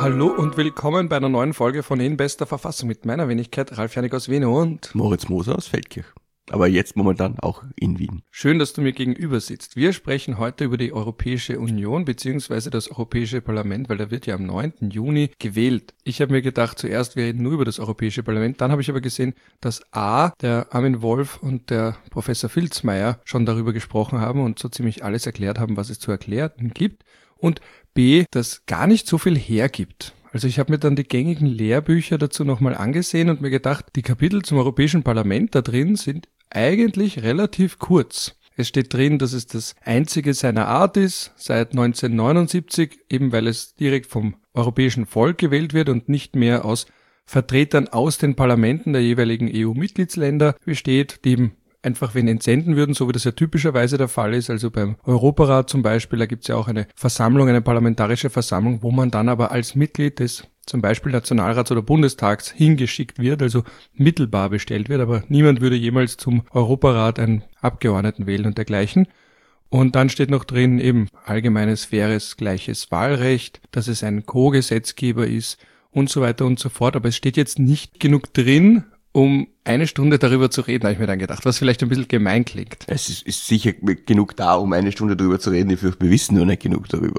Hallo und willkommen bei einer neuen Folge von In bester Verfassung mit meiner Wenigkeit Ralf Janik aus Wien und Moritz Moser aus Feldkirch. Aber jetzt momentan auch in Wien. Schön, dass du mir gegenüber sitzt. Wir sprechen heute über die Europäische Union bzw. das Europäische Parlament, weil da wird ja am 9. Juni gewählt. Ich habe mir gedacht, zuerst wir reden nur über das Europäische Parlament. Dann habe ich aber gesehen, dass A, der Armin Wolf und der Professor Filzmeier schon darüber gesprochen haben und so ziemlich alles erklärt haben, was es zu erklären gibt. Und B, das gar nicht so viel hergibt. Also ich habe mir dann die gängigen Lehrbücher dazu nochmal angesehen und mir gedacht, die Kapitel zum Europäischen Parlament da drin sind eigentlich relativ kurz. Es steht drin, dass es das einzige seiner Art ist, seit 1979, eben weil es direkt vom europäischen Volk gewählt wird und nicht mehr aus Vertretern aus den Parlamenten der jeweiligen EU-Mitgliedsländer besteht, die eben einfach wen entsenden würden, so wie das ja typischerweise der Fall ist. Also beim Europarat zum Beispiel, da gibt es ja auch eine Versammlung, eine parlamentarische Versammlung, wo man dann aber als Mitglied des zum Beispiel Nationalrats oder Bundestags hingeschickt wird, also mittelbar bestellt wird, aber niemand würde jemals zum Europarat einen Abgeordneten wählen und dergleichen. Und dann steht noch drin eben allgemeines, faires, gleiches Wahlrecht, dass es ein Co-Gesetzgeber ist und so weiter und so fort. Aber es steht jetzt nicht genug drin, um eine Stunde darüber zu reden, habe ich mir dann gedacht, was vielleicht ein bisschen gemein klingt. Es ist sicher genug da, um eine Stunde darüber zu reden. Ich fürchte, wir wissen nur nicht genug darüber.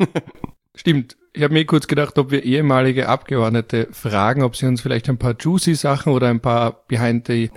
Stimmt. Ich habe mir kurz gedacht, ob wir ehemalige Abgeordnete fragen, ob sie uns vielleicht ein paar juicy Sachen oder ein paar Behind the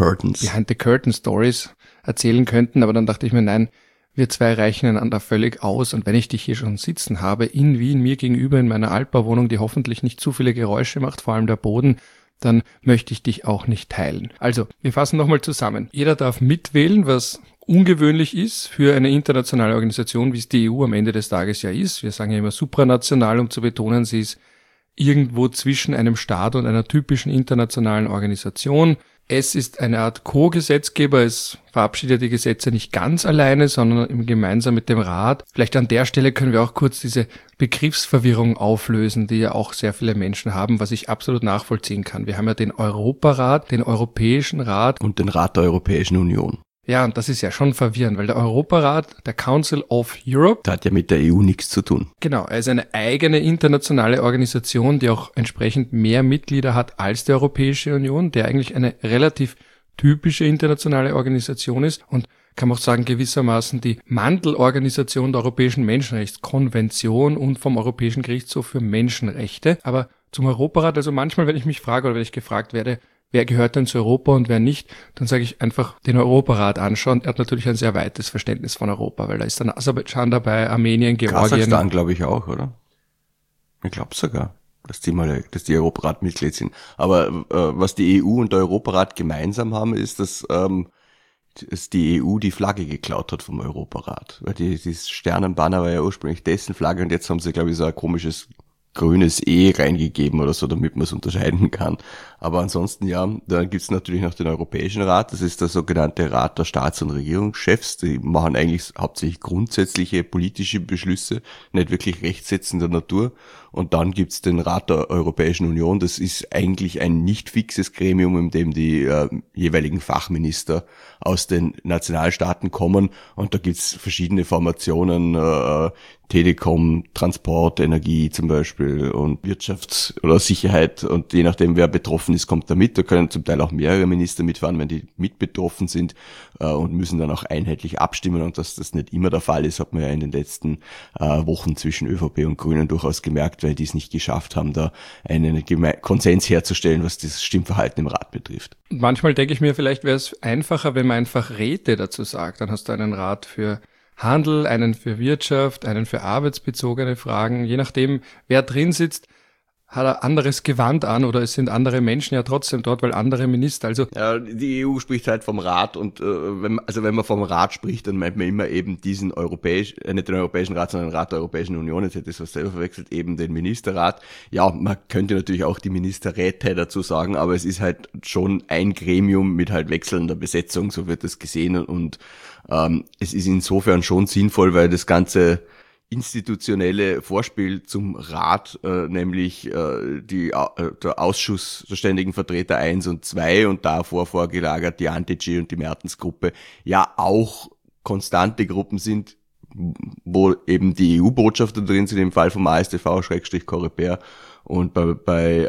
Curtain Stories erzählen könnten. Aber dann dachte ich mir, nein, wir zwei reichen einander völlig aus. Und wenn ich dich hier schon sitzen habe, in Wien, mir gegenüber in meiner Altbauwohnung, die hoffentlich nicht zu viele Geräusche macht, vor allem der Boden, dann möchte ich dich auch nicht teilen. Also, wir fassen nochmal zusammen. Jeder darf mitwählen, was ungewöhnlich ist für eine internationale Organisation, wie es die EU am Ende des Tages ja ist. Wir sagen ja immer supranational, um zu betonen, sie ist irgendwo zwischen einem Staat und einer typischen internationalen Organisation. Es ist eine Art Co-Gesetzgeber, es verabschiedet die Gesetze nicht ganz alleine, sondern gemeinsam mit dem Rat. Vielleicht an der Stelle können wir auch kurz diese Begriffsverwirrung auflösen, die ja auch sehr viele Menschen haben, was ich absolut nachvollziehen kann. Wir haben ja den Europarat, den Europäischen Rat und den Rat der Europäischen Union. Ja, und das ist ja schon verwirrend, weil der Europarat, der Council of Europe, das hat ja mit der EU nichts zu tun. Genau, er ist eine eigene internationale Organisation, die auch entsprechend mehr Mitglieder hat als die Europäische Union, der eigentlich eine relativ typische internationale Organisation ist und kann man auch sagen gewissermaßen die Mantelorganisation der Europäischen Menschenrechtskonvention und vom Europäischen Gerichtshof für Menschenrechte. Aber zum Europarat, also manchmal, wenn ich mich frage oder wenn ich gefragt werde, wer gehört denn zu Europa und wer nicht, dann sage ich einfach den Europarat anschauen. Er hat natürlich ein sehr weites Verständnis von Europa, weil da ist dann Aserbaidschan dabei, Armenien, Georgien. Kasachstan, glaube ich auch, oder? Ich glaube sogar, dass die Europarat Mitglied sind. Aber was die EU und der Europarat gemeinsam haben, ist, dass die EU die Flagge geklaut hat vom Europarat. Weil dieses Sternenbanner war ja ursprünglich dessen Flagge und jetzt haben sie, glaube ich, so ein komisches grünes E reingegeben oder so, damit man es unterscheiden kann. Aber ansonsten, ja, dann gibt's natürlich noch den Europäischen Rat. Das ist der sogenannte Rat der Staats- und Regierungschefs. Die machen eigentlich hauptsächlich grundsätzliche politische Beschlüsse, nicht wirklich rechtsetzender Natur. Und dann gibt's den Rat der Europäischen Union. Das ist eigentlich ein nicht fixes Gremium, in dem die jeweiligen Fachminister aus den Nationalstaaten kommen. Und da gibt's verschiedene Formationen, Telekom, Transport, Energie zum Beispiel und Wirtschaft oder Sicherheit. Und je nachdem, wer betroffen ist, kommt da mit. Da können zum Teil auch mehrere Minister mitfahren, wenn die mit betroffen sind und müssen dann auch einheitlich abstimmen. Und dass das nicht immer der Fall ist, hat man ja in den letzten Wochen zwischen ÖVP und Grünen durchaus gemerkt, weil die es nicht geschafft haben, da einen Konsens herzustellen, was das Stimmverhalten im Rat betrifft. Manchmal denke ich mir, vielleicht wäre es einfacher, wenn man einfach Räte dazu sagt. Dann hast du einen Rat für Handel, einen für Wirtschaft, einen für arbeitsbezogene Fragen. Je nachdem, wer drin sitzt, hat er anderes Gewand an oder es sind andere Menschen ja trotzdem dort, weil andere Minister, also... Ja, die EU spricht halt vom Rat und wenn man vom Rat spricht, dann meint man immer eben diesen nicht den Europäischen Rat, sondern den Rat der Europäischen Union, jetzt hätte ich das selber verwechselt, eben den Ministerrat. Ja, man könnte natürlich auch die Ministerräte dazu sagen, aber es ist halt schon ein Gremium mit halt wechselnder Besetzung, so wird das gesehen und es ist insofern schon sinnvoll, weil das ganze institutionelle Vorspiel zum Rat, nämlich der Ausschuss der ständigen Vertreter 1 und 2 und davor vorgelagert die Anti-G und die Mertens-Gruppe, ja auch konstante Gruppen sind, wo eben die EU-Botschafter drin sind, im Fall vom AStV-Coreper und bei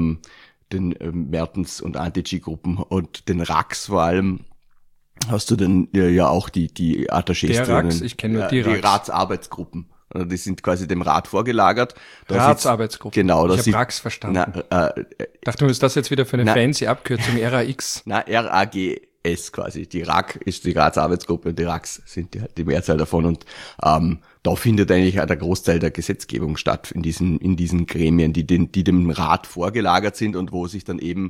den Mertens- und Anti-G-Gruppen und den RACs vor allem hast du dann ja auch die Attachés der drinnen. RACs, ich kenne nur die RACs. Ratsarbeitsgruppen. Die sind quasi dem Rat vorgelagert. Ratsarbeitsgruppen. Genau. Ich habe RACs verstanden. Dachte, was ist das jetzt wieder für eine fancy Abkürzung? RAX? RAGS quasi. Die RAG ist die Ratsarbeitsgruppe und die RACs sind die Mehrzahl davon und da findet eigentlich auch der Großteil der Gesetzgebung statt in diesen Gremien, die dem Rat vorgelagert sind und wo sich dann eben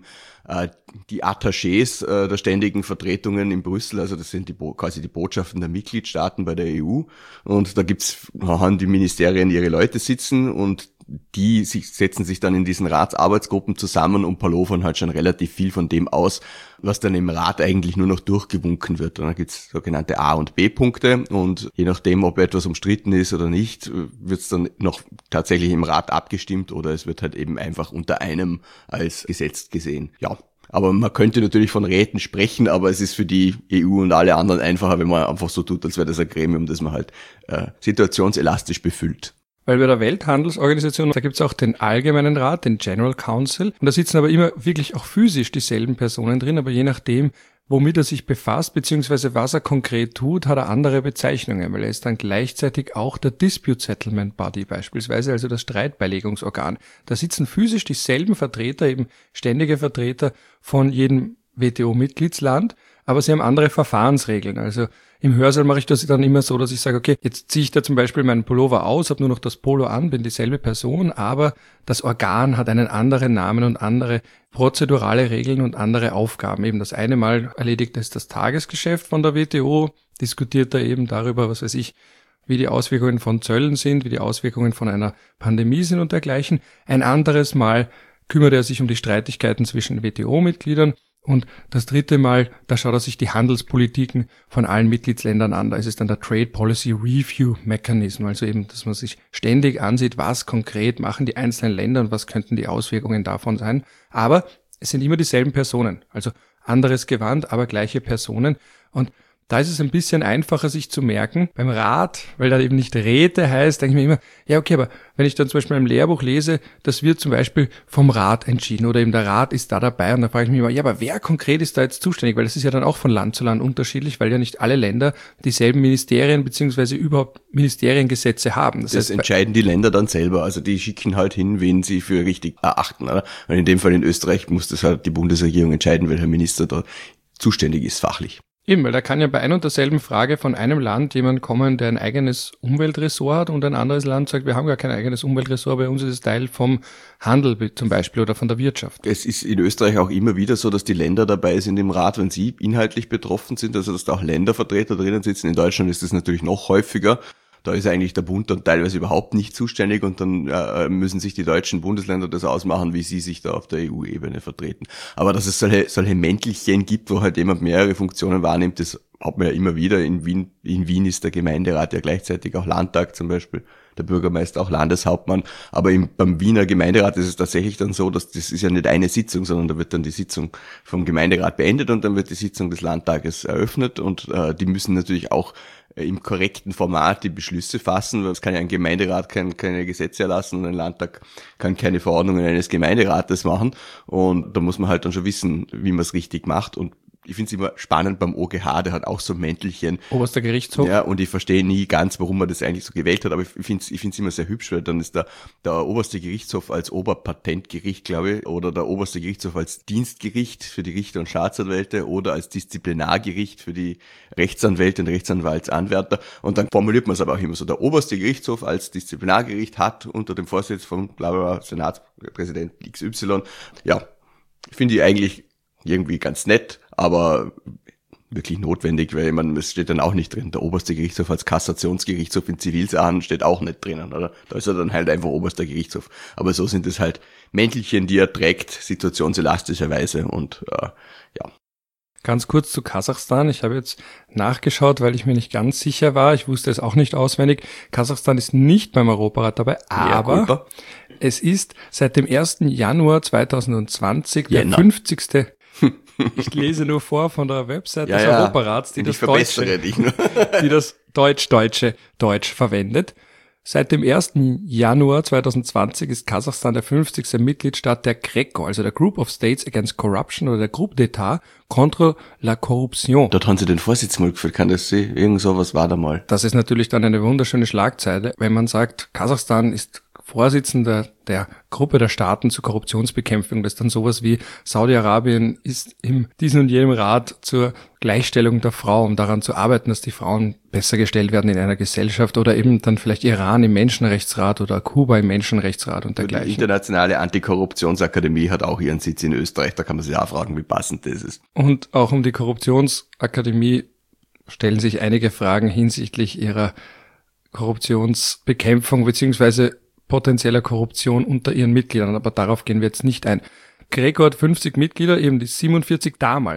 die Attachés der ständigen Vertretungen in Brüssel, also das sind quasi die Botschaften der Mitgliedstaaten bei der EU und da haben die Ministerien ihre Leute sitzen und die setzen sich dann in diesen Ratsarbeitsgruppen zusammen und pulvern halt schon relativ viel von dem aus, was dann im Rat eigentlich nur noch durchgewunken wird. Und dann gibt's sogenannte A- und B-Punkte und je nachdem, ob etwas umstritten ist oder nicht, wird's dann noch tatsächlich im Rat abgestimmt oder es wird halt eben einfach unter einem als gesetzt gesehen. Ja. Aber man könnte natürlich von Räten sprechen, aber es ist für die EU und alle anderen einfacher, wenn man einfach so tut, als wäre das ein Gremium, das man halt situationselastisch befüllt. Weil bei der Welthandelsorganisation, da gibt's auch den Allgemeinen Rat, den General Council. Und da sitzen aber immer wirklich auch physisch dieselben Personen drin, aber je nachdem, womit er sich befasst, beziehungsweise was er konkret tut, hat er andere Bezeichnungen, weil er ist dann gleichzeitig auch der Dispute Settlement Body beispielsweise, also das Streitbeilegungsorgan. Da sitzen physisch dieselben Vertreter, eben ständige Vertreter von jedem WTO-Mitgliedsland, aber sie haben andere Verfahrensregeln. Also im Hörsaal mache ich das dann immer so, dass ich sage, okay, jetzt ziehe ich da zum Beispiel meinen Pullover aus, habe nur noch das Polo an, bin dieselbe Person, aber das Organ hat einen anderen Namen und andere prozedurale Regeln und andere Aufgaben. Eben das eine Mal erledigt ist das Tagesgeschäft von der WTO, diskutiert da eben darüber, was weiß ich, wie die Auswirkungen von Zöllen sind, wie die Auswirkungen von einer Pandemie sind und dergleichen. Ein anderes Mal kümmert er sich um die Streitigkeiten zwischen WTO-Mitgliedern. Und das dritte Mal, da schaut er sich die Handelspolitiken von allen Mitgliedsländern an. Da ist es dann der Trade Policy Review Mechanism, also eben, dass man sich ständig ansieht, was konkret machen die einzelnen Länder und was könnten die Auswirkungen davon sein. Aber es sind immer dieselben Personen, also anderes Gewand, aber gleiche Personen. Und da ist es ein bisschen einfacher, sich zu merken. Beim Rat, weil da eben nicht Räte heißt, denke ich mir immer, ja okay, aber wenn ich dann zum Beispiel im Lehrbuch lese, das wird zum Beispiel vom Rat entschieden oder eben der Rat ist da dabei und dann frage ich mich immer, ja, aber wer konkret ist da jetzt zuständig? Weil das ist ja dann auch von Land zu Land unterschiedlich, weil ja nicht alle Länder dieselben Ministerien beziehungsweise überhaupt Ministeriengesetze haben. Das heißt, entscheiden die Länder dann selber, also die schicken halt hin, wen sie für richtig erachten. Oder? Und in dem Fall in Österreich muss das halt die Bundesregierung entscheiden, welcher Minister da zuständig ist fachlich. Eben, weil da kann ja bei einer und derselben Frage von einem Land jemand kommen, der ein eigenes Umweltressort hat und ein anderes Land sagt, wir haben gar kein eigenes Umweltressort, bei uns ist es Teil vom Handel zum Beispiel oder von der Wirtschaft. Es ist in Österreich auch immer wieder so, dass die Länder dabei sind im Rat, wenn sie inhaltlich betroffen sind, also dass da auch Ländervertreter drinnen sitzen. In Deutschland ist das natürlich noch häufiger. Da ist eigentlich der Bund dann teilweise überhaupt nicht zuständig und dann müssen sich die deutschen Bundesländer das ausmachen, wie sie sich da auf der EU-Ebene vertreten. Aber dass es solche Mäntelchen gibt, wo halt jemand mehrere Funktionen wahrnimmt, das hat man ja immer wieder. In Wien ist der Gemeinderat ja gleichzeitig auch Landtag zum Beispiel, der Bürgermeister auch Landeshauptmann. Aber beim Wiener Gemeinderat ist es tatsächlich dann so, dass das ist ja nicht eine Sitzung, sondern da wird dann die Sitzung vom Gemeinderat beendet und dann wird die Sitzung des Landtages eröffnet und die müssen natürlich auch im korrekten Format die Beschlüsse fassen, weil es kann ja ein Gemeinderat keine Gesetze erlassen und ein Landtag kann keine Verordnungen eines Gemeinderates machen und da muss man halt dann schon wissen, wie man es richtig macht und ich finde es immer spannend beim OGH, der hat auch so ein Mäntelchen. Oberster Gerichtshof. Ja, und ich verstehe nie ganz, warum man das eigentlich so gewählt hat, aber ich finde es immer sehr hübsch, weil dann ist der Oberste Gerichtshof als Oberpatentgericht, glaube ich, oder der Oberste Gerichtshof als Dienstgericht für die Richter und Staatsanwälte oder als Disziplinargericht für die Rechtsanwälte und Rechtsanwaltsanwärter und dann formuliert man es aber auch immer so, der Oberste Gerichtshof als Disziplinargericht hat unter dem Vorsitz von blablabla Senatspräsident XY, ja, finde ich eigentlich irgendwie ganz nett, aber wirklich notwendig, weil man es steht dann auch nicht drin. Der Oberste Gerichtshof als Kassationsgerichtshof in Zivilsachen steht auch nicht drinnen, oder? Da ist er dann halt einfach Oberster Gerichtshof. Aber so sind es halt Mäntelchen, die er trägt, situationselastischerweise und ja. Ganz kurz zu Kasachstan. Ich habe jetzt nachgeschaut, weil ich mir nicht ganz sicher war. Ich wusste es auch nicht auswendig. Kasachstan ist nicht beim Europarat dabei, aber es ist seit dem 1. Januar 2020 der 50. Ich lese nur vor von der Website des Europarats, die das deutsche Deutsch verwendet. Seit dem 1. Januar 2020 ist Kasachstan der 50. Mitgliedstaat der GRECO, also der Group of States Against Corruption oder der Groupe d'État contre la Corruption. Dort haben sie den Vorsitz mal geführt, kann das sein? Irgend sowas war da mal. Das ist natürlich dann eine wunderschöne Schlagzeile, wenn man sagt, Kasachstan ist Vorsitzender der Gruppe der Staaten zur Korruptionsbekämpfung. Das ist dann sowas wie Saudi-Arabien ist in diesem und jenem Rat zur Gleichstellung der Frau, um daran zu arbeiten, dass die Frauen besser gestellt werden in einer Gesellschaft, oder eben dann vielleicht Iran im Menschenrechtsrat oder Kuba im Menschenrechtsrat und dergleichen. Die Internationale Antikorruptionsakademie hat auch ihren Sitz in Österreich, da kann man sich auch fragen, wie passend das ist. Und auch um die Korruptionsakademie stellen sich einige Fragen hinsichtlich ihrer Korruptionsbekämpfung beziehungsweise potenzieller Korruption unter ihren Mitgliedern, aber darauf gehen wir jetzt nicht ein. GRECO hat 50 Mitglieder, eben die 47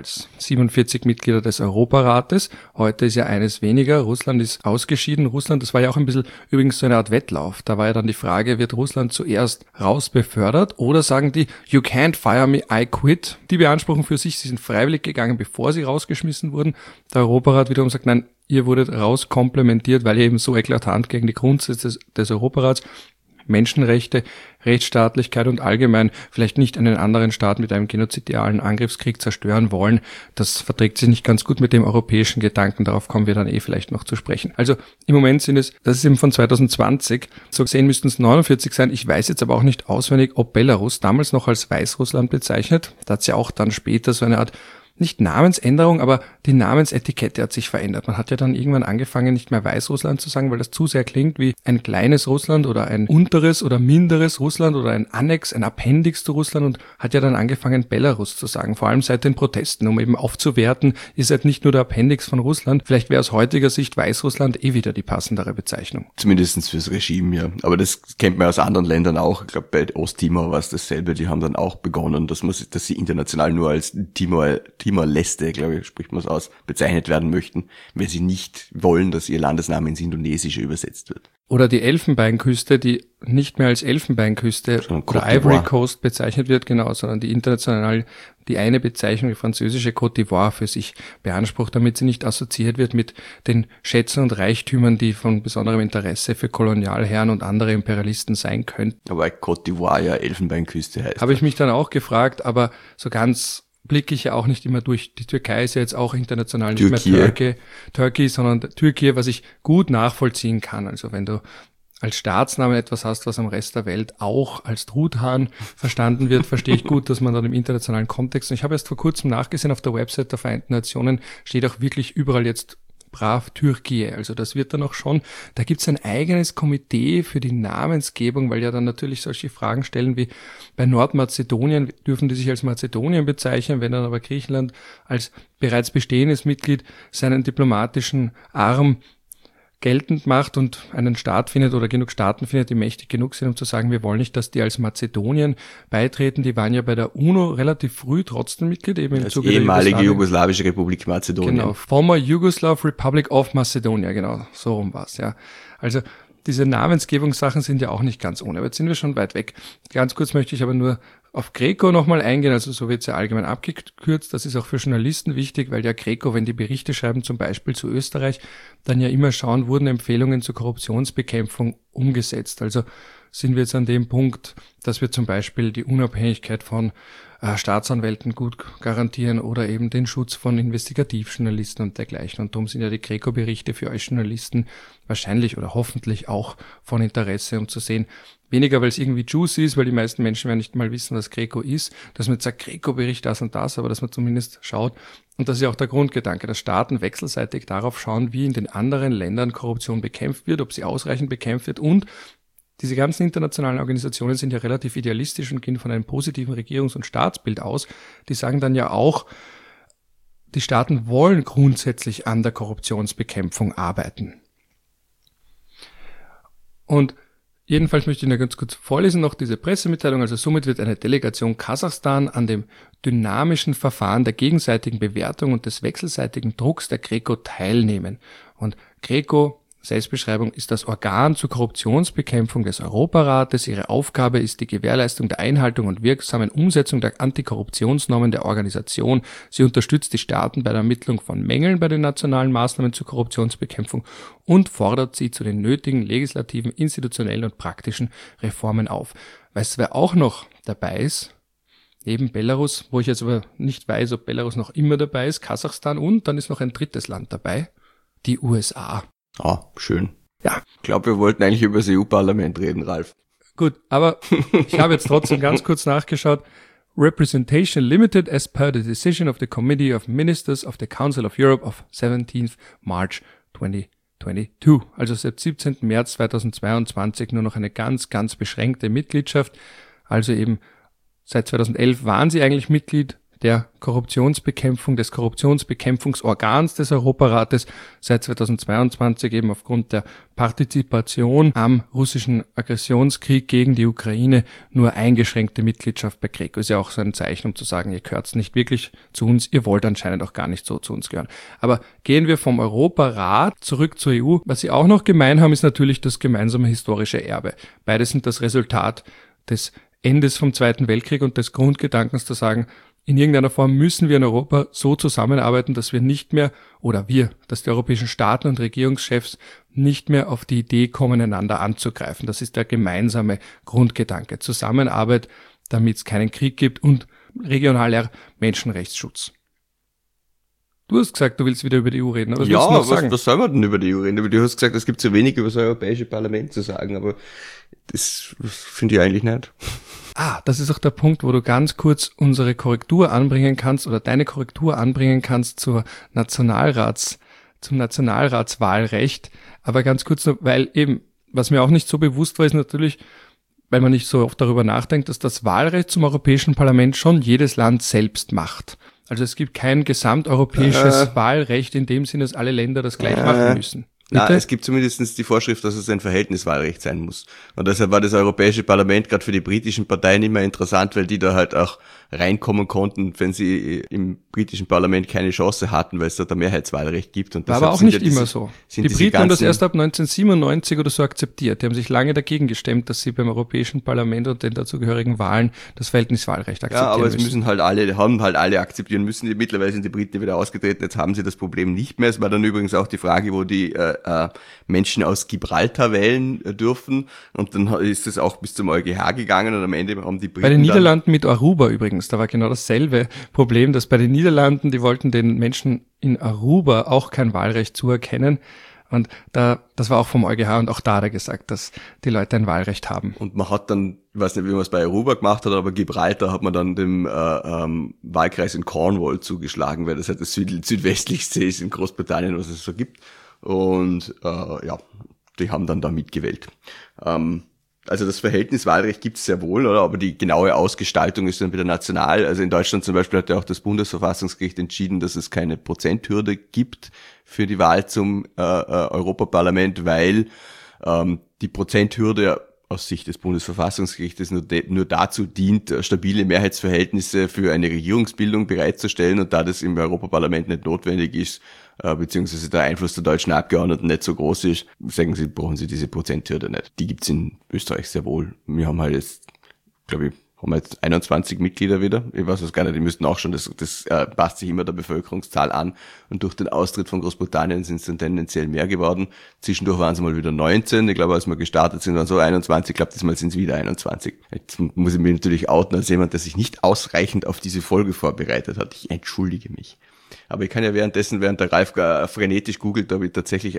Mitglieder des Europarates. Heute ist ja eines weniger. Russland ist ausgeschieden. Russland, das war ja auch ein bisschen übrigens so eine Art Wettlauf. Da war ja dann die Frage, wird Russland zuerst rausbefördert oder sagen die, you can't fire me, I quit. Die beanspruchen für sich, sie sind freiwillig gegangen, bevor sie rausgeschmissen wurden. Der Europarat wiederum sagt, nein, ihr wurdet rauskomplementiert, weil ihr eben so eklatant gegen die Grundsätze des Europarats, Menschenrechte, Rechtsstaatlichkeit und allgemein vielleicht nicht einen anderen Staat mit einem genozidialen Angriffskrieg zerstören wollen. Das verträgt sich nicht ganz gut mit dem europäischen Gedanken. Darauf kommen wir dann vielleicht noch zu sprechen. Also im Moment das ist eben von 2020. So gesehen müssten es 49 sein. Ich weiß jetzt aber auch nicht auswendig, ob Belarus damals noch als Weißrussland bezeichnet. Da hat es ja auch dann später so eine Art nicht Namensänderung, aber die Namensetikette hat sich verändert. Man hat ja dann irgendwann angefangen, nicht mehr Weißrussland zu sagen, weil das zu sehr klingt wie ein kleines Russland oder ein unteres oder minderes Russland oder ein Annex, ein Appendix zu Russland, und hat ja dann angefangen, Belarus zu sagen, vor allem seit den Protesten, um eben aufzuwerten, ist halt nicht nur der Appendix von Russland. Vielleicht wäre aus heutiger Sicht Weißrussland wieder die passendere Bezeichnung. Zumindestens fürs Regime, ja. Aber das kennt man aus anderen Ländern auch. Ich glaube, bei Osttimor war es dasselbe. Die haben dann auch begonnen, dass sie international nur als Timor-Leste, glaube ich, spricht man es aus, bezeichnet werden möchten, wenn sie nicht wollen, dass ihr Landesname ins Indonesische übersetzt wird. Oder die Elfenbeinküste, die nicht mehr als Elfenbeinküste oder Ivory Coast bezeichnet wird, genau, sondern die international die eine Bezeichnung, die französische Côte d'Ivoire, für sich beansprucht, damit sie nicht assoziiert wird mit den Schätzen und Reichtümern, die von besonderem Interesse für Kolonialherren und andere Imperialisten sein könnten. Aber Côte d'Ivoire ja Elfenbeinküste heißt. Habe ich mich dann auch gefragt, aber so ganz blicke ich ja auch nicht immer durch. Die Türkei ist ja jetzt auch international nicht mehr Turkey, sondern Türkei, was ich gut nachvollziehen kann. Also wenn du als Staatsname etwas hast, was am Rest der Welt auch als Truthahn verstanden wird, verstehe ich gut, dass man dann im internationalen Kontext, und ich habe erst vor kurzem nachgesehen, auf der Website der Vereinten Nationen steht auch wirklich überall jetzt brav Türkei. Also das wird dann auch schon, da gibt es ein eigenes Komitee für die Namensgebung, weil ja dann natürlich solche Fragen stellen wie bei Nordmazedonien, dürfen die sich als Mazedonien bezeichnen, wenn dann aber Griechenland als bereits bestehendes Mitglied seinen diplomatischen Arm geltend macht und einen Staat findet oder genug Staaten findet, die mächtig genug sind, um zu sagen, wir wollen nicht, dass die als Mazedonien beitreten. Die waren ja bei der UNO relativ früh trotzdem Mitglied, eben im Zuge der ehemalige jugoslawische Republik Mazedonien. Genau, former Yugoslav Republic of Macedonia, genau, so rum war's, ja. Also diese Namensgebungssachen sind ja auch nicht ganz ohne, aber jetzt sind wir schon weit weg. Ganz kurz möchte ich aber nur auf GRECO nochmal eingehen, also so wird es ja allgemein abgekürzt. Das ist auch für Journalisten wichtig, weil ja GRECO, wenn die Berichte schreiben, zum Beispiel zu Österreich, dann ja immer schauen, wurden Empfehlungen zur Korruptionsbekämpfung umgesetzt. Also sind wir jetzt an dem Punkt, dass wir zum Beispiel die Unabhängigkeit von Staatsanwälten gut garantieren oder eben den Schutz von Investigativjournalisten und dergleichen. Und darum sind ja die GRECO-Berichte für euch Journalisten wahrscheinlich oder hoffentlich auch von Interesse, um zu sehen, weniger, weil es irgendwie juicy ist, weil die meisten Menschen werden nicht mal wissen, was GRECO ist, dass man jetzt sagt, GRECO-Bericht das und das, aber dass man zumindest schaut, und das ist ja auch der Grundgedanke, dass Staaten wechselseitig darauf schauen, wie in den anderen Ländern Korruption bekämpft wird, ob sie ausreichend bekämpft wird, und diese ganzen internationalen Organisationen sind ja relativ idealistisch und gehen von einem positiven Regierungs- und Staatsbild aus. Die sagen dann ja auch, die Staaten wollen grundsätzlich an der Korruptionsbekämpfung arbeiten. Und jedenfalls möchte ich noch ganz kurz vorlesen, noch diese Pressemitteilung. Also somit wird eine Delegation Kasachstan an dem dynamischen Verfahren der gegenseitigen Bewertung und des wechselseitigen Drucks der GRECO teilnehmen. Und GRECO Selbstbeschreibung, ist das Organ zur Korruptionsbekämpfung des Europarates. Ihre Aufgabe ist die Gewährleistung der Einhaltung und wirksamen Umsetzung der Antikorruptionsnormen der Organisation. Sie unterstützt die Staaten bei der Ermittlung von Mängeln bei den nationalen Maßnahmen zur Korruptionsbekämpfung und fordert sie zu den nötigen legislativen, institutionellen und praktischen Reformen auf. Weißt du, wer auch noch dabei ist? Neben Belarus, wo ich jetzt aber nicht weiß, ob Belarus noch immer dabei ist, Kasachstan, und dann ist noch ein drittes Land dabei, die USA. Ah, schön. Ja. Ich glaube, wir wollten eigentlich über das EU-Parlament reden, Ralf. Gut, aber ich habe jetzt trotzdem ganz kurz nachgeschaut. Representation limited as per the decision of the Committee of Ministers of the Council of Europe of 17th March 2022. Also seit 17. März 2022 nur noch eine ganz, ganz beschränkte Mitgliedschaft. Also eben seit 2011 waren sie eigentlich Mitglied der Korruptionsbekämpfung, des Korruptionsbekämpfungsorgans des Europarates, seit 2022 eben aufgrund der Partizipation am russischen Aggressionskrieg gegen die Ukraine nur eingeschränkte Mitgliedschaft bei GRECO. Ist ja auch so ein Zeichen, um zu sagen, ihr gehört nicht wirklich zu uns, ihr wollt anscheinend auch gar nicht so zu uns gehören. Aber gehen wir vom Europarat zurück zur EU. Was sie auch noch gemein haben, ist natürlich das gemeinsame historische Erbe. Beide sind das Resultat des Endes vom Zweiten Weltkrieg und des Grundgedankens zu sagen, in irgendeiner Form müssen wir in Europa so zusammenarbeiten, dass wir nicht mehr, dass die europäischen Staaten und Regierungschefs nicht mehr auf die Idee kommen, einander anzugreifen. Das ist der gemeinsame Grundgedanke. Zusammenarbeit, damit es keinen Krieg gibt, und regionaler Menschenrechtsschutz. Du hast gesagt, du willst wieder über die EU reden. Aber was willst du noch sagen? Was soll man denn über die EU reden? Du hast gesagt, es gibt so wenig über das Europäische Parlament zu sagen, aber das finde ich eigentlich nicht. Das ist auch der Punkt, wo du ganz kurz unsere Korrektur anbringen kannst oder deine Korrektur anbringen kannst zum Nationalratswahlrecht. Aber ganz kurz nur, weil eben, was mir auch nicht so bewusst war, ist natürlich, weil man nicht so oft darüber nachdenkt, dass das Wahlrecht zum Europäischen Parlament schon jedes Land selbst macht. Also es gibt kein gesamteuropäisches Wahlrecht in dem Sinne, dass alle Länder das gleich machen müssen. Na, es gibt zumindest die Vorschrift, dass es ein Verhältniswahlrecht sein muss. Und deshalb war das Europäische Parlament gerade für die britischen Parteien immer interessant, weil die da halt auch reinkommen konnten, wenn sie im britischen Parlament keine Chance hatten, weil es dort ein Mehrheitswahlrecht gibt. Und war aber auch nicht immer so. Die Briten haben das erst ab 1997 oder so akzeptiert. Die haben sich lange dagegen gestemmt, dass sie beim Europäischen Parlament und den dazugehörigen Wahlen das Verhältniswahlrecht akzeptieren müssen. Ja, aber es müssen halt alle akzeptieren müssen. Mittlerweile sind die Briten wieder ausgetreten, jetzt haben sie das Problem nicht mehr. Es war dann übrigens auch die Frage, wo die Menschen aus Gibraltar wählen dürfen, und dann ist es auch bis zum EuGH gegangen und am Ende haben die Briten bei den Niederlanden mit Aruba übrigens, da war genau dasselbe Problem, dass bei den Niederlanden, die wollten den Menschen in Aruba auch kein Wahlrecht zuerkennen, und das war auch vom EuGH, und auch da hat er gesagt, dass die Leute ein Wahlrecht haben. Und man hat dann, ich weiß nicht, wie man es bei Aruba gemacht hat, aber Gibraltar hat man dann dem Wahlkreis in Cornwall zugeschlagen, weil das halt das südwestlichste ist in Großbritannien, was es so gibt. Und die haben dann da mitgewählt. Also das Verhältniswahlrecht gibt es sehr wohl, oder? Aber die genaue Ausgestaltung ist dann wieder national. Also in Deutschland zum Beispiel hat ja auch das Bundesverfassungsgericht entschieden, dass es keine Prozenthürde gibt für die Wahl zum Europaparlament, weil die Prozenthürde aus Sicht des Bundesverfassungsgerichtes nur dazu dient, stabile Mehrheitsverhältnisse für eine Regierungsbildung bereitzustellen, und da das im Europaparlament nicht notwendig ist, beziehungsweise der Einfluss der deutschen Abgeordneten nicht so groß ist, sagen sie, brauchen sie diese Prozenthürde nicht. Die gibt's in Österreich sehr wohl. Wir haben halt jetzt, glaube ich, haben wir jetzt 21 Mitglieder wieder. Ich weiß es gar nicht, die müssten auch schon, das passt sich immer der Bevölkerungszahl an. Und durch den Austritt von Großbritannien sind es dann tendenziell mehr geworden. Zwischendurch waren es mal wieder 19. Ich glaube, als wir gestartet sind, waren so 21. Ich glaube, diesmal sind es wieder 21. Jetzt muss ich mich natürlich outen als jemand, der sich nicht ausreichend auf diese Folge vorbereitet hat. Ich entschuldige mich. Aber ich kann ja während der Ralf frenetisch googelt, ob es tatsächlich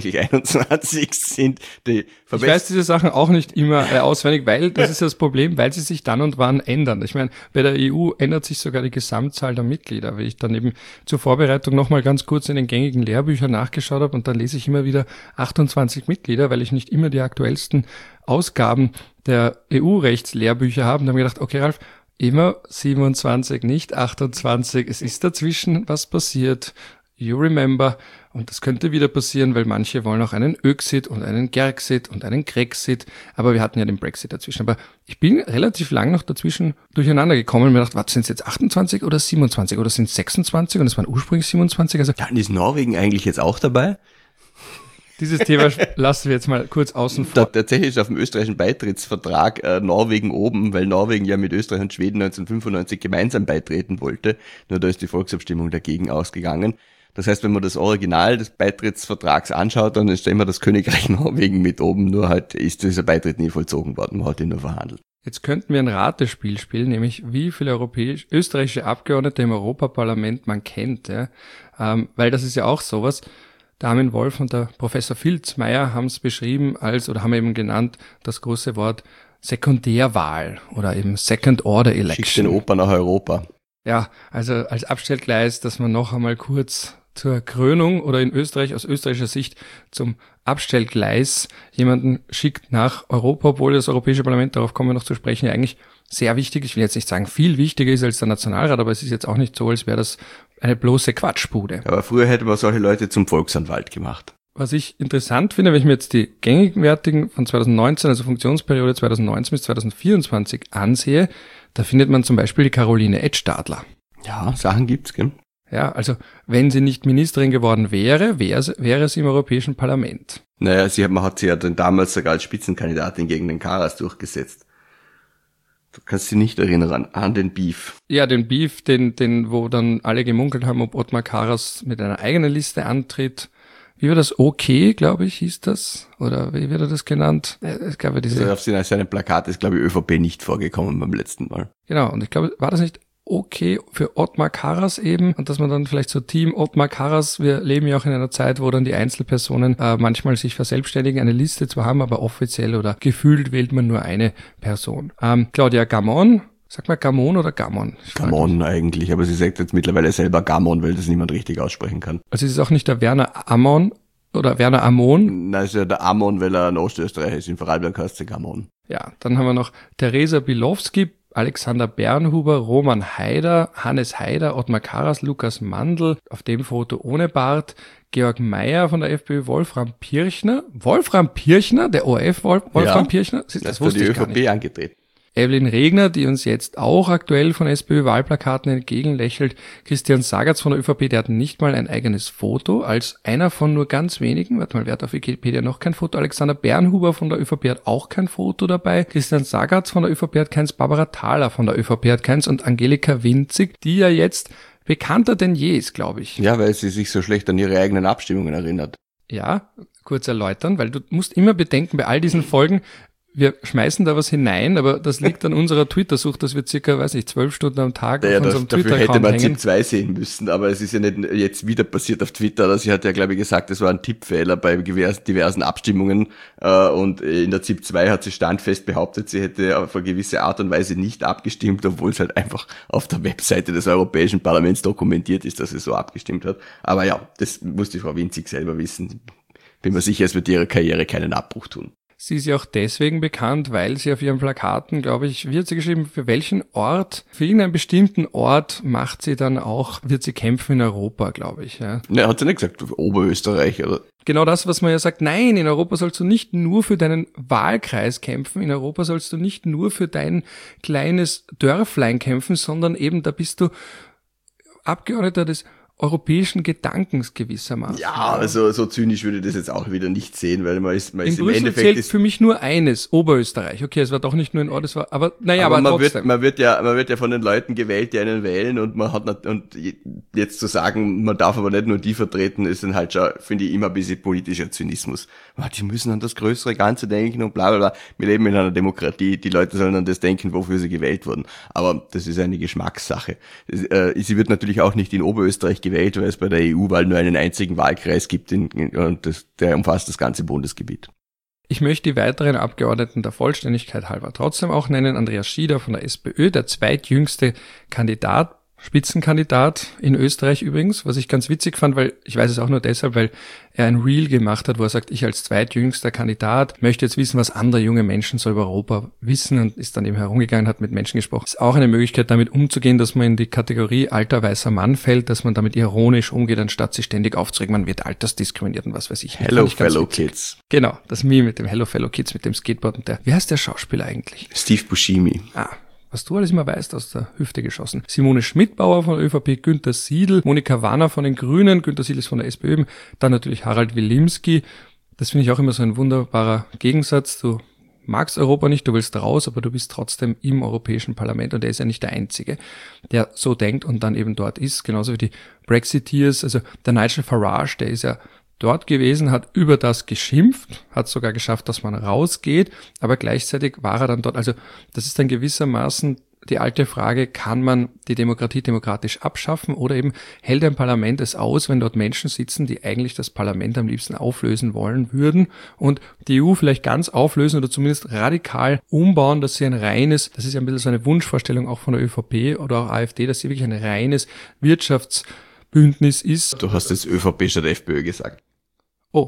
21 sind. Ich weiß diese Sachen auch nicht immer auswendig, weil das ist das Problem, weil sie sich dann und wann ändern. Ich meine, bei der EU ändert sich sogar die Gesamtzahl der Mitglieder. Weil ich dann eben zur Vorbereitung nochmal ganz kurz in den gängigen Lehrbüchern nachgeschaut habe, und dann lese ich immer wieder 28 Mitglieder, weil ich nicht immer die aktuellsten Ausgaben der EU-Rechtslehrbücher habe. Und dann habe ich gedacht, okay Ralf, immer 27, nicht 28. Es ist dazwischen was passiert. You remember. Und das könnte wieder passieren, weil manche wollen auch einen Öxit und einen Gerxit und einen Grexit. Aber wir hatten ja den Brexit dazwischen. Aber ich bin relativ lang noch dazwischen durcheinander gekommen und mir gedacht, was sind es jetzt 28 oder 27 oder sind es 26? Und es waren ursprünglich 27. Also ja, ist Norwegen eigentlich jetzt auch dabei? Dieses Thema lassen wir jetzt mal kurz außen vor. Tatsächlich ist auf dem österreichischen Beitrittsvertrag Norwegen oben, weil Norwegen ja mit Österreich und Schweden 1995 gemeinsam beitreten wollte. Nur da ist die Volksabstimmung dagegen ausgegangen. Das heißt, wenn man das Original des Beitrittsvertrags anschaut, dann ist da immer das Königreich Norwegen mit oben, nur halt ist dieser Beitritt nie vollzogen worden, man hat ihn nur verhandelt. Jetzt könnten wir ein Ratespiel spielen, nämlich wie viele österreichische Abgeordnete im Europaparlament man kennt, ja? Weil das ist ja auch sowas. Der Armin Wolf und der Professor Filzmeier haben es beschrieben oder haben eben genannt das große Wort Sekundärwahl oder eben Second Order Election. Schickst den Opa nach Europa. Ja, also als Abstellgleis, dass man noch einmal kurz zur Krönung oder in Österreich aus österreichischer Sicht zum Abstellgleis jemanden schickt nach Europa, obwohl das Europäische Parlament, darauf kommen wir noch zu sprechen, ja eigentlich sehr wichtig, ich will jetzt nicht sagen viel wichtiger ist als der Nationalrat, aber es ist jetzt auch nicht so, als wäre das eine bloße Quatschbude. Aber früher hätte man solche Leute zum Volksanwalt gemacht. Was ich interessant finde, wenn ich mir jetzt die gängigwertigen von 2019, also Funktionsperiode 2019 bis 2024 ansehe, da findet man zum Beispiel die Caroline Edstadler. Ja, Sachen gibt's, gell? Ja, also wenn sie nicht Ministerin geworden wäre sie im Europäischen Parlament. Naja, man hat sie ja dann damals sogar als Spitzenkandidatin gegen den Karas durchgesetzt. Du kannst dich nicht erinnern an den Beef. Ja, den Beef, wo dann alle gemunkelt haben, ob Ottmar Karas mit einer eigenen Liste antritt. Wie war das? Okay, glaube ich, hieß das? Oder wie wird er das genannt? Es gab ja diese... Also auf seinem Plakat ist, glaube ich, ÖVP nicht vorgekommen beim letzten Mal. Genau, und ich glaube, war das nicht okay für Ottmar Karas eben? Und dass man dann vielleicht so Team Ottmar Karas, wir leben ja auch in einer Zeit, wo dann die Einzelpersonen manchmal sich verselbstständigen, eine Liste zwar haben, aber offiziell oder gefühlt wählt man nur eine Person. Claudia Gamon. Sag mal Gamon oder Gamon? Gamon eigentlich, aber sie sagt jetzt mittlerweile selber Gamon, weil das niemand richtig aussprechen kann. Also es ist auch nicht der Werner Ammon oder Werner Ammon? Nein, es ist ja der Ammon, weil er ein Ostösterreicher ist. In Vorarlberg heißt er Gamon. Ja, dann haben wir noch Theresa Bilowski, Alexander Bernhuber, Roman Haider, Hannes Haider, Ottmar Karas, Lukas Mandl, auf dem Foto ohne Bart, Georg Mayer von der FPÖ, Wolfram Pirchner, der ORF Wolfram Pirchner? Das wusste ich gar nicht. Die ÖVP angetreten. Evelyn Regner, die uns jetzt auch aktuell von SPÖ-Wahlplakaten entgegenlächelt. Christian Sagatz von der ÖVP, der hat nicht mal ein eigenes Foto, als einer von nur ganz wenigen. Warte mal, wer hat auf Wikipedia noch kein Foto? Alexander Bernhuber von der ÖVP hat auch kein Foto dabei. Christian Sagatz von der ÖVP hat keins. Barbara Thaler von der ÖVP hat keins. Und Angelika Winzig, die ja jetzt bekannter denn je ist, glaube ich. Ja, weil sie sich so schlecht an ihre eigenen Abstimmungen erinnert. Ja, kurz erläutern, weil du musst immer bedenken, bei all diesen Folgen, wir schmeißen da was hinein, aber das liegt an unserer Twitter-Sucht, dass wir circa, 12 Stunden am Tag auf unserem Twitter-Account hätte man hängen. ZIP 2 sehen müssen, aber es ist ja nicht jetzt wieder passiert auf Twitter. Sie hat ja, glaube ich, gesagt, es war ein Tippfehler bei diversen Abstimmungen und in der ZIP 2 hat sie standfest behauptet, sie hätte auf eine gewisse Art und Weise nicht abgestimmt, obwohl es halt einfach auf der Webseite des Europäischen Parlaments dokumentiert ist, dass sie so abgestimmt hat. Aber ja, das muss die Frau Winzig selber wissen. Bin mir sicher, es wird ihrer Karriere keinen Abbruch tun. Sie ist ja auch deswegen bekannt, weil sie auf ihren Plakaten, glaube ich, wie hat sie geschrieben, für welchen Ort, für irgendeinen bestimmten Ort wird sie kämpfen in Europa, glaube ich. Ja. Ne, hat sie nicht gesagt, Oberösterreich, oder? Genau das, was man ja sagt, nein, in Europa sollst du nicht nur für deinen Wahlkreis kämpfen, in Europa sollst du nicht nur für dein kleines Dörflein kämpfen, sondern eben, da bist du Abgeordneter des europäischen Gedankens gewissermaßen. Ja, also so zynisch würde ich das jetzt auch wieder nicht sehen, weil man ist im Brüssel Endeffekt zählt für mich nur eines, Oberösterreich. Okay, es war doch nicht nur ein Ort, es war, aber naja, aber trotzdem. Man wird ja von den Leuten gewählt, die einen wählen und jetzt zu sagen, man darf aber nicht nur die vertreten, ist dann halt schon, finde ich, immer ein bisschen politischer Zynismus. Die müssen an das größere Ganze denken und bla bla bla. Wir leben in einer Demokratie, die Leute sollen an das denken, wofür sie gewählt wurden. Aber das ist eine Geschmackssache. Sie wird natürlich auch nicht in Oberösterreich gewählt, weil es bei der EU-Wahl nur einen einzigen Wahlkreis gibt und der umfasst das ganze Bundesgebiet. Ich möchte die weiteren Abgeordneten der Vollständigkeit halber trotzdem auch nennen. Andreas Schieder von der SPÖ, der zweitjüngste Spitzenkandidat in Österreich übrigens, was ich ganz witzig fand, weil ich weiß es auch nur deshalb, weil er ein Reel gemacht hat, wo er sagt, ich als zweitjüngster Kandidat möchte jetzt wissen, was andere junge Menschen so über Europa wissen und ist dann eben herumgegangen, hat mit Menschen gesprochen. Ist auch eine Möglichkeit, damit umzugehen, dass man in die Kategorie alter weißer Mann fällt, dass man damit ironisch umgeht, anstatt sich ständig aufzuregen, man wird altersdiskriminiert und was weiß ich. Hello Fellow Kids. Genau, das Meme mit dem Hello Fellow Kids, mit dem Skateboard und wie heißt der Schauspieler eigentlich? Steve Buscemi. Was du alles immer weißt, aus der Hüfte geschossen. Simone Schmidbauer von der ÖVP, Günther Siedl, Monika Wanner von den Grünen, Günther Siedl ist von der SPÖ, dann natürlich Harald Wilimski, Das finde ich auch immer so ein wunderbarer Gegensatz. Du magst Europa nicht, du willst raus, aber du bist trotzdem im Europäischen Parlament und er ist ja nicht der Einzige, der so denkt und dann eben dort ist, genauso wie die Brexiteers. Also der Nigel Farage, der ist ja dort gewesen, hat über das geschimpft, hat sogar geschafft, dass man rausgeht, aber gleichzeitig war er dann dort. Also das ist dann gewissermaßen die alte Frage, kann man die Demokratie demokratisch abschaffen oder eben hält ein Parlament es aus, wenn dort Menschen sitzen, die eigentlich das Parlament am liebsten auflösen wollen würden und die EU vielleicht ganz auflösen oder zumindest radikal umbauen, dass sie ein reines, das ist ja ein bisschen so eine Wunschvorstellung auch von der ÖVP oder auch AfD, dass sie wirklich ein reines Wirtschaftsbündnis ist. Du hast jetzt ÖVP statt FPÖ gesagt. Oh,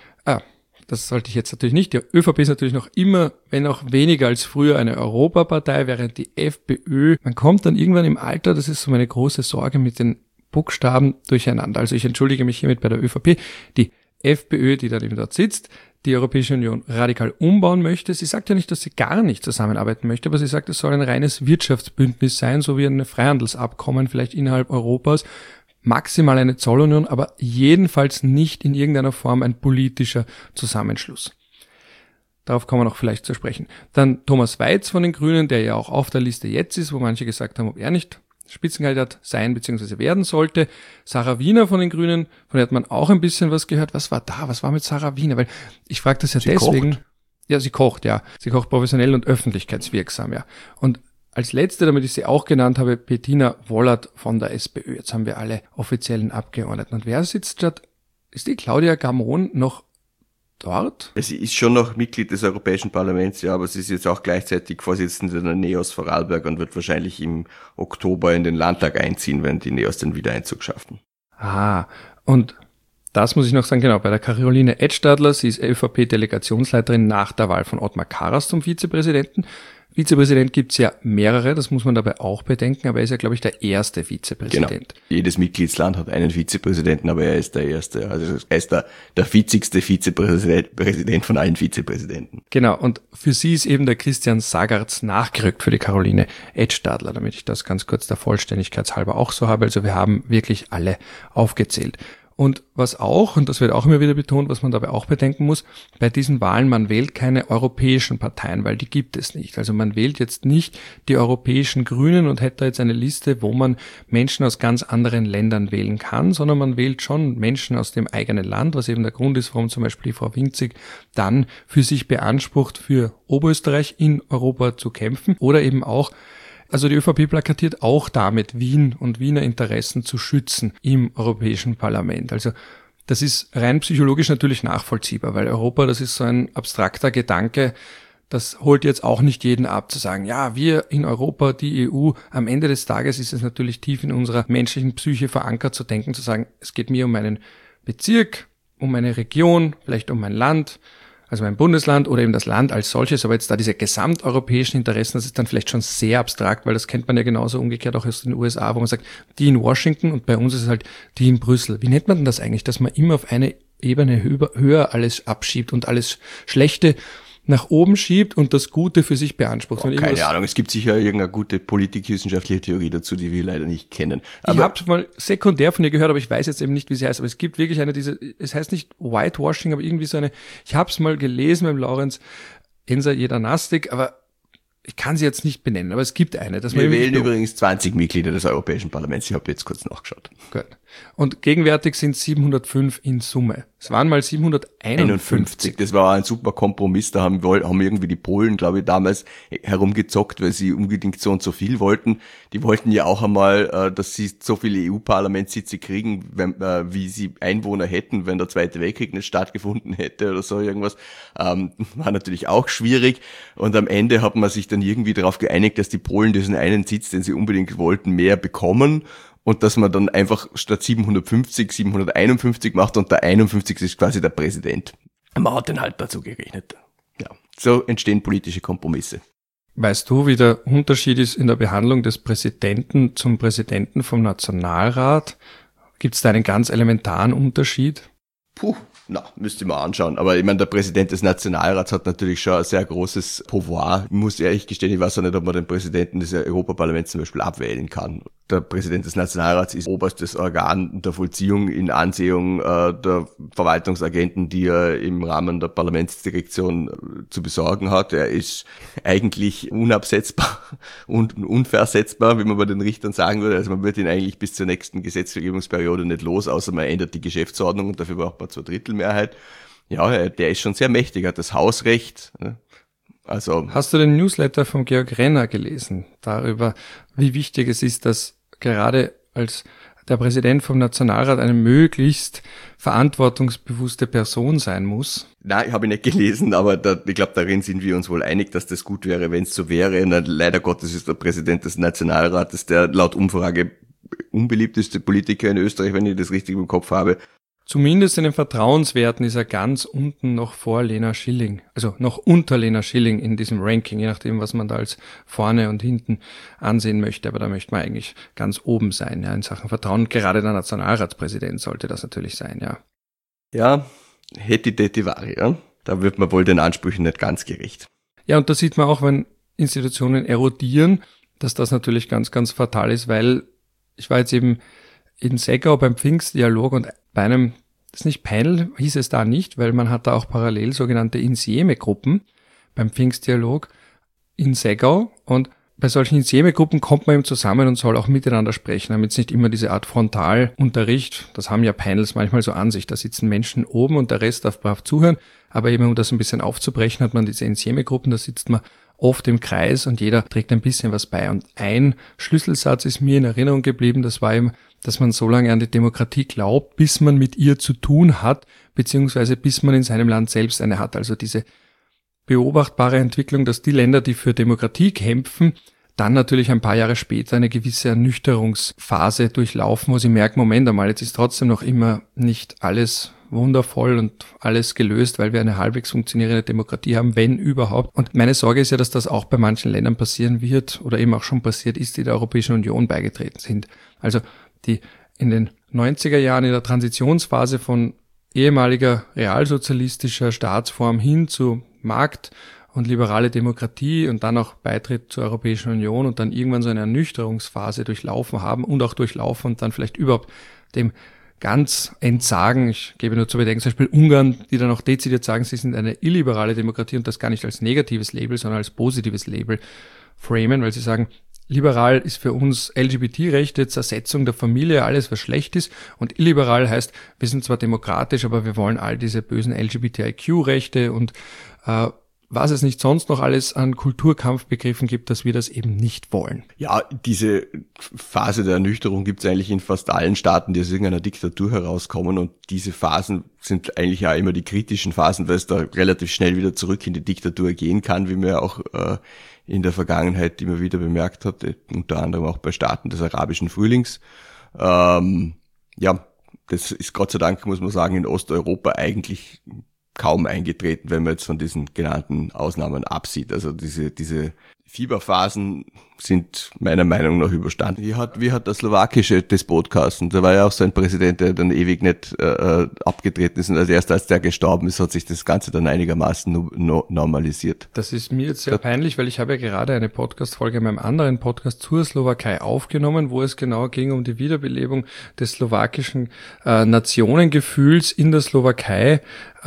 das sollte ich jetzt natürlich nicht. Die ÖVP ist natürlich noch immer, wenn auch weniger als früher, eine Europapartei, während die FPÖ, man kommt dann irgendwann im Alter, das ist so meine große Sorge, mit den Buchstaben durcheinander. Also ich entschuldige mich hiermit bei der ÖVP. Die FPÖ, die dann eben dort sitzt, die Europäische Union radikal umbauen möchte. Sie sagt ja nicht, dass sie gar nicht zusammenarbeiten möchte, aber sie sagt, es soll ein reines Wirtschaftsbündnis sein, so wie ein Freihandelsabkommen vielleicht innerhalb Europas. Maximal eine Zollunion, aber jedenfalls nicht in irgendeiner Form ein politischer Zusammenschluss. Darauf kommen wir noch vielleicht zu sprechen. Dann Thomas Weiz von den Grünen, der ja auch auf der Liste jetzt ist, wo manche gesagt haben, ob er nicht Spitzenkandidat sein bzw. werden sollte. Sarah Wiener von den Grünen, von der hat man auch ein bisschen was gehört. Was war da? Was war mit Sarah Wiener? Weil ich frage das ja sie deswegen. Kocht. Ja, sie kocht, ja. Sie kocht professionell und öffentlichkeitswirksam, ja. Und als letzte, damit ich sie auch genannt habe, Bettina Wollert von der SPÖ. Jetzt haben wir alle offiziellen Abgeordneten. Und wer sitzt statt, ist die Claudia Gamon noch dort? Sie ist schon noch Mitglied des Europäischen Parlaments, ja, aber sie ist jetzt auch gleichzeitig Vorsitzende der NEOS Vorarlberg und wird wahrscheinlich im Oktober in den Landtag einziehen, wenn die NEOS den Wiedereinzug schaffen. Und das muss ich noch sagen, genau, bei der Caroline Edstadler, sie ist ÖVP-Delegationsleiterin nach der Wahl von Ottmar Karas zum Vizepräsidenten. Vizepräsident gibt's ja mehrere, das muss man dabei auch bedenken, aber er ist ja, glaube ich, der erste Vizepräsident. Genau. Jedes Mitgliedsland hat einen Vizepräsidenten, aber er ist der erste. Also er ist der witzigste Vizepräsident von allen Vizepräsidenten. Genau, und für sie ist eben der Christian Sagartz nachgerückt für die Caroline Edstadler, damit ich das ganz kurz der Vollständigkeit halber auch so habe. Also wir haben wirklich alle aufgezählt. Und was auch, und das wird auch immer wieder betont, was man dabei auch bedenken muss, bei diesen Wahlen, man wählt keine europäischen Parteien, weil die gibt es nicht. Also man wählt jetzt nicht die europäischen Grünen und hätte jetzt eine Liste, wo man Menschen aus ganz anderen Ländern wählen kann, sondern man wählt schon Menschen aus dem eigenen Land, was eben der Grund ist, warum zum Beispiel die Frau Winzig dann für sich beansprucht, für Oberösterreich in Europa zu kämpfen oder eben auch, also die ÖVP plakatiert auch damit, Wien und Wiener Interessen zu schützen im Europäischen Parlament. Also das ist rein psychologisch natürlich nachvollziehbar, weil Europa, das ist so ein abstrakter Gedanke, das holt jetzt auch nicht jeden ab, zu sagen, ja, wir in Europa, die EU, am Ende des Tages ist es natürlich tief in unserer menschlichen Psyche verankert, zu denken, zu sagen, es geht mir um meinen Bezirk, um meine Region, vielleicht um mein Land, also mein Bundesland oder eben das Land als solches, aber jetzt da diese gesamteuropäischen Interessen, das ist dann vielleicht schon sehr abstrakt, weil das kennt man ja genauso umgekehrt auch aus den USA, wo man sagt, die in Washington und bei uns ist es halt die in Brüssel. Wie nennt man denn das eigentlich, dass man immer auf eine Ebene höher alles abschiebt und alles Schlechte nach oben schiebt und das Gute für sich beansprucht? Keine Ahnung, es gibt sicher irgendeine gute politikwissenschaftliche Theorie dazu, die wir leider nicht kennen. Aber ich habe mal sekundär von ihr gehört, aber ich weiß jetzt eben nicht, wie sie heißt. Aber es gibt wirklich es heißt nicht Whitewashing, aber irgendwie so eine, ich habe es mal gelesen beim Laurenz Enser Jedanastik, aber ich kann sie jetzt nicht benennen, aber es gibt eine. Wir wählen übrigens 20 Mitglieder des Europäischen Parlaments. Ich habe jetzt kurz nachgeschaut. Gut. Und gegenwärtig sind 705 in Summe. Es waren mal 751. Das war ein super Kompromiss. Da haben irgendwie die Polen, glaube ich, damals herumgezockt, weil sie unbedingt so und so viel wollten. Die wollten ja auch einmal, dass sie so viele EU-Parlamentssitze kriegen, wie sie Einwohner hätten, wenn der Zweite Weltkrieg nicht stattgefunden hätte oder so irgendwas. War natürlich auch schwierig. Und am Ende hat man sich dann irgendwie darauf geeinigt, dass die Polen diesen einen Sitz, den sie unbedingt wollten, mehr bekommen. Und dass man dann einfach statt 750, 751 macht und der 51 ist quasi der Präsident. Man hat den halt dazu gerechnet. Ja, so entstehen politische Kompromisse. Weißt du, wie der Unterschied ist in der Behandlung des Präsidenten zum Präsidenten vom Nationalrat? Gibt es da einen ganz elementaren Unterschied? Müsste ich mal anschauen. Aber ich meine, der Präsident des Nationalrats hat natürlich schon ein sehr großes Pouvoir. Ich muss ehrlich gestehen, ich weiß auch nicht, ob man den Präsidenten des Europaparlaments zum Beispiel abwählen kann. Der Präsident des Nationalrats ist oberstes Organ der Vollziehung in Ansehung der Verwaltungsagenten, die er im Rahmen der Parlamentsdirektion zu besorgen hat. Er ist eigentlich unabsetzbar und unversetzbar, wie man bei den Richtern sagen würde. Also man wird ihn eigentlich bis zur nächsten Gesetzgebungsperiode nicht los, außer man ändert die Geschäftsordnung und dafür braucht man 2/3 Mehrheit. Ja, der ist schon sehr mächtig, hat das Hausrecht. Also. Hast du den Newsletter von Georg Renner gelesen darüber, wie wichtig es ist, dass gerade als der Präsident vom Nationalrat eine möglichst verantwortungsbewusste Person sein muss? Nein, habe ich nicht gelesen, aber ich glaube, darin sind wir uns wohl einig, dass das gut wäre, wenn es so wäre. Na, leider Gottes ist der Präsident des Nationalrates der laut Umfrage unbeliebteste Politiker in Österreich, wenn ich das richtig im Kopf habe. Zumindest in den Vertrauenswerten ist er ganz unten noch vor Lena Schilling, also noch unter Lena Schilling in diesem Ranking, je nachdem, was man da als vorne und hinten ansehen möchte. Aber da möchte man eigentlich ganz oben sein, ja, in Sachen Vertrauen. Und gerade der Nationalratspräsident sollte das natürlich sein, ja. Ja, Hetty Vari, ja. Da wird man wohl den Ansprüchen nicht ganz gerecht. Ja, und da sieht man auch, wenn Institutionen erodieren, dass das natürlich ganz, ganz fatal ist, weil ich war jetzt eben in Seckau beim Pfingstdialog und bei einem, das ist nicht Panel, hieß es da nicht, weil man hat da auch parallel sogenannte Insieme-Gruppen beim Pfingstdialog in Seckau und bei solchen Insieme-Gruppen kommt man eben zusammen und soll auch miteinander sprechen, damit es nicht immer diese Art Frontalunterricht, das haben ja Panels manchmal so an sich, da sitzen Menschen oben und der Rest darf brav zuhören, aber eben um das ein bisschen aufzubrechen, hat man diese Insieme-Gruppen, da sitzt man oft im Kreis und jeder trägt ein bisschen was bei. Und ein Schlüsselsatz ist mir in Erinnerung geblieben, das war eben, dass man so lange an die Demokratie glaubt, bis man mit ihr zu tun hat, beziehungsweise bis man in seinem Land selbst eine hat. Also diese beobachtbare Entwicklung, dass die Länder, die für Demokratie kämpfen, dann natürlich ein paar Jahre später eine gewisse Ernüchterungsphase durchlaufen, wo sie merken, Moment einmal, jetzt ist trotzdem noch immer nicht alles wundervoll und alles gelöst, weil wir eine halbwegs funktionierende Demokratie haben, wenn überhaupt. Und meine Sorge ist ja, dass das auch bei manchen Ländern passieren wird oder eben auch schon passiert ist, die der Europäischen Union beigetreten sind. Also die in den 90er Jahren in der Transitionsphase von ehemaliger realsozialistischer Staatsform hin zu Markt- und liberale Demokratie und dann auch Beitritt zur Europäischen Union und dann irgendwann so eine Ernüchterungsphase durchlaufen haben und auch durchlaufen und dann vielleicht überhaupt dem ganz entsagen. Ich gebe nur zu bedenken, zum Beispiel Ungarn, die dann auch dezidiert sagen, sie sind eine illiberale Demokratie und das gar nicht als negatives Label, sondern als positives Label framen, weil sie sagen, liberal ist für uns LGBT-Rechte, Zersetzung der Familie, alles was schlecht ist und illiberal heißt, wir sind zwar demokratisch, aber wir wollen all diese bösen LGBTIQ-Rechte und was es nicht sonst noch alles an Kulturkampfbegriffen gibt, dass wir das eben nicht wollen. Ja, diese Phase der Ernüchterung gibt es eigentlich in fast allen Staaten, die aus irgendeiner Diktatur herauskommen und diese Phasen sind eigentlich ja immer die kritischen Phasen, weil es da relativ schnell wieder zurück in die Diktatur gehen kann, wie man ja auch in der Vergangenheit immer wieder bemerkt hat, unter anderem auch bei Staaten des arabischen Frühlings. Ja, das ist Gott sei Dank, muss man sagen, in Osteuropa eigentlich kaum eingetreten, wenn man jetzt von diesen genannten Ausnahmen absieht. Also diese Fieberphasen sind meiner Meinung nach überstanden. Wie hat der slowakische Despot geheißen? Da war ja auch so ein Präsident, der dann ewig nicht abgetreten ist und erst als der gestorben ist, hat sich das Ganze dann einigermaßen normalisiert. Das ist mir jetzt sehr peinlich, weil ich habe ja gerade eine Podcast-Folge in meinem anderen Podcast zur Slowakei aufgenommen, wo es genau ging um die Wiederbelebung des slowakischen Nationengefühls in der Slowakei.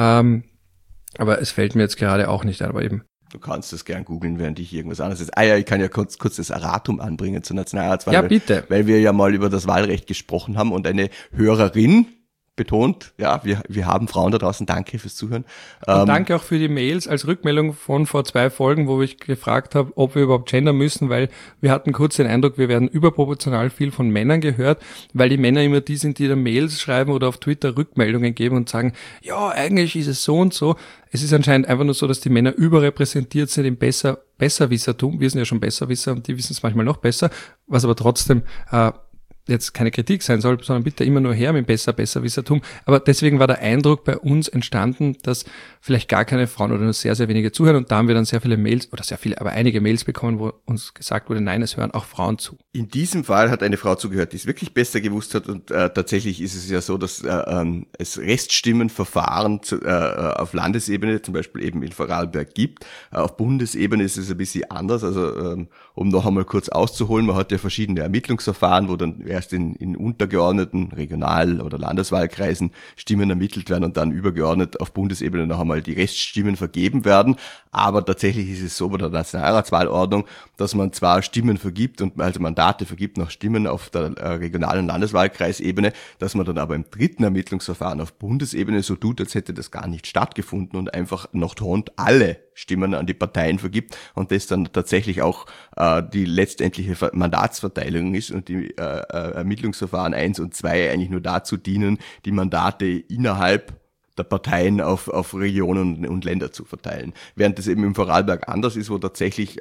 Aber es fällt mir jetzt gerade auch nicht ein, aber eben. Du kannst das gern googeln, während ich irgendwas anderes ist. Ich kann ja kurz das Erratum anbringen zur Nationalratswahl. Ja, bitte. Weil wir ja mal über das Wahlrecht gesprochen haben und eine Hörerin betont, ja, wir haben Frauen da draußen, danke fürs Zuhören. Und danke auch für die Mails als Rückmeldung von vor 2 Folgen, wo ich gefragt habe, ob wir überhaupt gendern müssen, weil wir hatten kurz den Eindruck, wir werden überproportional viel von Männern gehört, weil die Männer immer die sind, die dann Mails schreiben oder auf Twitter Rückmeldungen geben und sagen, ja, eigentlich ist es so und so. Es ist anscheinend einfach nur so, dass die Männer überrepräsentiert sind im Besserwissertum. Wir sind ja schon Besserwisser und die wissen es manchmal noch besser, was aber trotzdem jetzt keine Kritik sein soll, sondern bitte immer nur her mit Besserwissertum. Aber deswegen war der Eindruck bei uns entstanden, dass vielleicht gar keine Frauen oder nur sehr, sehr wenige zuhören. Und da haben wir dann sehr viele Mails, oder sehr viele, aber einige Mails bekommen, wo uns gesagt wurde, nein, es hören auch Frauen zu. In diesem Fall hat eine Frau zugehört, die es wirklich besser gewusst hat. Und tatsächlich ist es ja so, dass es Reststimmenverfahren auf Landesebene, zum Beispiel eben in Vorarlberg gibt. Auf Bundesebene ist es ein bisschen anders. Also um noch einmal kurz auszuholen, man hat ja verschiedene Ermittlungsverfahren, wo dann erst in untergeordneten Regional- oder Landeswahlkreisen Stimmen ermittelt werden und dann übergeordnet auf Bundesebene noch einmal die Reststimmen vergeben werden. Aber tatsächlich ist es so bei der Nationalratswahlordnung, dass man zwar Stimmen vergibt und also Mandate vergibt nach Stimmen auf der regionalen Landeswahlkreisebene, dass man dann aber im dritten Ermittlungsverfahren auf Bundesebene so tut, als hätte das gar nicht stattgefunden und einfach noch alle Stimmen an die Parteien vergibt und das dann tatsächlich auch die letztendliche Mandatsverteilung ist und die Ermittlungsverfahren 1 und 2 eigentlich nur dazu dienen, die Mandate innerhalb der Parteien auf Regionen und Länder zu verteilen. Während das eben im Vorarlberg anders ist, wo tatsächlich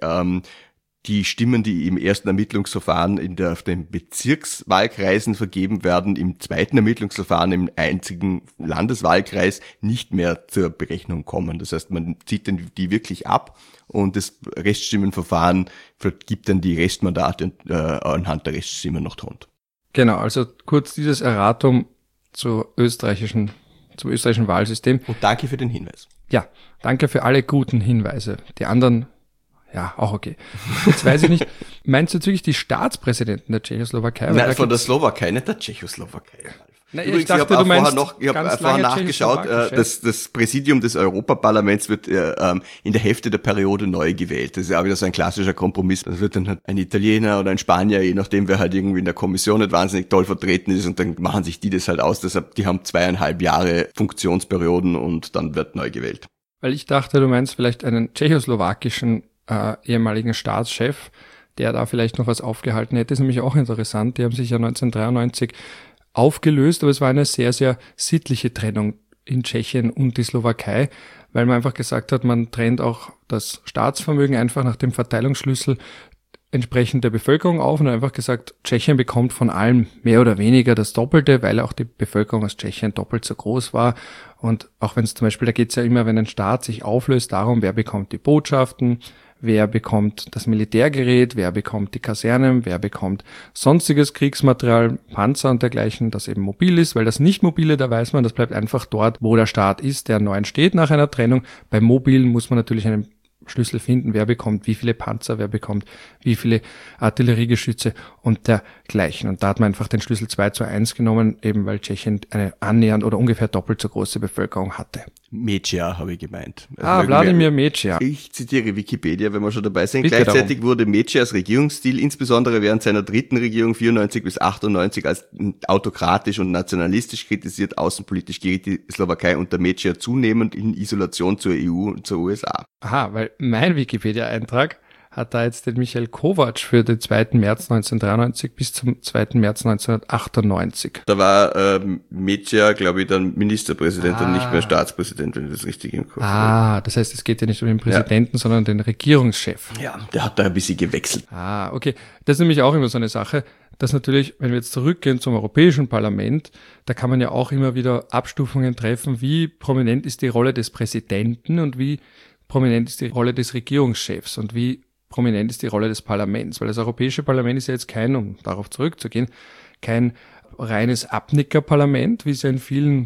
die Stimmen, die im ersten Ermittlungsverfahren auf den Bezirkswahlkreisen vergeben werden, im zweiten Ermittlungsverfahren im einzigen Landeswahlkreis nicht mehr zur Berechnung kommen. Das heißt, man zieht die wirklich ab und das Reststimmenverfahren vergibt dann die Restmandate anhand der Reststimmen noch rund. Genau, also kurz dieses Erratum zum österreichischen Wahlsystem. Und danke für den Hinweis. Ja, danke für alle guten Hinweise. Die anderen, ja, auch okay. Jetzt weiß ich nicht, meinst du jetzt wirklich die Staatspräsidenten der Tschechoslowakei? Nein, von der Slowakei, nicht der Tschechoslowakei. Na, Übrigens, ich dachte, du meinst ich habe vorher nachgeschaut, das Präsidium des Europaparlaments wird in der Hälfte der Periode neu gewählt. Das ist ja wieder so ein klassischer Kompromiss. Das wird dann halt ein Italiener oder ein Spanier, je nachdem, wer halt irgendwie in der Kommission nicht wahnsinnig toll vertreten ist und dann machen sich die das halt aus. Deshalb, die haben 2,5 Jahre Funktionsperioden und dann wird neu gewählt. Weil ich dachte, du meinst vielleicht einen tschechoslowakischen ehemaligen Staatschef, der da vielleicht noch was aufgehalten hätte. Das ist nämlich auch interessant. Die haben sich ja 1993 aufgelöst, aber es war eine sehr, sehr sittliche Trennung in Tschechien und die Slowakei, weil man einfach gesagt hat, man trennt auch das Staatsvermögen einfach nach dem Verteilungsschlüssel entsprechend der Bevölkerung auf und hat einfach gesagt, Tschechien bekommt von allem mehr oder weniger das Doppelte, weil auch die Bevölkerung aus Tschechien doppelt so groß war. Und auch wenn es zum Beispiel, da geht es ja immer, wenn ein Staat sich auflöst, darum, wer bekommt die Botschaften, wer bekommt das Militärgerät, wer bekommt die Kasernen, wer bekommt sonstiges Kriegsmaterial, Panzer und dergleichen, das eben mobil ist, weil das Nicht-Mobile, da weiß man, das bleibt einfach dort, wo der Staat ist, der neu entsteht nach einer Trennung. Bei Mobilen muss man natürlich einen Schlüssel finden, wer bekommt wie viele Panzer, wer bekommt wie viele Artilleriegeschütze und dergleichen. Und da hat man einfach den Schlüssel 2:1 genommen, eben weil Tschechien eine annähernd oder ungefähr doppelt so große Bevölkerung hatte. Mecea habe ich gemeint. Also Wladimir Mecea. Ich zitiere Wikipedia, wenn wir schon dabei sind. Bitte Gleichzeitig darum. wurde Meceas Regierungsstil insbesondere während seiner dritten Regierung 94 bis 98 als autokratisch und nationalistisch kritisiert. Außenpolitisch geriet die Slowakei unter Mecea zunehmend in Isolation zur EU und zur USA. Aha, weil mein Wikipedia-Eintrag hat da jetzt den Michael Kovac für den 2. März 1993 bis zum 2. März 1998. Da war Mecea, glaube ich, dann Ministerpräsident und nicht mehr Staatspräsident, wenn ich das richtig im Kopf habe. Das heißt, es geht ja nicht um den Präsidenten, sondern den Regierungschef. Ja, der hat da ein bisschen gewechselt. Okay. Das ist nämlich auch immer so eine Sache, dass natürlich, wenn wir jetzt zurückgehen zum Europäischen Parlament, da kann man ja auch immer wieder Abstufungen treffen, wie prominent ist die Rolle des Präsidenten und wie prominent ist die Rolle des Regierungschefs und wie prominent ist die Rolle des Parlaments, weil das Europäische Parlament ist ja jetzt kein, um darauf zurückzugehen, kein reines Abnickerparlament, wie es ja in vielen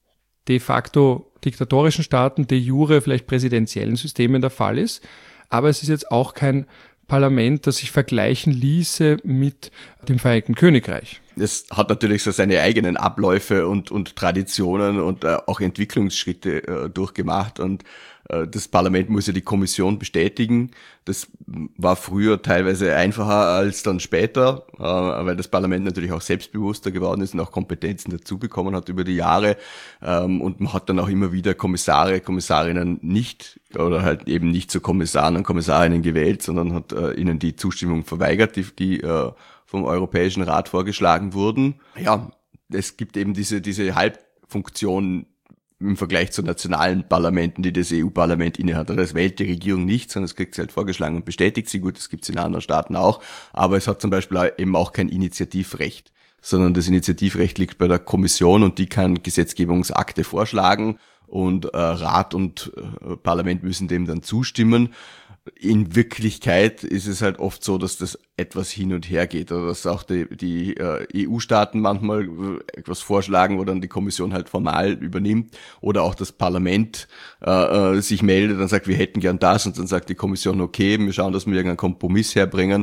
de facto diktatorischen Staaten, de jure vielleicht präsidentiellen Systemen der Fall ist, aber es ist jetzt auch kein Parlament, das sich vergleichen ließe mit dem Vereinigten Königreich. Es hat natürlich so seine eigenen Abläufe und Traditionen und auch Entwicklungsschritte durchgemacht und das Parlament muss ja die Kommission bestätigen. Das war früher teilweise einfacher als dann später, weil das Parlament natürlich auch selbstbewusster geworden ist und auch Kompetenzen dazubekommen hat über die Jahre. Und man hat dann auch immer wieder Kommissarinnen nicht oder halt eben nicht zu Kommissaren und Kommissarinnen gewählt, sondern hat ihnen die Zustimmung verweigert, die vom Europäischen Rat vorgeschlagen wurden. Ja, es gibt eben diese Halbfunktion im Vergleich zu nationalen Parlamenten, die das EU-Parlament innehat. Also das wählt die Regierung nicht, sondern es kriegt sie halt vorgeschlagen und bestätigt sie. Gut, das gibt es in anderen Staaten auch. Aber es hat zum Beispiel eben auch kein Initiativrecht, sondern das Initiativrecht liegt bei der Kommission und die kann Gesetzgebungsakte vorschlagen und Rat und Parlament müssen dem dann zustimmen. In Wirklichkeit ist es halt oft so, dass das etwas hin und her geht oder dass auch die EU-Staaten manchmal etwas vorschlagen, wo dann die Kommission halt formal übernimmt oder auch das Parlament sich meldet und sagt, wir hätten gern das und dann sagt die Kommission, okay, wir schauen, dass wir irgendeinen Kompromiss herbringen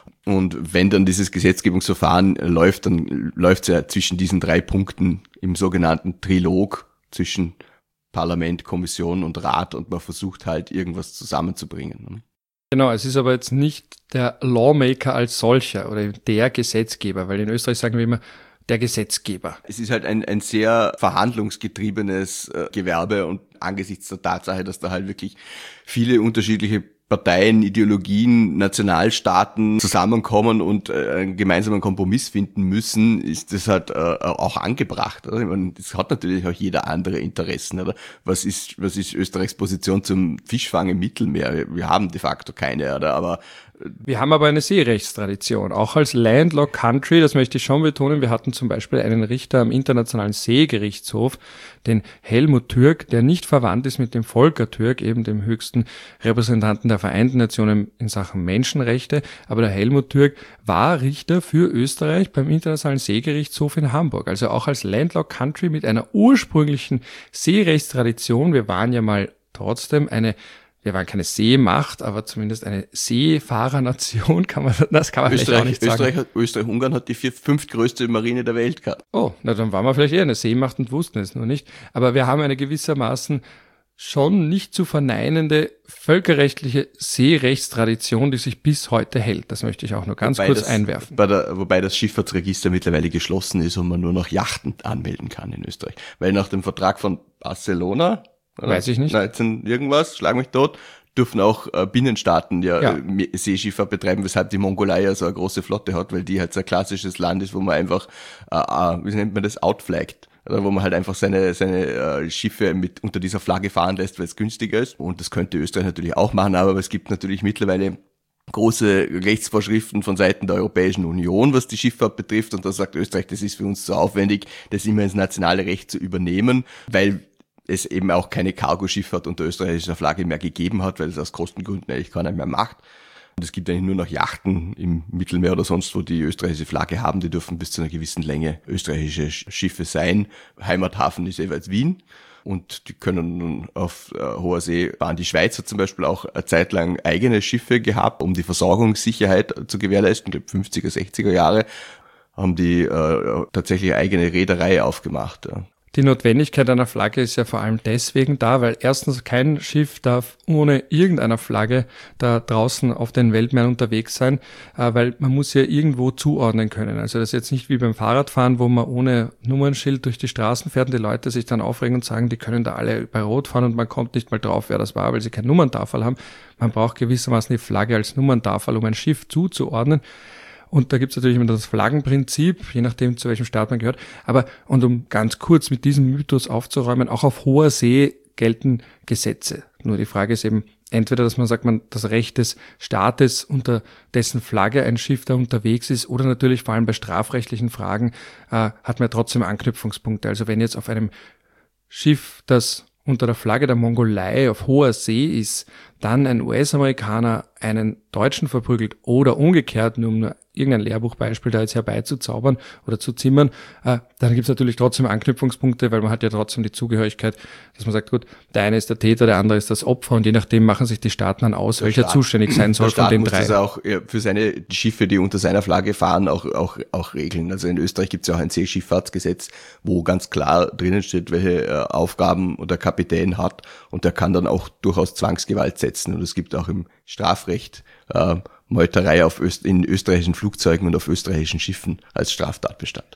und wenn dann dieses Gesetzgebungsverfahren läuft, dann läuft es ja zwischen diesen 3 Punkten im sogenannten Trilog zwischen Parlament, Kommission und Rat und man versucht halt irgendwas zusammenzubringen. Genau, es ist aber jetzt nicht der Lawmaker als solcher oder der Gesetzgeber, weil in Österreich sagen wir immer der Gesetzgeber. Es ist halt ein sehr verhandlungsgetriebenes Gewerbe und angesichts der Tatsache, dass da halt wirklich viele unterschiedliche Parteien, Ideologien, Nationalstaaten zusammenkommen und einen gemeinsamen Kompromiss finden müssen, ist das halt auch angebracht. Oder? Ich meine, das hat natürlich auch jeder andere Interessen. Oder? Was ist Österreichs Position zum Fischfang im Mittelmeer? Wir haben de facto keine, oder? Aber wir haben aber eine Seerechtstradition, auch als Landlocked Country, das möchte ich schon betonen. Wir hatten zum Beispiel einen Richter am Internationalen Seegerichtshof, den Helmut Türk, der nicht verwandt ist mit dem Volker Türk, eben dem höchsten Repräsentanten der Vereinten Nationen in Sachen Menschenrechte. Aber der Helmut Türk war Richter für Österreich beim Internationalen Seegerichtshof in Hamburg. Also auch als Landlocked Country mit einer ursprünglichen Seerechtstradition. Wir waren ja mal trotzdem wir waren keine Seemacht, aber zumindest eine Seefahrernation, das kann man vielleicht auch nicht sagen. Österreich-Ungarn hat die 5. größte Marine der Welt gehabt. Oh, na dann waren wir vielleicht eher eine Seemacht und wussten es nur nicht. Aber wir haben eine gewissermaßen schon nicht zu verneinende völkerrechtliche Seerechtstradition, die sich bis heute hält. Das möchte ich auch nur ganz kurz einwerfen. Wobei das Schifffahrtsregister mittlerweile geschlossen ist und man nur noch Yachten anmelden kann in Österreich. Weil nach dem Vertrag von Barcelona, weiß ich nicht, 19 irgendwas, schlag mich tot, dürfen auch Binnenstaaten Seeschifffahrt betreiben, weshalb die Mongolei ja so eine große Flotte hat, weil die halt so ein klassisches Land ist, wo man einfach, wie nennt man das, outflagged. Oder wo man halt einfach seine Schiffe mit unter dieser Flagge fahren lässt, weil es günstiger ist. Und das könnte Österreich natürlich auch machen, aber es gibt natürlich mittlerweile große Rechtsvorschriften von Seiten der Europäischen Union, was die Schifffahrt betrifft. Und da sagt Österreich, das ist für uns zu aufwendig, das immer ins nationale Recht zu übernehmen, weil es eben auch keine Cargo-Schifffahrt unter österreichischer Flagge mehr gegeben hat, weil es aus Kostengründen eigentlich keiner mehr macht. Und es gibt eigentlich nur noch Yachten im Mittelmeer oder sonst, wo die österreichische Flagge haben. Die dürfen bis zu einer gewissen Länge österreichische Schiffe sein. Heimathafen ist jeweils Wien. Und die können nun auf hoher See fahren. Die Schweiz hat zum Beispiel auch eine Zeit lang eigene Schiffe gehabt, um die Versorgungssicherheit zu gewährleisten. Ich glaube 50er, 60er Jahre haben die tatsächlich eine eigene Reederei aufgemacht. Ja. Die Notwendigkeit einer Flagge ist ja vor allem deswegen da, weil erstens kein Schiff darf ohne irgendeiner Flagge da draußen auf den Weltmeeren unterwegs sein, weil man muss ja irgendwo zuordnen können. Also das ist jetzt nicht wie beim Fahrradfahren, wo man ohne Nummernschild durch die Straßen fährt und die Leute sich dann aufregen und sagen, die können da alle bei Rot fahren und man kommt nicht mal drauf, wer das war, weil sie kein Nummerntafel haben. Man braucht gewissermaßen die Flagge als Nummerntafel, um ein Schiff zuzuordnen. Und da gibt's natürlich immer das Flaggenprinzip, je nachdem, zu welchem Staat man gehört. Und um ganz kurz mit diesem Mythos aufzuräumen, auch auf hoher See gelten Gesetze. Nur die Frage ist eben entweder, dass man sagt, das Recht des Staates, unter dessen Flagge ein Schiff da unterwegs ist, oder natürlich vor allem bei strafrechtlichen Fragen hat man trotzdem Anknüpfungspunkte. Also wenn jetzt auf einem Schiff, das unter der Flagge der Mongolei auf hoher See ist, dann ein US-Amerikaner einen Deutschen verprügelt oder umgekehrt, nur um nur irgendein Lehrbuchbeispiel da jetzt herbeizuzaubern oder zu zimmern, dann gibt es natürlich trotzdem Anknüpfungspunkte, weil man hat ja trotzdem die Zugehörigkeit, dass man sagt, gut, der eine ist der Täter, der andere ist das Opfer und je nachdem machen sich die Staaten dann aus, welcher zuständig sein soll von den drei. Der Staat muss das auch für seine Schiffe, die unter seiner Flagge fahren, auch regeln. Also in Österreich gibt es ja auch ein Seeschifffahrtsgesetz, wo ganz klar drinnen steht, welche Aufgaben der Kapitän hat und der kann dann auch durchaus Zwangsgewalt setzen. Und es gibt auch im Strafrecht Meuterei in österreichischen Flugzeugen und auf österreichischen Schiffen als Straftatbestand.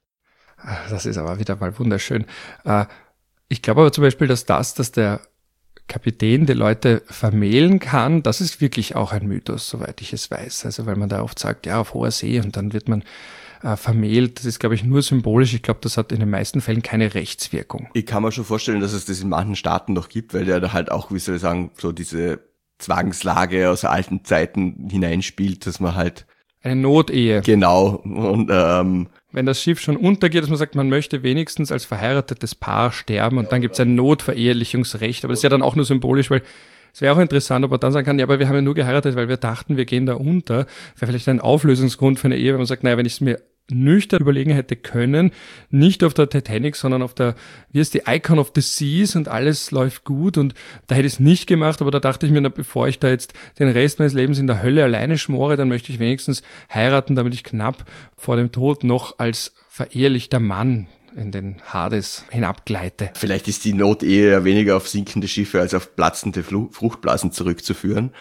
Das ist aber wieder mal wunderschön. Ich glaube aber zum Beispiel, dass der Kapitän die Leute vermählen kann, das ist wirklich auch ein Mythos, soweit ich es weiß. Also weil man da oft sagt, ja, auf hoher See und dann wird man vermählt. Das ist, glaube ich, nur symbolisch. Ich glaube, das hat in den meisten Fällen keine Rechtswirkung. Ich kann mir schon vorstellen, dass es das in manchen Staaten noch gibt, weil der da halt auch, wie soll ich sagen, so diese Zwangslage aus alten Zeiten hineinspielt, dass man halt eine Notehe. Genau. Und wenn das Schiff schon untergeht, dass man sagt, man möchte wenigstens als verheiratetes Paar sterben und dann gibt es ein Notverehelichungsrecht. Aber das ist ja dann auch nur symbolisch, weil es wäre auch interessant, ob man dann sagen kann, ja, aber wir haben ja nur geheiratet, weil wir dachten, wir gehen da unter. Wäre vielleicht ein Auflösungsgrund für eine Ehe, wenn man sagt, naja, wenn ich es mir nüchtern überlegen hätte können, nicht auf der Titanic, sondern auf der, wie ist die Icon of the Seas und alles läuft gut und da hätte ich es nicht gemacht, aber da dachte ich mir, na, bevor ich da jetzt den Rest meines Lebens in der Hölle alleine schmore, dann möchte ich wenigstens heiraten, damit ich knapp vor dem Tod noch als verehelichter Mann in den Hades hinabgleite. Vielleicht ist die Notehe ja weniger auf sinkende Schiffe als auf platzende Fruchtblasen zurückzuführen.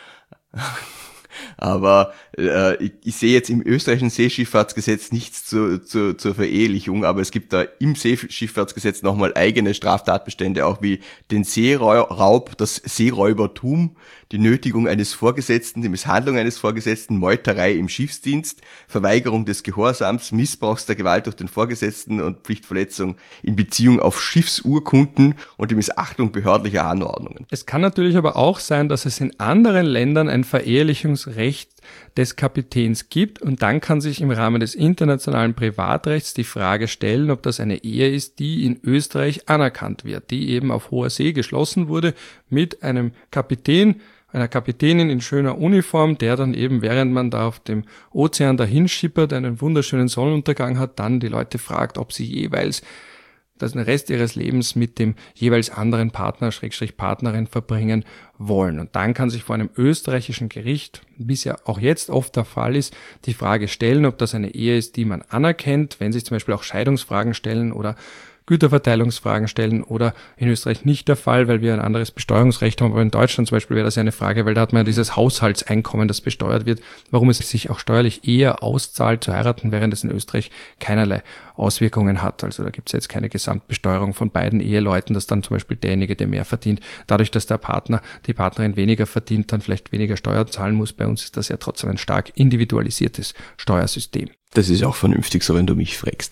Aber ich sehe jetzt im österreichischen Seeschifffahrtsgesetz nichts zur Verehelichung, aber es gibt da im Seeschifffahrtsgesetz nochmal eigene Straftatbestände, auch wie den Seeraub, das Seeräubertum, die Nötigung eines Vorgesetzten, die Misshandlung eines Vorgesetzten, Meuterei im Schiffsdienst, Verweigerung des Gehorsams, Missbrauchs der Gewalt durch den Vorgesetzten und Pflichtverletzung in Beziehung auf Schiffsurkunden und die Missachtung behördlicher Anordnungen. Es kann natürlich aber auch sein, dass es in anderen Ländern ein Verehelichungsrecht des Kapitäns gibt und dann kann sich im Rahmen des internationalen Privatrechts die Frage stellen, ob das eine Ehe ist, die in Österreich anerkannt wird, die eben auf hoher See geschlossen wurde mit einem Kapitän, einer Kapitänin in schöner Uniform, der dann eben, während man da auf dem Ozean dahin schippert, einen wunderschönen Sonnenuntergang hat, dann die Leute fragt, ob sie jeweils den Rest ihres Lebens mit dem jeweils anderen Partner, / Partnerin verbringen wollen. Und dann kann sich vor einem österreichischen Gericht, wie es ja auch jetzt oft der Fall ist, die Frage stellen, ob das eine Ehe ist, die man anerkennt, wenn sich zum Beispiel auch Scheidungsfragen stellen oder Güterverteilungsfragen stellen oder in Österreich nicht der Fall, weil wir ein anderes Besteuerungsrecht haben, aber in Deutschland zum Beispiel wäre das ja eine Frage, weil da hat man ja dieses Haushaltseinkommen, das besteuert wird, warum es sich auch steuerlich eher auszahlt zu heiraten, während es in Österreich keinerlei Auswirkungen hat. Also da gibt es jetzt keine Gesamtbesteuerung von beiden Eheleuten, dass dann zum Beispiel derjenige, der mehr verdient, dadurch, dass der Partner, die Partnerin weniger verdient, dann vielleicht weniger Steuern zahlen muss. Bei uns ist das ja trotzdem ein stark individualisiertes Steuersystem. Das ist auch vernünftig, so wenn du mich fragst.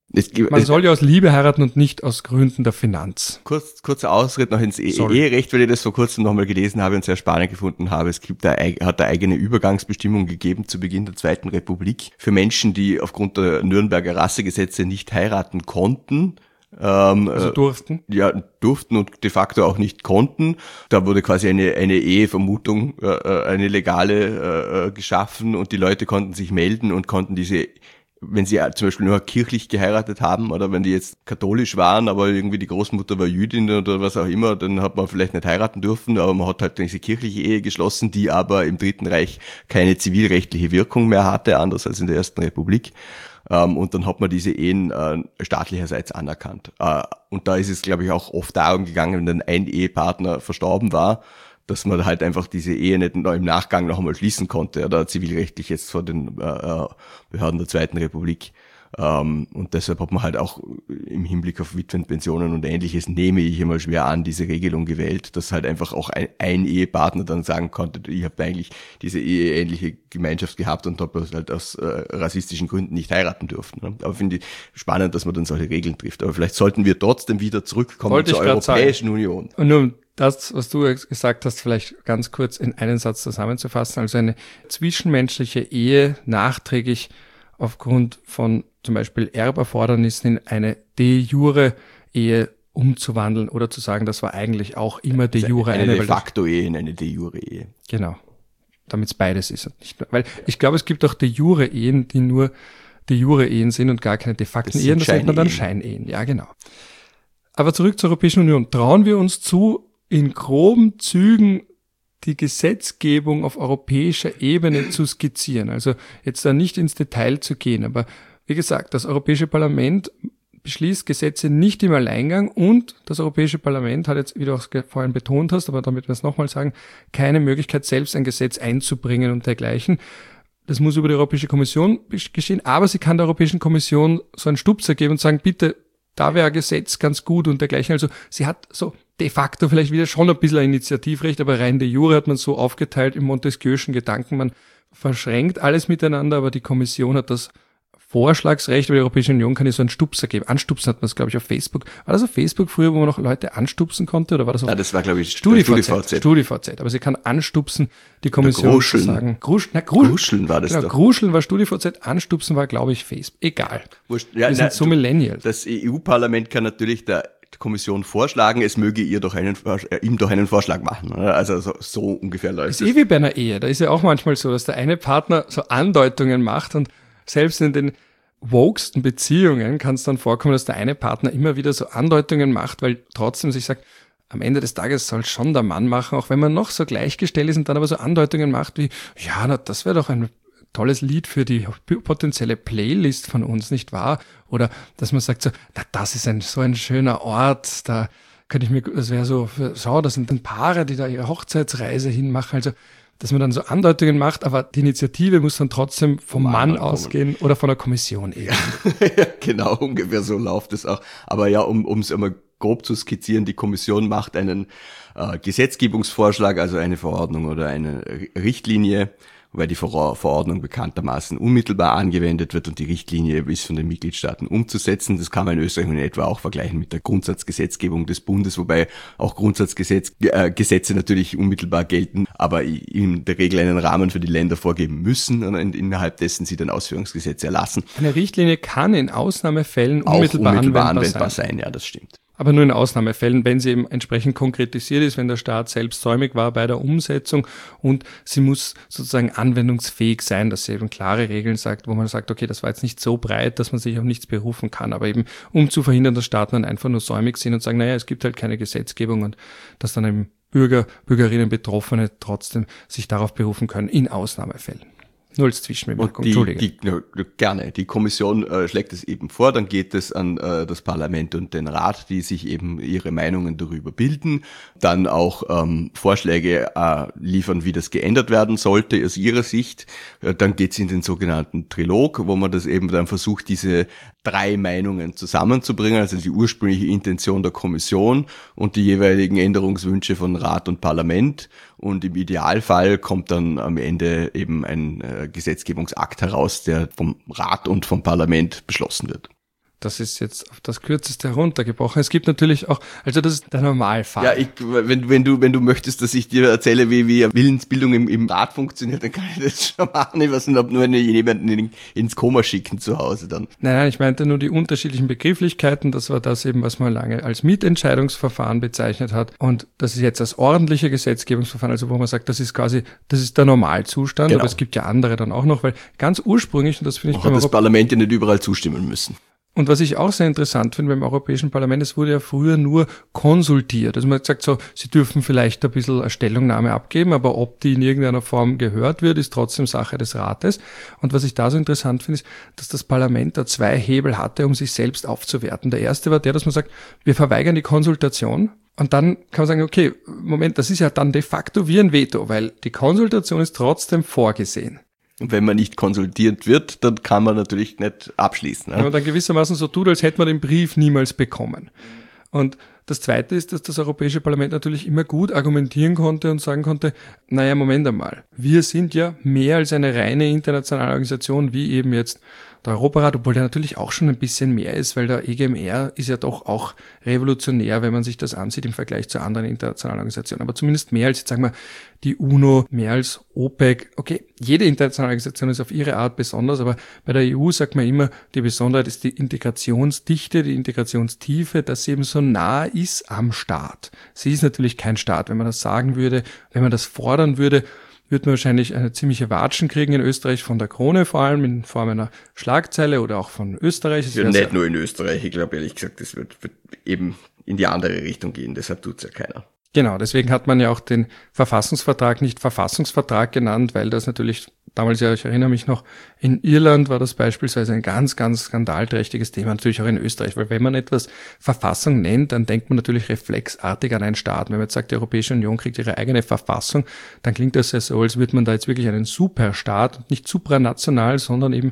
Man soll ja aus Liebe heiraten und nicht aus Gründen der Finanz. Kurzer Ausritt noch ins Eherecht, weil ich das vor kurzem nochmal gelesen habe und sehr spannend gefunden habe. Es hat da eigene Übergangsbestimmungen gegeben zu Beginn der Zweiten Republik für Menschen, die aufgrund der Nürnberger Rassegesetze nicht heiraten konnten. Also durften? Ja, durften und de facto auch nicht konnten. Da wurde quasi eine Ehevermutung, eine legale geschaffen und die Leute konnten sich melden und konnten diese, wenn sie zum Beispiel nur kirchlich geheiratet haben oder wenn die jetzt katholisch waren, aber irgendwie die Großmutter war Jüdin oder was auch immer, dann hat man vielleicht nicht heiraten dürfen, aber man hat halt diese kirchliche Ehe geschlossen, die aber im Dritten Reich keine zivilrechtliche Wirkung mehr hatte, anders als in der Ersten Republik. Und dann hat man diese Ehen staatlicherseits anerkannt. Und da ist es, glaube ich, auch oft darum gegangen, wenn dann ein Ehepartner verstorben war, dass man halt einfach diese Ehe nicht im Nachgang noch einmal schließen konnte, oder zivilrechtlich jetzt vor den Behörden der Zweiten Republik. Und deshalb hat man halt auch im Hinblick auf Witwenpensionen und Ähnliches, nehme ich immer schwer an, diese Regelung gewählt, dass halt einfach auch ein Ehepartner dann sagen konnte, ich habe eigentlich diese eheähnliche Gemeinschaft gehabt und habe halt aus rassistischen Gründen nicht heiraten dürfen. Ne? Aber finde ich spannend, dass man dann solche Regeln trifft. Aber vielleicht sollten wir trotzdem wieder zurückkommen zur Europäischen Union. Und nur das, was du gesagt hast, vielleicht ganz kurz in einen Satz zusammenzufassen. Also eine zwischenmenschliche Ehe nachträglich aufgrund von zum Beispiel Erberfordernissen in eine de jure Ehe umzuwandeln oder zu sagen, das war eigentlich auch immer de jure eine de facto Ehe in eine de jure Ehe. Genau, damit es beides ist. Weil ich glaube, es gibt auch de jure Ehen, die nur de jure Ehen sind und gar keine de facto Ehen. Das nennt man dann Scheinehen. Ja, genau. Aber zurück zur Europäischen Union. Trauen wir uns zu, in groben Zügen die Gesetzgebung auf europäischer Ebene zu skizzieren. Also jetzt da nicht ins Detail zu gehen, aber wie gesagt, das Europäische Parlament beschließt Gesetze nicht im Alleingang und das Europäische Parlament hat jetzt, wie du auch vorhin betont hast, aber damit wir es nochmal sagen, keine Möglichkeit, selbst ein Gesetz einzubringen und dergleichen. Das muss über die Europäische Kommission geschehen, aber sie kann der Europäischen Kommission so einen Stupser geben und sagen, bitte, da wäre ein Gesetz ganz gut und dergleichen. Also sie hat so de facto vielleicht wieder schon ein bisschen ein Initiativrecht, aber rein de jure hat man so aufgeteilt im Montesquieu'schen Gedanken, man verschränkt alles miteinander, aber die Kommission hat das Vorschlagsrecht über die Europäische Union kann ja so einen Stupser geben. Anstupsen hat man es, glaube ich, auf Facebook. War das auf Facebook früher, wo man noch Leute anstupsen konnte? Oder war das auf das war, glaube ich, StudiVZ. StudiVZ. Aber sie kann anstupsen, die Kommission zu sagen. Gruscheln war das genau, doch. Gruscheln war StudiVZ, anstupsen war, glaube ich, Facebook. Egal. Wir sind so Millennials. Das EU-Parlament kann natürlich der Kommission vorschlagen, es möge ihm doch einen Vorschlag machen. Also so ungefähr läuft es. Das ist wie bei einer Ehe. Da ist ja auch manchmal so, dass der eine Partner so Andeutungen macht und selbst in den wokesten Beziehungen kann es dann vorkommen, dass der eine Partner immer wieder so Andeutungen macht, weil trotzdem sich sagt, am Ende des Tages soll schon der Mann machen, auch wenn man noch so gleichgestellt ist und dann aber so Andeutungen macht wie, ja, na, das wäre doch ein tolles Lied für die potenzielle Playlist von uns, nicht wahr? Oder dass man sagt so, na, das ist so ein schöner Ort, da könnte ich mir, das wäre so, schau, das sind dann Paare, die da ihre Hochzeitsreise hinmachen, also, dass man dann so Andeutungen macht, aber die Initiative muss dann trotzdem vom Mann ausgehen oder von der Kommission eben. Ja, genau, ungefähr so läuft es auch. Aber ja, um es einmal grob zu skizzieren, die Kommission macht einen Gesetzgebungsvorschlag, also eine Verordnung oder eine Richtlinie, weil die Verordnung bekanntermaßen unmittelbar angewendet wird und die Richtlinie ist von den Mitgliedstaaten umzusetzen. Das kann man in Österreich in etwa auch vergleichen mit der Grundsatzgesetzgebung des Bundes, wobei auch Grundsatzgesetze natürlich unmittelbar gelten, aber in der Regel einen Rahmen für die Länder vorgeben müssen und innerhalb dessen sie dann Ausführungsgesetze erlassen. Eine Richtlinie kann in Ausnahmefällen unmittelbar anwendbar sein. Ja, das stimmt. Aber nur in Ausnahmefällen, wenn sie eben entsprechend konkretisiert ist, wenn der Staat selbst säumig war bei der Umsetzung und sie muss sozusagen anwendungsfähig sein, dass sie eben klare Regeln sagt, wo man sagt, okay, das war jetzt nicht so breit, dass man sich auf nichts berufen kann, aber eben um zu verhindern, dass Staaten dann einfach nur säumig sind und sagen, naja, es gibt halt keine Gesetzgebung und dass dann eben Bürgerinnen, Betroffene trotzdem sich darauf berufen können in Ausnahmefällen. Nur als Zwischenbemerkung, Entschuldige. Gerne. Die Kommission schlägt es eben vor, dann geht es an das Parlament und den Rat, die sich eben ihre Meinungen darüber bilden, dann auch Vorschläge liefern, wie das geändert werden sollte aus ihrer Sicht. Dann geht es in den sogenannten Trilog, wo man das eben dann versucht, diese 3 Meinungen zusammenzubringen, also die ursprüngliche Intention der Kommission und die jeweiligen Änderungswünsche von Rat und Parlament. Und im Idealfall kommt dann am Ende eben ein Gesetzgebungsakt heraus, der vom Rat und vom Parlament beschlossen wird. Das ist jetzt auf das Kürzeste heruntergebrochen. Es gibt natürlich auch, also das ist der Normalfall. Ja, wenn du möchtest, dass ich dir erzähle, wie Willensbildung im Rat funktioniert, dann kann ich das schon machen. Ich weiß nicht, ob nur jemanden ins Koma schicken zu Hause dann. Nein, ich meinte nur die unterschiedlichen Begrifflichkeiten. Das war das eben, was man lange als Mitentscheidungsverfahren bezeichnet hat. Und das ist jetzt das ordentliche Gesetzgebungsverfahren, also wo man sagt, das ist der Normalzustand. Genau. Aber es gibt ja andere dann auch noch, weil ganz ursprünglich, und das finde ich hat das Parlament ja nicht überall zustimmen müssen. Und was ich auch sehr interessant finde beim Europäischen Parlament, es wurde ja früher nur konsultiert. Also man hat gesagt so, sie dürfen vielleicht ein bisschen eine Stellungnahme abgeben, aber ob die in irgendeiner Form gehört wird, ist trotzdem Sache des Rates. Und was ich da so interessant finde, ist, dass das Parlament da 2 Hebel hatte, um sich selbst aufzuwerten. Der erste war der, dass man sagt, wir verweigern die Konsultation. Und dann kann man sagen, okay, Moment, das ist ja dann de facto wie ein Veto, weil die Konsultation ist trotzdem vorgesehen. Und wenn man nicht konsultiert wird, dann kann man natürlich nicht abschließen. Ne? Wenn man dann gewissermaßen so tut, als hätte man den Brief niemals bekommen. Und das Zweite ist, dass das Europäische Parlament natürlich immer gut argumentieren konnte und sagen konnte, naja, Moment einmal, wir sind ja mehr als eine reine internationale Organisation, wie eben jetzt der Europarat, obwohl der natürlich auch schon ein bisschen mehr ist, weil der EGMR ist ja doch auch revolutionär, wenn man sich das ansieht im Vergleich zu anderen internationalen Organisationen. Aber zumindest mehr als, jetzt sagen wir, die UNO, mehr als OPEC. Okay, jede internationale Organisation ist auf ihre Art besonders, aber bei der EU sagt man immer, die Besonderheit ist die Integrationsdichte, die Integrationstiefe, dass sie eben so nah ist am Staat. Sie ist natürlich kein Staat. Wenn man das sagen würde, wenn man das fordern würde, wird man wahrscheinlich eine ziemliche Watschen kriegen in Österreich von der Krone, vor allem in Form einer Schlagzeile oder auch von Österreich. Ja, nicht nur in Österreich, ich glaube ehrlich gesagt, das wird eben in die andere Richtung gehen, deshalb tut's ja keiner. Genau, deswegen hat man ja auch den Verfassungsvertrag nicht Verfassungsvertrag genannt, weil das natürlich damals, ja, ich erinnere mich noch, in Irland war das beispielsweise ein ganz, ganz skandalträchtiges Thema, natürlich auch in Österreich, weil wenn man etwas Verfassung nennt, dann denkt man natürlich reflexartig an einen Staat. Wenn man jetzt sagt, die Europäische Union kriegt ihre eigene Verfassung, dann klingt das ja so, als würde man da jetzt wirklich einen Superstaat, nicht supranational, sondern eben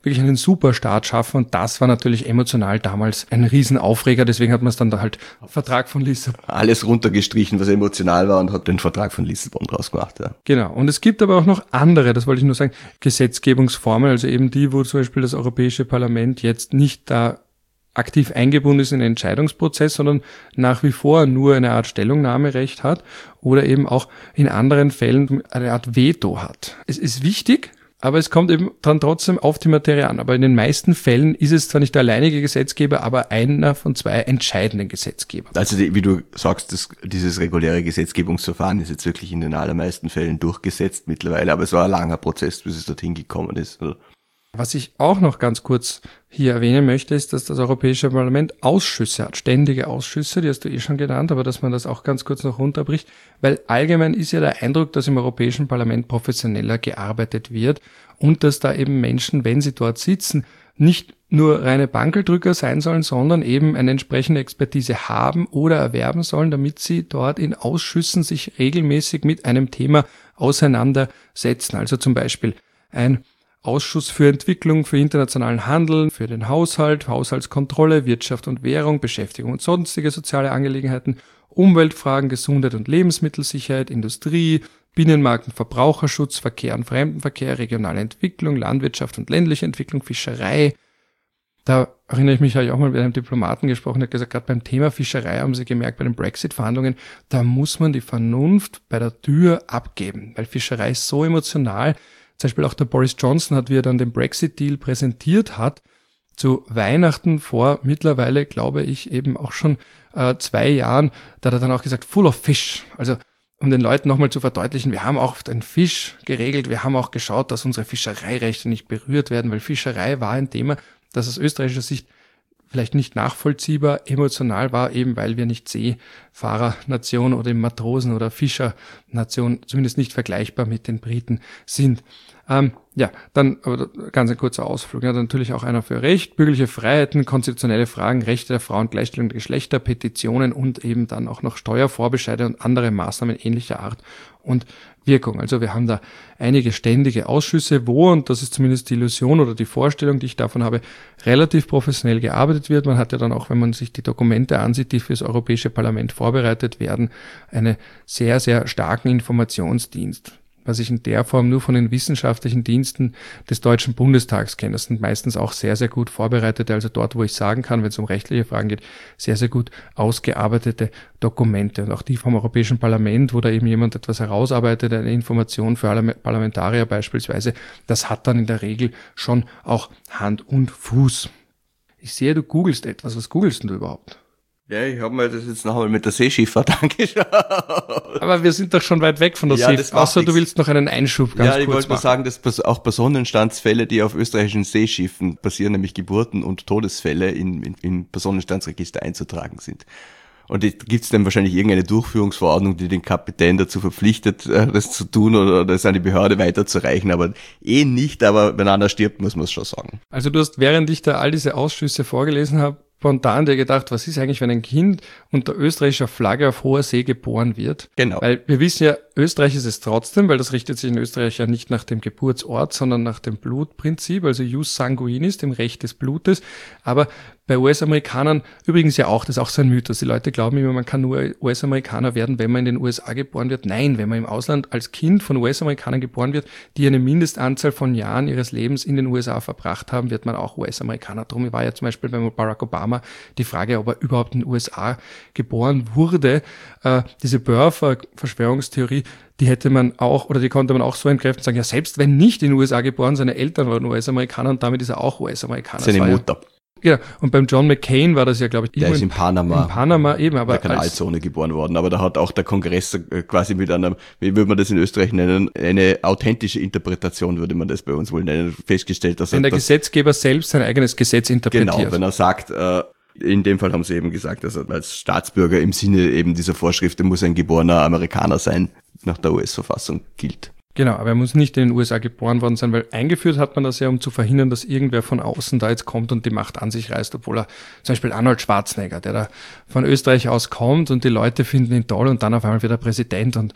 wirklich einen Superstaat schaffen und das war natürlich emotional damals ein Riesenaufreger, deswegen hat man es dann da halt Vertrag von Lissabon. Alles runtergestrichen, was emotional war und hat den Vertrag von Lissabon draus gemacht, ja. Genau. Und es gibt aber auch noch andere, das wollte ich nur sagen, Gesetzgebungsformen, also eben die, wo zum Beispiel das Europäische Parlament jetzt nicht da aktiv eingebunden ist in den Entscheidungsprozess, sondern nach wie vor nur eine Art Stellungnahmerecht hat oder eben auch in anderen Fällen eine Art Veto hat. Es ist wichtig, aber es kommt eben dann trotzdem auf die Materie an. Aber in den meisten Fällen ist es zwar nicht der alleinige Gesetzgeber, aber einer von zwei entscheidenden Gesetzgebern. Also wie du sagst, dieses reguläre Gesetzgebungsverfahren ist jetzt wirklich in den allermeisten Fällen durchgesetzt mittlerweile, aber es war ein langer Prozess, bis es dorthin gekommen ist. Was ich auch noch ganz kurz hier erwähnen möchte, ist, dass das Europäische Parlament Ausschüsse hat, ständige Ausschüsse, die hast du schon genannt, aber dass man das auch ganz kurz noch runterbricht, weil allgemein ist ja der Eindruck, dass im Europäischen Parlament professioneller gearbeitet wird und dass da eben Menschen, wenn sie dort sitzen, nicht nur reine Bankeldrücker sein sollen, sondern eben eine entsprechende Expertise haben oder erwerben sollen, damit sie dort in Ausschüssen sich regelmäßig mit einem Thema auseinandersetzen. Also zum Beispiel ein Ausschuss für Entwicklung, für internationalen Handel, für den Haushalt, Haushaltskontrolle, Wirtschaft und Währung, Beschäftigung und sonstige soziale Angelegenheiten, Umweltfragen, Gesundheit und Lebensmittelsicherheit, Industrie, Binnenmarkt und Verbraucherschutz, Verkehr und Fremdenverkehr, regionale Entwicklung, Landwirtschaft und ländliche Entwicklung, Fischerei. Da erinnere ich mich, habe ich auch mal mit einem Diplomaten gesprochen, der hat gesagt, gerade beim Thema Fischerei haben sie gemerkt, bei den Brexit-Verhandlungen, da muss man die Vernunft bei der Tür abgeben, weil Fischerei ist so emotional. Zum Beispiel auch der Boris Johnson hat, wie er dann den Brexit-Deal präsentiert hat, zu Weihnachten vor mittlerweile, glaube ich, eben auch schon 2 Jahren, da hat er dann auch gesagt, full of fish. Also um den Leuten nochmal zu verdeutlichen, wir haben auch den Fisch geregelt, wir haben auch geschaut, dass unsere Fischereirechte nicht berührt werden, weil Fischerei war ein Thema, das aus österreichischer Sicht vielleicht nicht nachvollziehbar, emotional war, eben weil wir nicht Seefahrernation oder Matrosen- oder Fischernation, zumindest nicht vergleichbar mit den Briten sind. Dann aber ganz ein kurzer Ausflug. Ja, natürlich auch einer für Recht, bürgerliche Freiheiten, konstitutionelle Fragen, Rechte der Frauen, Gleichstellung der Geschlechter, Petitionen und eben dann auch noch Steuervorbescheide und andere Maßnahmen ähnlicher Art und Wirkung. Also wir haben da einige ständige Ausschüsse, wo, und das ist zumindest die Illusion oder die Vorstellung, die ich davon habe, relativ professionell gearbeitet wird. Man hat ja dann auch, wenn man sich die Dokumente ansieht, die für das Europäische Parlament vorbereitet werden, einen sehr, sehr starken Informationsdienst, was ich in der Form nur von den wissenschaftlichen Diensten des Deutschen Bundestags kenne. Das sind meistens auch sehr, sehr gut vorbereitete, also dort, wo ich sagen kann, wenn es um rechtliche Fragen geht, sehr, sehr gut ausgearbeitete Dokumente. Und auch die vom Europäischen Parlament, wo da eben jemand etwas herausarbeitet, eine Information für alle Parlamentarier beispielsweise, das hat dann in der Regel schon auch Hand und Fuß. Ich sehe, du googelst etwas. Was googelst denn du überhaupt? Ja, ich habe mir das jetzt noch einmal mit der Seeschifffahrt angeschaut. Aber wir sind doch schon weit weg von der Seefahrt, außer du willst noch einen Einschub ganz kurz machen. Ja, ich wollte nur sagen, dass auch bei Sonnenstandsfälle, die auf österreichischen Seeschiffen passieren, nämlich Geburten und Todesfälle in Personenstandsregister einzutragen sind. Und gibt es dann wahrscheinlich irgendeine Durchführungsverordnung, die den Kapitän dazu verpflichtet, das zu tun oder das an die Behörde weiterzureichen, aber nicht, aber wenn einer stirbt, muss man es schon sagen. Also du hast, während ich da all diese Ausschüsse vorgelesen habe, spontan dir gedacht, was ist eigentlich, wenn ein Kind unter österreichischer Flagge auf hoher See geboren wird? Genau. Weil wir wissen ja, Österreich ist es trotzdem, weil das richtet sich in Österreich ja nicht nach dem Geburtsort, sondern nach dem Blutprinzip, also Jus sanguinis, dem Recht des Blutes. Aber bei US-Amerikanern übrigens ja auch, das ist auch so ein Mythos. Die Leute glauben immer, man kann nur US-Amerikaner werden, wenn man in den USA geboren wird. Nein, wenn man im Ausland als Kind von US-Amerikanern geboren wird, die eine Mindestanzahl von Jahren ihres Lebens in den USA verbracht haben, wird man auch US-Amerikaner. Darum war ja zum Beispiel bei Barack Obama die Frage, ob er überhaupt in den USA geboren wurde. Diese Birther-Verschwörungstheorie, die hätte man auch, oder die konnte man auch so entkräften und sagen, ja, selbst wenn nicht in den USA geboren, seine Eltern waren US-Amerikaner und damit ist er auch US-Amerikaner. Seine Mutter. Ja, und beim John McCain war das ja, glaube ich, der ist in Panama. In Panama eben, aber in der Kanalzone geboren worden. Aber da hat auch der Kongress quasi mit einer, wie würde man das in Österreich nennen, eine authentische Interpretation, würde man das bei uns wohl nennen, festgestellt, dass wenn der Gesetzgeber selbst sein eigenes Gesetz interpretiert. Genau, wenn er sagt, in dem Fall haben sie eben gesagt, dass er als Staatsbürger im Sinne eben dieser Vorschrift, er muss ein geborener Amerikaner sein, nach der US-Verfassung gilt. Genau, aber er muss nicht in den USA geboren worden sein, weil eingeführt hat man das ja, um zu verhindern, dass irgendwer von außen da jetzt kommt und die Macht an sich reißt, obwohl er, zum Beispiel Arnold Schwarzenegger, der da von Österreich aus kommt und die Leute finden ihn toll und dann auf einmal wird er Präsident und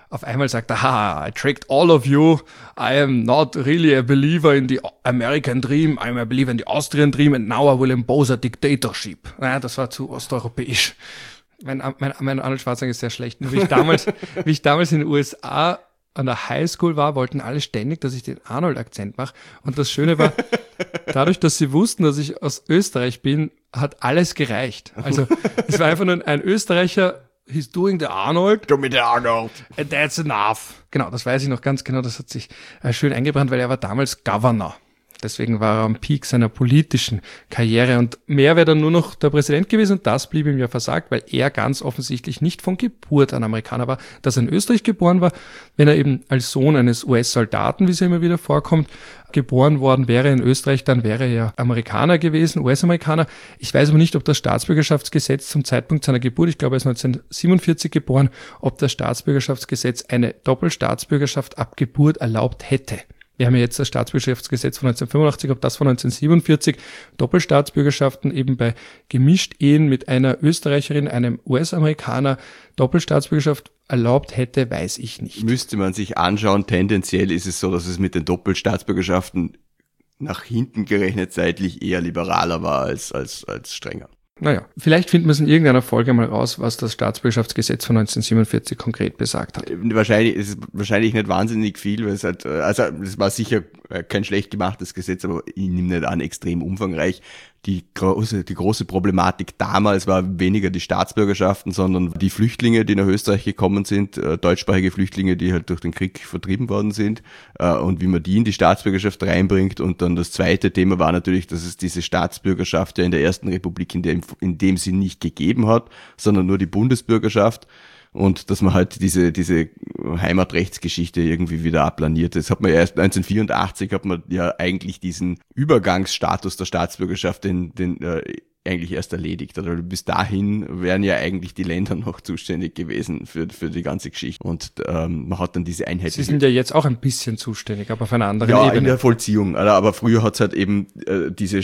auf einmal sagt, aha, I tricked all of you, I am not really a believer in the American dream, I am a believer in the Austrian dream and now I will impose a dictatorship. Naja, das war zu osteuropäisch. Mein Arnold Schwarzenegger ist sehr schlecht. Wie ich damals in den USA an der Highschool war, wollten alle ständig, dass ich den Arnold-Akzent mache. Und das Schöne war, dadurch, dass sie wussten, dass ich aus Österreich bin, hat alles gereicht. Also es war einfach nur ein Österreicher, he's doing the Arnold. Du mit der Arnold. And that's enough. Genau, das weiß ich noch ganz genau. Das hat sich schön eingebrannt, weil er war damals Governor. Deswegen war er am Peak seiner politischen Karriere und mehr wäre dann nur noch der Präsident gewesen und das blieb ihm ja versagt, weil er ganz offensichtlich nicht von Geburt ein Amerikaner war, dass er in Österreich geboren war. Wenn er eben als Sohn eines US-Soldaten, wie es ja immer wieder vorkommt, geboren worden wäre in Österreich, dann wäre er ja Amerikaner gewesen, US-Amerikaner. Ich weiß aber nicht, ob das Staatsbürgerschaftsgesetz zum Zeitpunkt seiner Geburt, ich glaube er ist 1947 geboren, ob das Staatsbürgerschaftsgesetz eine Doppelstaatsbürgerschaft ab Geburt erlaubt hätte. Wir haben ja jetzt das Staatsbürgerschaftsgesetz von 1985, ob das von 1947 Doppelstaatsbürgerschaften eben bei Gemischt-Ehen mit einer Österreicherin, einem US-Amerikaner Doppelstaatsbürgerschaft erlaubt hätte, weiß ich nicht. Müsste man sich anschauen. Tendenziell ist es so, dass es mit den Doppelstaatsbürgerschaften nach hinten gerechnet zeitlich eher liberaler war als strenger. Naja, vielleicht finden wir es in irgendeiner Folge mal raus, was das Staatsbürgerschaftsgesetz von 1947 konkret besagt hat. Wahrscheinlich ist es wahrscheinlich nicht wahnsinnig viel, weil es halt, also es war sicher kein schlecht gemachtes Gesetz, aber ich nehme nicht an, extrem umfangreich. Die große Problematik damals war weniger die Staatsbürgerschaften, sondern die Flüchtlinge, die nach Österreich gekommen sind, deutschsprachige Flüchtlinge, die halt durch den Krieg vertrieben worden sind, und wie man die in die Staatsbürgerschaft reinbringt. Und dann das zweite Thema war natürlich, dass es diese Staatsbürgerschaft ja in der Ersten Republik in dem Sinn nicht gegeben hat, sondern nur die Bundesbürgerschaft. Und dass man halt diese Heimatrechtsgeschichte irgendwie wieder ablaniert. Das hat man ja erst 1984 hat man ja eigentlich diesen Übergangsstatus der Staatsbürgerschaft eigentlich erst erledigt. Also bis dahin wären ja eigentlich die Länder noch zuständig gewesen für die ganze Geschichte. Und man hat dann diese einheitliche... Sie sind ja jetzt auch ein bisschen zuständig, aber auf einer anderen Ebene. Ja, in der Vollziehung. Aber früher hat es halt eben diese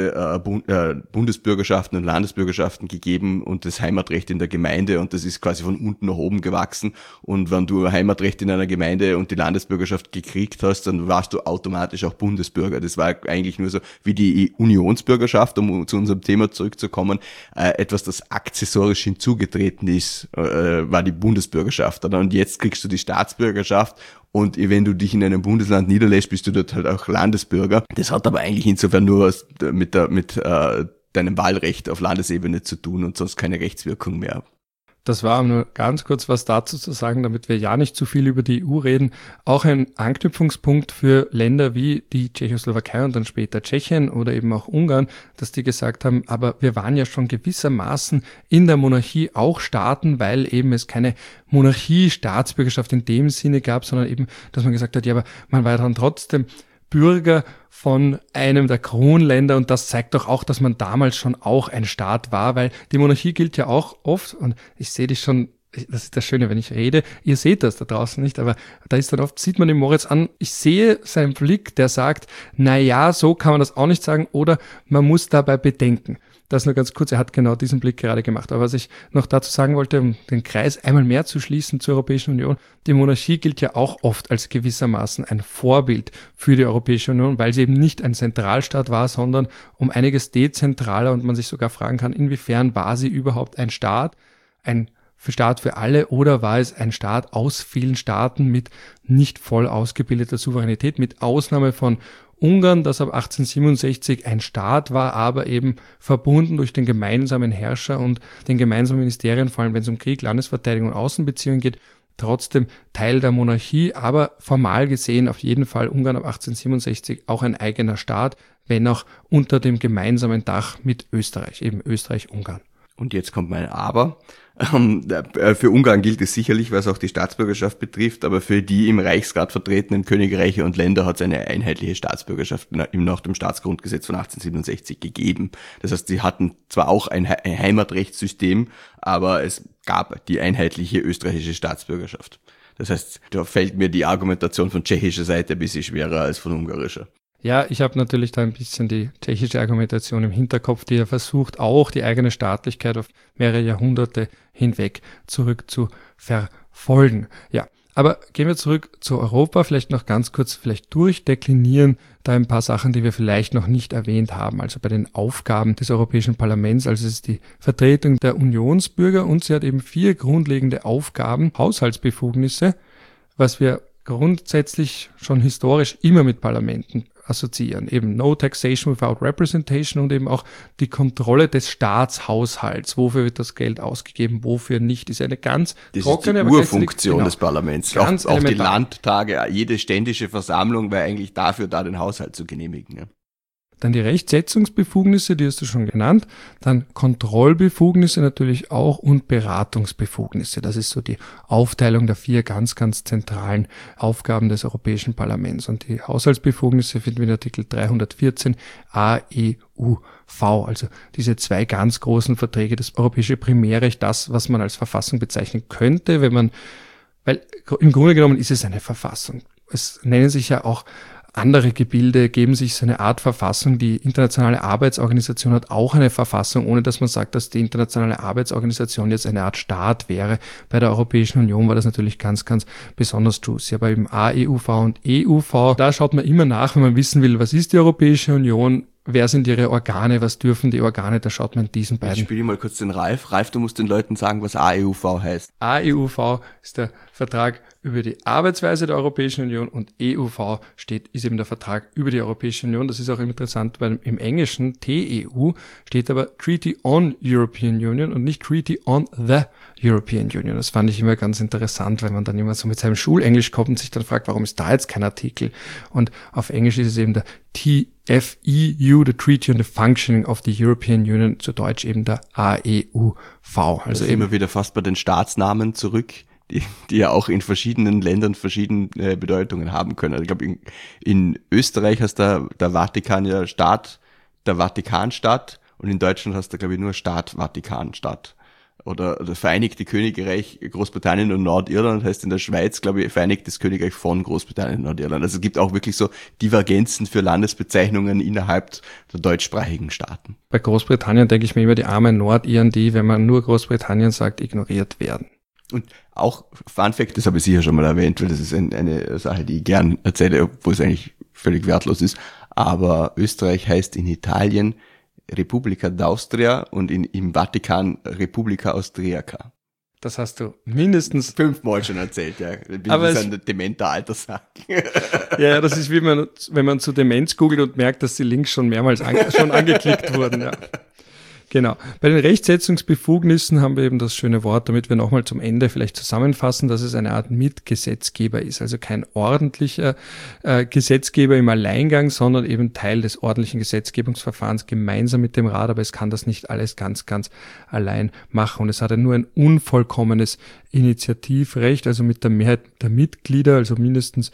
Bundesbürgerschaften und Landesbürgerschaften gegeben und das Heimatrecht in der Gemeinde und das ist quasi von unten nach oben gewachsen. Und wenn du Heimatrecht in einer Gemeinde und die Landesbürgerschaft gekriegt hast, dann warst du automatisch auch Bundesbürger. Das war eigentlich nur so wie die Unionsbürgerschaft, um zu unserem Thema zurückzukommen, etwas, das accessorisch hinzugetreten ist, war die Bundesbürgerschaft. Und jetzt kriegst du die Staatsbürgerschaft und wenn du dich in einem Bundesland niederlässt, bist du dort halt auch Landesbürger. Das hat aber eigentlich insofern nur was mit deinem Wahlrecht auf Landesebene zu tun und sonst keine Rechtswirkung mehr. Das war nur ganz kurz was dazu zu sagen, damit wir ja nicht zu viel über die EU reden. Auch ein Anknüpfungspunkt für Länder wie die Tschechoslowakei und dann später Tschechien oder eben auch Ungarn, dass die gesagt haben, aber wir waren ja schon gewissermaßen in der Monarchie auch Staaten, weil eben es keine Monarchie-Staatsbürgerschaft in dem Sinne gab, sondern eben, dass man gesagt hat, ja, aber man war dann trotzdem Bürger von einem der Kronländer und das zeigt doch auch, dass man damals schon auch ein Staat war, weil die Monarchie gilt ja auch oft und ich sehe dich schon, das ist das Schöne, wenn ich rede, ihr seht das da draußen nicht, aber da ist dann oft, sieht man den Moritz an, ich sehe seinen Blick, der sagt, na ja, so kann man das auch nicht sagen oder man muss dabei bedenken. Das nur ganz kurz, er hat genau diesen Blick gerade gemacht. Aber was ich noch dazu sagen wollte, um den Kreis einmal mehr zu schließen zur Europäischen Union, die Monarchie gilt ja auch oft als gewissermaßen ein Vorbild für die Europäische Union, weil sie eben nicht ein Zentralstaat war, sondern um einiges dezentraler und man sich sogar fragen kann, inwiefern war sie überhaupt ein Staat, ein Staat für alle oder war es ein Staat aus vielen Staaten mit nicht voll ausgebildeter Souveränität, mit Ausnahme von Ungarn, das ab 1867 ein Staat war, aber eben verbunden durch den gemeinsamen Herrscher und den gemeinsamen Ministerien, vor allem wenn es um Krieg, Landesverteidigung und Außenbeziehungen geht, trotzdem Teil der Monarchie, aber formal gesehen auf jeden Fall Ungarn ab 1867 auch ein eigener Staat, wenn auch unter dem gemeinsamen Dach mit Österreich, eben Österreich-Ungarn. Und jetzt kommt mein Aber. Für Ungarn gilt es sicherlich, was auch die Staatsbürgerschaft betrifft, aber für die im Reichsrat vertretenen Königreiche und Länder hat es eine einheitliche Staatsbürgerschaft nach dem Staatsgrundgesetz von 1867 gegeben. Das heißt, sie hatten zwar auch ein Heimatrechtssystem, aber es gab die einheitliche österreichische Staatsbürgerschaft. Das heißt, da fällt mir die Argumentation von tschechischer Seite ein bisschen schwerer als von ungarischer. Ja, ich habe natürlich da ein bisschen die tschechische Argumentation im Hinterkopf, die ja versucht, auch die eigene Staatlichkeit auf mehrere Jahrhunderte hinweg zurück zu verfolgen. Ja, Aber gehen wir zurück zu Europa, vielleicht noch ganz kurz durchdeklinieren, da ein paar Sachen, die wir vielleicht noch nicht erwähnt haben. Also bei den Aufgaben des Europäischen Parlaments, also es ist die Vertretung der Unionsbürger und sie hat eben 4 grundlegende Aufgaben, Haushaltsbefugnisse, was wir grundsätzlich schon historisch immer mit Parlamenten assoziieren. Eben No Taxation Without Representation und eben auch die Kontrolle des Staatshaushalts. Wofür wird das Geld ausgegeben, wofür nicht, ist eine ganz trockene, aber Urfunktion des Parlaments. Auch die Landtage, jede ständische Versammlung war eigentlich dafür da, den Haushalt zu genehmigen. Ja. Dann die Rechtsetzungsbefugnisse, die hast du schon genannt. Dann Kontrollbefugnisse natürlich auch und Beratungsbefugnisse. Das ist so die Aufteilung der 4 ganz, ganz zentralen Aufgaben des Europäischen Parlaments. Und die Haushaltsbefugnisse finden wir in Artikel 314 AEUV. Also diese 2 ganz großen Verträge, das europäische Primärrecht, das, was man als Verfassung bezeichnen könnte, weil im Grunde genommen ist es eine Verfassung. Es nennen sich ja auch andere Gebilde, geben sich so eine Art Verfassung. Die Internationale Arbeitsorganisation hat auch eine Verfassung, ohne dass man sagt, dass die Internationale Arbeitsorganisation jetzt eine Art Staat wäre. Bei der Europäischen Union war das natürlich ganz, ganz besonders juicy. Aber im AEUV und EUV, da schaut man immer nach, wenn man wissen will, was ist die Europäische Union, wer sind ihre Organe, was dürfen die Organe, da schaut man in diesen beiden. Jetzt spiele ich mal kurz den Ralf. Ralf, du musst den Leuten sagen, was AEUV heißt. AEUV ist der Vertrag über die Arbeitsweise der Europäischen Union und EUV ist eben der Vertrag über die Europäische Union. Das ist auch interessant, weil im Englischen TEU steht aber Treaty on European Union und nicht Treaty on the European Union. Das fand ich immer ganz interessant, wenn man dann immer so mit seinem Schulenglisch kommt und sich dann fragt, warum ist da jetzt kein Artikel? Und auf Englisch ist es eben der TFEU, the Treaty on the Functioning of the European Union, zu Deutsch eben der AEUV. Also eben immer wieder fast bei den Staatsnamen zurück, die ja auch in verschiedenen Ländern verschiedene Bedeutungen haben können. Also ich glaube, in Österreich heißt der Vatikan ja Staat, der Vatikanstadt, und in Deutschland heißt der, glaube ich, nur Staat Vatikanstadt. Oder das Vereinigte Königreich Großbritannien und Nordirland heißt in der Schweiz, glaube ich, Vereinigtes Königreich von Großbritannien und Nordirland. Also es gibt auch wirklich so Divergenzen für Landesbezeichnungen innerhalb der deutschsprachigen Staaten. Bei Großbritannien denke ich mir immer die armen Nordiren, die, wenn man nur Großbritannien sagt, ignoriert werden. Und auch Fun Fact, das habe ich sicher schon mal erwähnt, weil das ist eine Sache, die ich gern erzähle, obwohl es eigentlich völlig wertlos ist. Aber Österreich heißt in Italien Repubblica d'Austria und im Vatikan Repubblica Austriaca. Das hast du mindestens 5-mal schon erzählt, ja. Das ist ein dementer Alterssack. Ja, das ist wie wenn man zu Demenz googelt und merkt, dass die Links schon mehrmals schon angeklickt wurden, ja. Genau. Bei den Rechtsetzungsbefugnissen haben wir eben das schöne Wort, damit wir nochmal zum Ende vielleicht zusammenfassen, dass es eine Art Mitgesetzgeber ist. Also kein ordentlicher Gesetzgeber im Alleingang, sondern eben Teil des ordentlichen Gesetzgebungsverfahrens gemeinsam mit dem Rat. Aber es kann das nicht alles ganz, ganz allein machen. Und es hat ja nur ein unvollkommenes Initiativrecht, also mit der Mehrheit der Mitglieder, also mindestens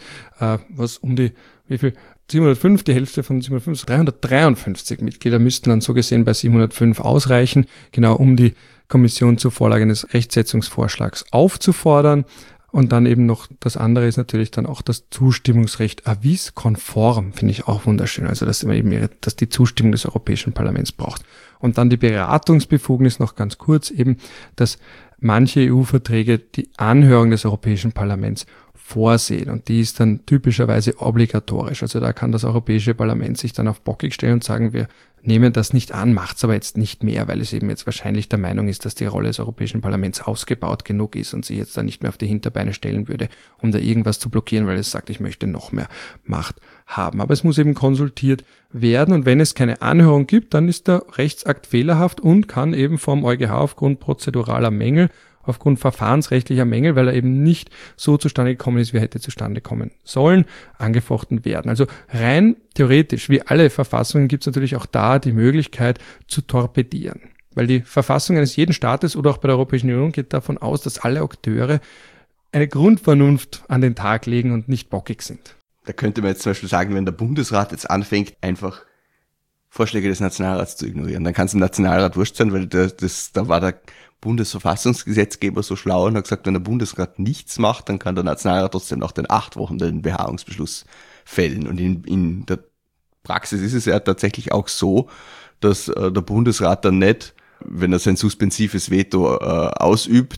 705, die Hälfte von 705, 353 Mitglieder müssten dann so gesehen bei 705 ausreichen, genau um die Kommission zur Vorlage eines Rechtsetzungsvorschlags aufzufordern. Und dann eben noch das andere ist natürlich dann auch das Zustimmungsrecht avis-konform, finde ich auch wunderschön. Also dass die Zustimmung des Europäischen Parlaments braucht. Und dann die Beratungsbefugnis noch ganz kurz eben, dass manche EU-Verträge die Anhörung des Europäischen Parlaments vorsehen und die ist dann typischerweise obligatorisch. Also da kann das Europäische Parlament sich dann auf bockig stellen und sagen, wir nehmen das nicht an, macht's aber jetzt nicht mehr, weil es eben jetzt wahrscheinlich der Meinung ist, dass die Rolle des Europäischen Parlaments ausgebaut genug ist und sich jetzt da nicht mehr auf die Hinterbeine stellen würde, um da irgendwas zu blockieren, weil es sagt, ich möchte noch mehr Macht haben. Aber es muss eben konsultiert werden und wenn es keine Anhörung gibt, dann ist der Rechtsakt fehlerhaft und kann eben vom EuGH aufgrund prozeduraler Mängel, aufgrund verfahrensrechtlicher Mängel, weil er eben nicht so zustande gekommen ist, wie er hätte zustande kommen sollen, angefochten werden. Also rein theoretisch, wie alle Verfassungen, gibt es natürlich auch da die Möglichkeit zu torpedieren. Weil die Verfassung eines jeden Staates oder auch bei der Europäischen Union geht davon aus, dass alle Akteure eine Grundvernunft an den Tag legen und nicht bockig sind. Da könnte man jetzt zum Beispiel sagen, wenn der Bundesrat jetzt anfängt, einfach Vorschläge des Nationalrats zu ignorieren, dann kann es dem Nationalrat wurscht sein, weil da war der Bundesverfassungsgesetzgeber so schlau und hat gesagt, wenn der Bundesrat nichts macht, dann kann der Nationalrat trotzdem nach den 8 Wochen den Beharrungsbeschluss fällen. Und in der Praxis ist es ja tatsächlich auch so, dass der Bundesrat dann nicht, wenn er sein suspensives Veto ausübt,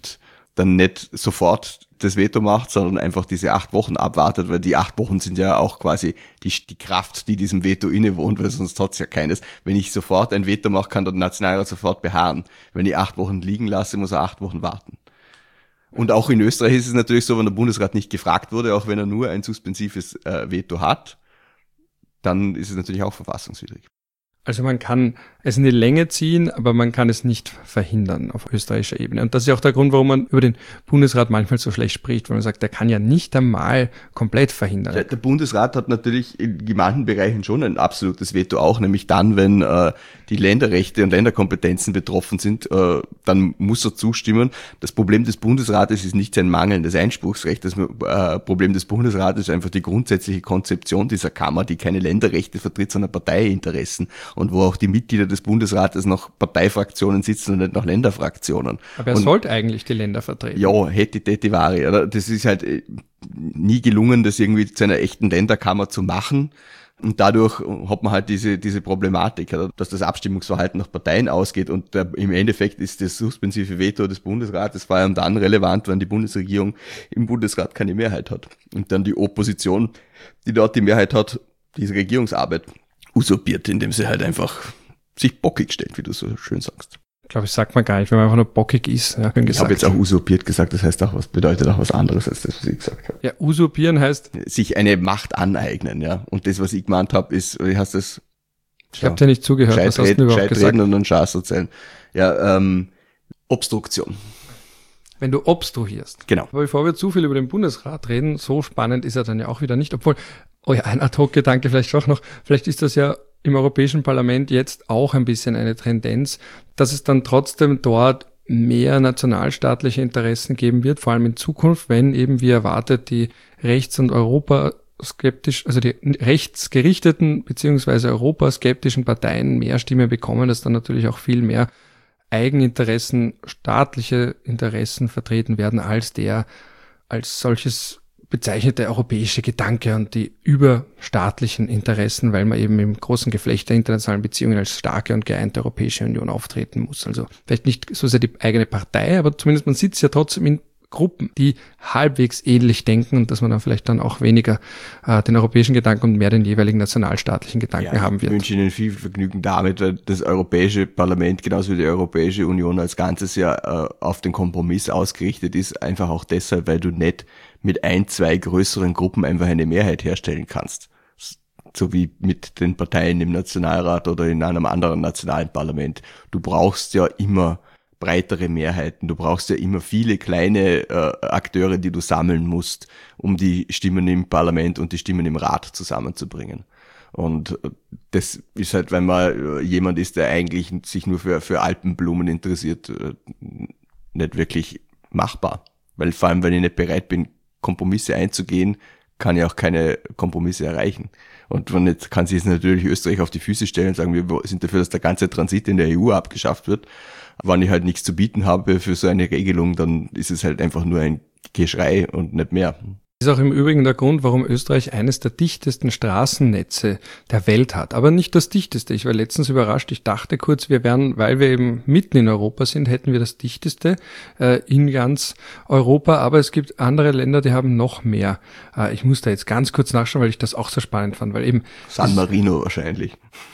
dann nicht sofort das Veto macht, sondern einfach diese 8 Wochen abwartet, weil die 8 Wochen sind ja auch quasi die Kraft, die diesem Veto innewohnt, weil sonst hat's ja keines. Wenn ich sofort ein Veto mache, kann der Nationalrat sofort beharren. Wenn ich 8 Wochen liegen lasse, muss er 8 Wochen warten. Und auch in Österreich ist es natürlich so, wenn der Bundesrat nicht gefragt wurde, auch wenn er nur ein suspensives Veto hat, dann ist es natürlich auch verfassungswidrig. Also man kann es in die Länge ziehen, aber man kann es nicht verhindern auf österreichischer Ebene. Und das ist ja auch der Grund, warum man über den Bundesrat manchmal so schlecht spricht, weil man sagt, der kann ja nicht einmal komplett verhindern. Der Bundesrat hat natürlich in manchen Bereichen schon ein absolutes Veto auch, nämlich dann, wenn die Länderrechte und Länderkompetenzen betroffen sind, dann muss er zustimmen. Das Problem des Bundesrates ist nicht sein mangelndes Einspruchsrecht. Das Problem des Bundesrates ist einfach die grundsätzliche Konzeption dieser Kammer, die keine Länderrechte vertritt, sondern Parteiinteressen. Und wo auch die Mitglieder des Bundesrates noch Parteifraktionen sitzen und nicht noch Länderfraktionen. Aber er sollte eigentlich die Länder vertreten. Ja, hätte die Vari. Oder? Das ist halt nie gelungen, das irgendwie zu einer echten Länderkammer zu machen. Und dadurch hat man halt diese Problematik, dass das Abstimmungsverhalten nach Parteien ausgeht. Und im Endeffekt ist das suspensive Veto des Bundesrates vor allem dann relevant, wenn die Bundesregierung im Bundesrat keine Mehrheit hat. Und dann die Opposition, die dort die Mehrheit hat, diese Regierungsarbeit usurpiert, indem sie halt einfach sich bockig stellt, wie du so schön sagst. Ich glaube, das sagt man gar nicht, wenn man einfach nur bockig ist. Ja, ich habe jetzt auch usurpiert gesagt, das heißt auch bedeutet auch was anderes als das, was ich gesagt habe. Ja, usurpieren heißt sich eine Macht aneignen, ja. Und das, was ich gemeint habe, ist, wie heißt das? Ich habe dir nicht zugehört, was hast du überhaupt gesagt? Reden und dann Schaß erzählen. Ja, Obstruktion. Wenn du obstruierst. Genau. Aber bevor wir zu viel über den Bundesrat reden, so spannend ist er dann ja auch wieder nicht, obwohl, ein Ad-Hoc-Gedanke vielleicht doch noch, vielleicht ist das ja im Europäischen Parlament jetzt auch ein bisschen eine Tendenz, dass es dann trotzdem dort mehr nationalstaatliche Interessen geben wird, vor allem in Zukunft, wenn eben wie erwartet die rechts- und europaskeptisch, also die rechtsgerichteten beziehungsweise europaskeptischen Parteien mehr Stimme bekommen, dass dann natürlich auch viel mehr Eigeninteressen, staatliche Interessen vertreten werden als der als solches bezeichnete europäische Gedanke und die überstaatlichen Interessen, weil man eben im großen Geflecht der internationalen Beziehungen als starke und geeinte Europäische Union auftreten muss. Also vielleicht nicht so sehr die eigene Partei, aber zumindest man sitzt ja trotzdem in Gruppen, die halbwegs ähnlich denken und dass man dann vielleicht dann auch weniger den europäischen Gedanken und mehr den jeweiligen nationalstaatlichen Gedanken haben wird. Ich wünsche Ihnen viel Vergnügen damit, weil das Europäische Parlament genauso wie die Europäische Union als Ganzes ja auf den Kompromiss ausgerichtet ist, einfach auch deshalb, weil du nicht mit 1, 2 größeren Gruppen einfach eine Mehrheit herstellen kannst. So wie mit den Parteien im Nationalrat oder in einem anderen nationalen Parlament. Du brauchst ja immer breitere Mehrheiten. Du brauchst ja immer viele kleine Akteure, die du sammeln musst, um die Stimmen im Parlament und die Stimmen im Rat zusammenzubringen. Und das ist halt, wenn man jemand ist, der eigentlich sich nur für Alpenblumen interessiert, nicht wirklich machbar. Weil vor allem, wenn ich nicht bereit bin, Kompromisse einzugehen, kann ich auch keine Kompromisse erreichen. Und wenn nicht, kann sich jetzt natürlich Österreich auf die Füße stellen und sagen, wir sind dafür, dass der ganze Transit in der EU abgeschafft wird. Wenn ich halt nichts zu bieten habe für so eine Regelung, dann ist es halt einfach nur ein Geschrei und nicht mehr. Das ist auch im Übrigen der Grund, warum Österreich eines der dichtesten Straßennetze der Welt hat. Aber nicht das dichteste. Ich war letztens überrascht. Ich dachte kurz, wir wären, weil wir eben mitten in Europa sind, hätten wir das dichteste in ganz Europa. Aber es gibt andere Länder, die haben noch mehr. Ich muss da jetzt ganz kurz nachschauen, weil ich das auch so spannend fand. Weil eben San Marino wahrscheinlich.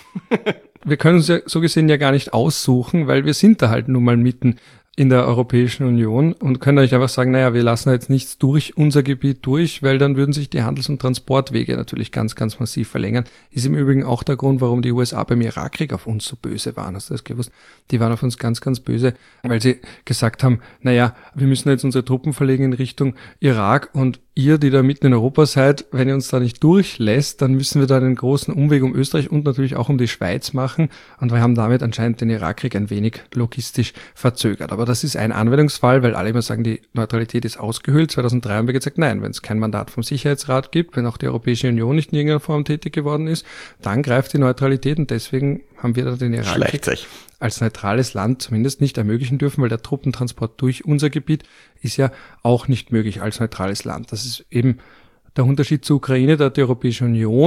Wir können uns ja so gesehen ja gar nicht aussuchen, weil wir sind da halt nun mal mitten in der Europäischen Union und können euch einfach sagen, naja, wir lassen jetzt nichts durch unser Gebiet durch, weil dann würden sich die Handels- und Transportwege natürlich ganz, ganz massiv verlängern. Ist im Übrigen auch der Grund, warum die USA beim Irakkrieg auf uns so böse waren. Hast du das gewusst? Die waren auf uns ganz, ganz böse, weil sie gesagt haben, naja, wir müssen jetzt unsere Truppen verlegen in Richtung Irak und ihr, die da mitten in Europa seid, wenn ihr uns da nicht durchlässt, dann müssen wir da einen großen Umweg um Österreich und natürlich auch um die Schweiz machen. Und wir haben damit anscheinend den Irakkrieg ein wenig logistisch verzögert. Aber das ist ein Anwendungsfall, weil alle immer sagen, die Neutralität ist ausgehöhlt. 2003 haben wir gesagt, nein, wenn es kein Mandat vom Sicherheitsrat gibt, wenn auch die Europäische Union nicht in irgendeiner Form tätig geworden ist, dann greift die Neutralität und deswegen haben wir da den Irakkrieg als neutrales Land zumindest nicht ermöglichen dürfen, weil der Truppentransport durch unser Gebiet ist ja auch nicht möglich als neutrales Land. Das ist eben der Unterschied zur Ukraine. Da hat die Europäische Union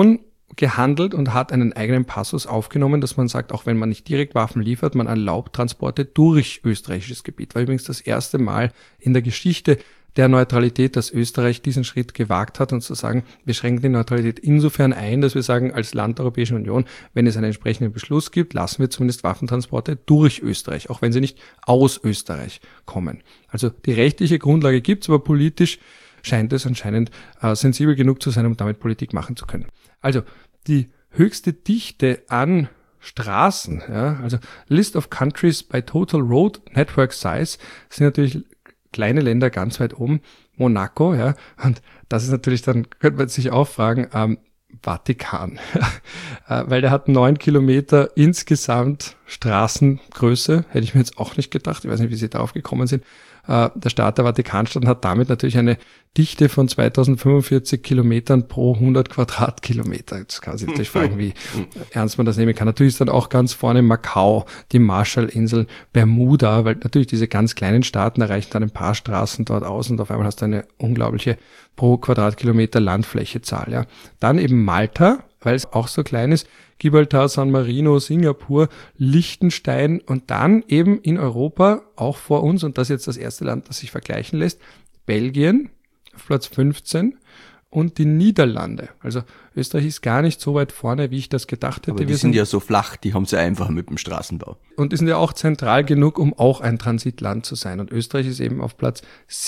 gehandelt und hat einen eigenen Passus aufgenommen, dass man sagt, auch wenn man nicht direkt Waffen liefert, man erlaubt Transporte durch österreichisches Gebiet. War übrigens das erste Mal in der Geschichte der Neutralität, dass Österreich diesen Schritt gewagt hat und zu sagen, wir schränken die Neutralität insofern ein, dass wir sagen, als Land der Europäischen Union, wenn es einen entsprechenden Beschluss gibt, lassen wir zumindest Waffentransporte durch Österreich, auch wenn sie nicht aus Österreich kommen. Also die rechtliche Grundlage gibt's, aber politisch scheint es anscheinend sensibel genug zu sein, um damit Politik machen zu können. Also die höchste Dichte an Straßen, ja, also List of Countries by Total Road Network Size, sind natürlich kleine Länder ganz weit oben, Monaco, ja, und das ist natürlich dann, könnte man sich auch fragen, Vatikan, weil der hat 9 Kilometer insgesamt Straßengröße, hätte ich mir jetzt auch nicht gedacht, ich weiß nicht, wie sie darauf gekommen sind. Der Staat der Vatikanstadt hat damit natürlich eine Dichte von 2045 Kilometern pro 100 Quadratkilometer. Jetzt kann man sich natürlich fragen, wie ernst man das nehmen kann. Natürlich ist dann auch ganz vorne Macau, die Marshallinseln, Bermuda, weil natürlich diese ganz kleinen Staaten erreichen dann ein paar Straßen dort aus und auf einmal hast du eine unglaubliche pro Quadratkilometer Landflächezahl. Ja. Dann eben Malta, weil es auch so klein ist, Gibraltar, San Marino, Singapur, Liechtenstein und dann eben in Europa, auch vor uns, und das ist jetzt das erste Land, das sich vergleichen lässt, Belgien auf Platz 15 und die Niederlande. Also Österreich ist gar nicht so weit vorne, wie ich das gedacht hätte. Aber die sind ja so flach, die haben sie einfach mit dem Straßenbau. Und die sind ja auch zentral genug, um auch ein Transitland zu sein. Und Österreich ist eben auf Platz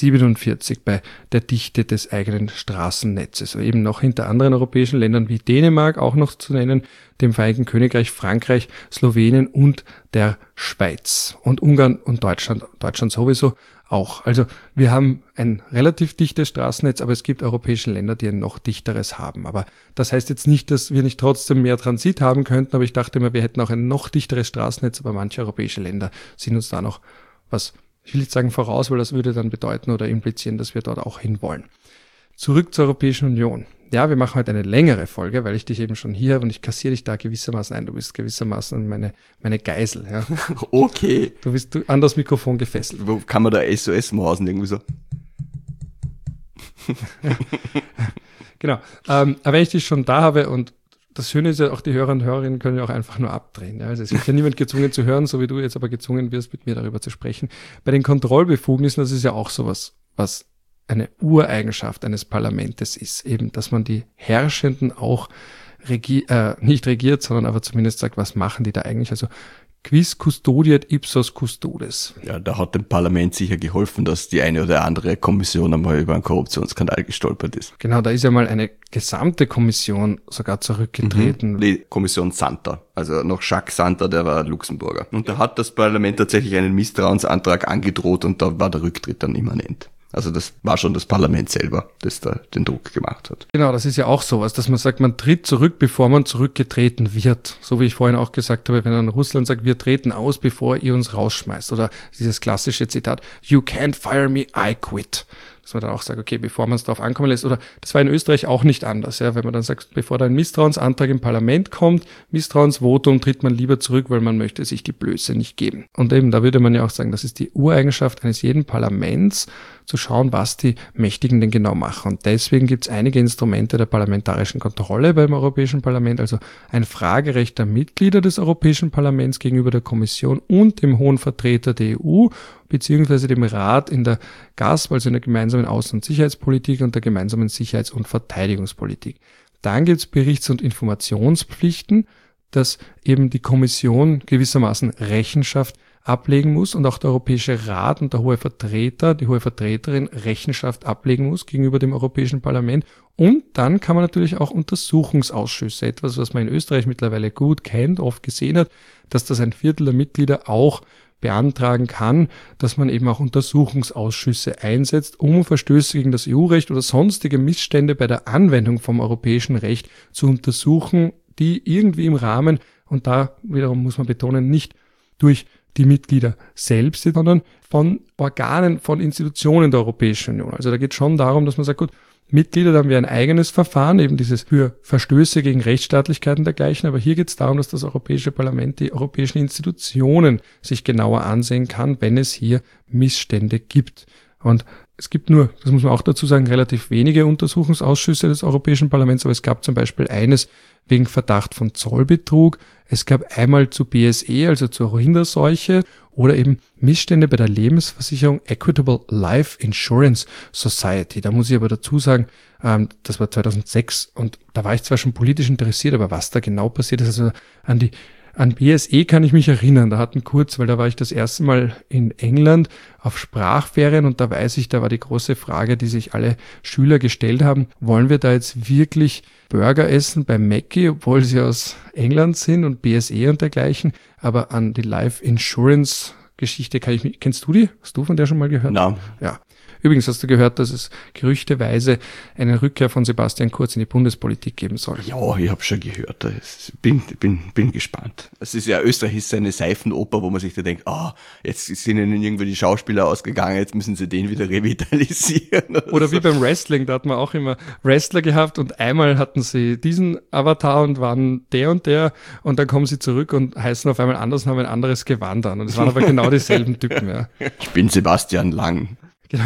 47 bei der Dichte des eigenen Straßennetzes. Und eben noch hinter anderen europäischen Ländern wie Dänemark auch noch zu nennen, dem Vereinigten Königreich, Frankreich, Slowenien und der Schweiz. Und Ungarn und Deutschland sowieso auch. Also wir haben ein relativ dichtes Straßennetz, aber es gibt europäische Länder, die ein noch dichteres haben. Aber das heißt jetzt nicht, dass wir nicht trotzdem mehr Transit haben könnten, aber ich dachte immer, wir hätten auch ein noch dichteres Straßennetz, aber manche europäische Länder sind uns da noch was, ich will nicht sagen voraus, weil das würde dann bedeuten oder implizieren, dass wir dort auch hinwollen. Zurück zur Europäischen Union. Ja, wir machen heute eine längere Folge, weil ich dich eben schon hier habe und ich kassiere dich da gewissermaßen ein. Du bist gewissermaßen meine Geisel. Ja. Okay. Du bist an das Mikrofon gefesselt. Wo kann man da SOS mausen irgendwie so? Genau. Aber wenn ich dich schon da habe und das Schöne ist ja auch, die Hörer und Hörerinnen können ja auch einfach nur abdrehen. Ja. Also es wird ja niemand gezwungen zu hören, so wie du jetzt aber gezwungen wirst, mit mir darüber zu sprechen. Bei den Kontrollbefugnissen, das ist ja auch sowas, was eine Ureigenschaft eines Parlamentes ist, eben, dass man die Herrschenden auch nicht regiert, sondern aber zumindest sagt, was machen die da eigentlich? Also quis custodiet ipsos custodes. Ja, da hat dem Parlament sicher geholfen, dass die eine oder andere Kommission einmal über einen Korruptionsskandal gestolpert ist. Genau, da ist ja mal eine gesamte Kommission sogar zurückgetreten. Die Kommission Santer, also noch Jacques Santer, der war Luxemburger. Und da hat das Parlament tatsächlich einen Misstrauensantrag angedroht und da war der Rücktritt dann immanent. Also das war schon das Parlament selber, das da den Druck gemacht hat. Genau, das ist ja auch sowas, dass man sagt, man tritt zurück, bevor man zurückgetreten wird. So wie ich vorhin auch gesagt habe, wenn dann Russland sagt, wir treten aus, bevor ihr uns rausschmeißt. Oder dieses klassische Zitat, you can't fire me, I quit. Dass man dann auch sagt, okay, bevor man es darauf ankommen lässt. Oder das war in Österreich auch nicht anders. Ja, wenn man dann sagt, bevor da ein Misstrauensantrag im Parlament kommt, Misstrauensvotum, tritt man lieber zurück, weil man möchte sich die Blöße nicht geben. Und eben, da würde man ja auch sagen, das ist die Ureigenschaft eines jeden Parlaments, zu schauen, was die Mächtigen denn genau machen. Und deswegen gibt es einige Instrumente der parlamentarischen Kontrolle beim Europäischen Parlament, also ein Fragerecht der Mitglieder des Europäischen Parlaments gegenüber der Kommission und dem Hohen Vertreter der EU, beziehungsweise dem Rat in der GASP, also in der gemeinsamen Außen- und Sicherheitspolitik und der gemeinsamen Sicherheits- und Verteidigungspolitik. Dann gibt es Berichts- und Informationspflichten, dass eben die Kommission gewissermaßen Rechenschaft ablegen muss und auch der Europäische Rat und der hohe Vertreter, die hohe Vertreterin Rechenschaft ablegen muss gegenüber dem Europäischen Parlament. Und dann kann man natürlich auch Untersuchungsausschüsse, etwas, was man in Österreich mittlerweile gut kennt, oft gesehen hat, dass das ein Viertel der Mitglieder auch beantragen kann, dass man eben auch Untersuchungsausschüsse einsetzt, um Verstöße gegen das EU-Recht oder sonstige Missstände bei der Anwendung vom europäischen Recht zu untersuchen, die irgendwie im Rahmen, und da wiederum muss man betonen, nicht durch die Mitglieder selbst, sondern von Organen, von Institutionen der Europäischen Union. Also da geht es schon darum, dass man sagt, gut, Mitglieder, da haben wir ein eigenes Verfahren, eben dieses für Verstöße gegen Rechtsstaatlichkeit und dergleichen, aber hier geht es darum, dass das Europäische Parlament die europäischen Institutionen sich genauer ansehen kann, wenn es hier Missstände gibt. Und Es gibt nur, das muss man auch dazu sagen, relativ wenige Untersuchungsausschüsse des Europäischen Parlaments, aber es gab zum Beispiel eines wegen Verdacht von Zollbetrug. Es gab einmal zu BSE, also zur Rinderseuche, oder eben Missstände bei der Lebensversicherung Equitable Life Insurance Society. Da muss ich aber dazu sagen, das war 2006 und da war ich zwar schon politisch interessiert, aber was da genau passiert ist, also an BSE kann ich mich erinnern, da hatten kurz, weil da war ich das erste Mal in England auf Sprachferien und da weiß ich, da war die große Frage, die sich alle Schüler gestellt haben, wollen wir da jetzt wirklich Burger essen bei Mackie, obwohl sie aus England sind und BSE und dergleichen, aber an die Life Insurance Geschichte kennst du die? Hast du von der schon mal gehört? Nein. Ja. Übrigens hast du gehört, dass es gerüchteweise eine Rückkehr von Sebastian Kurz in die Bundespolitik geben soll. Ja, ich habe schon gehört. Bin gespannt. Es ist ja, Österreich ist eine Seifenoper, wo man sich da denkt, jetzt sind ihnen irgendwie die Schauspieler ausgegangen, jetzt müssen sie den wieder revitalisieren. Oder wie beim Wrestling, da hat man auch immer Wrestler gehabt und einmal hatten sie diesen Avatar und waren der und dann kommen sie zurück und heißen auf einmal anders und haben ein anderes Gewand an. Und es waren aber genau dieselben Typen, ja. Ich bin Sebastian Lang. Genau.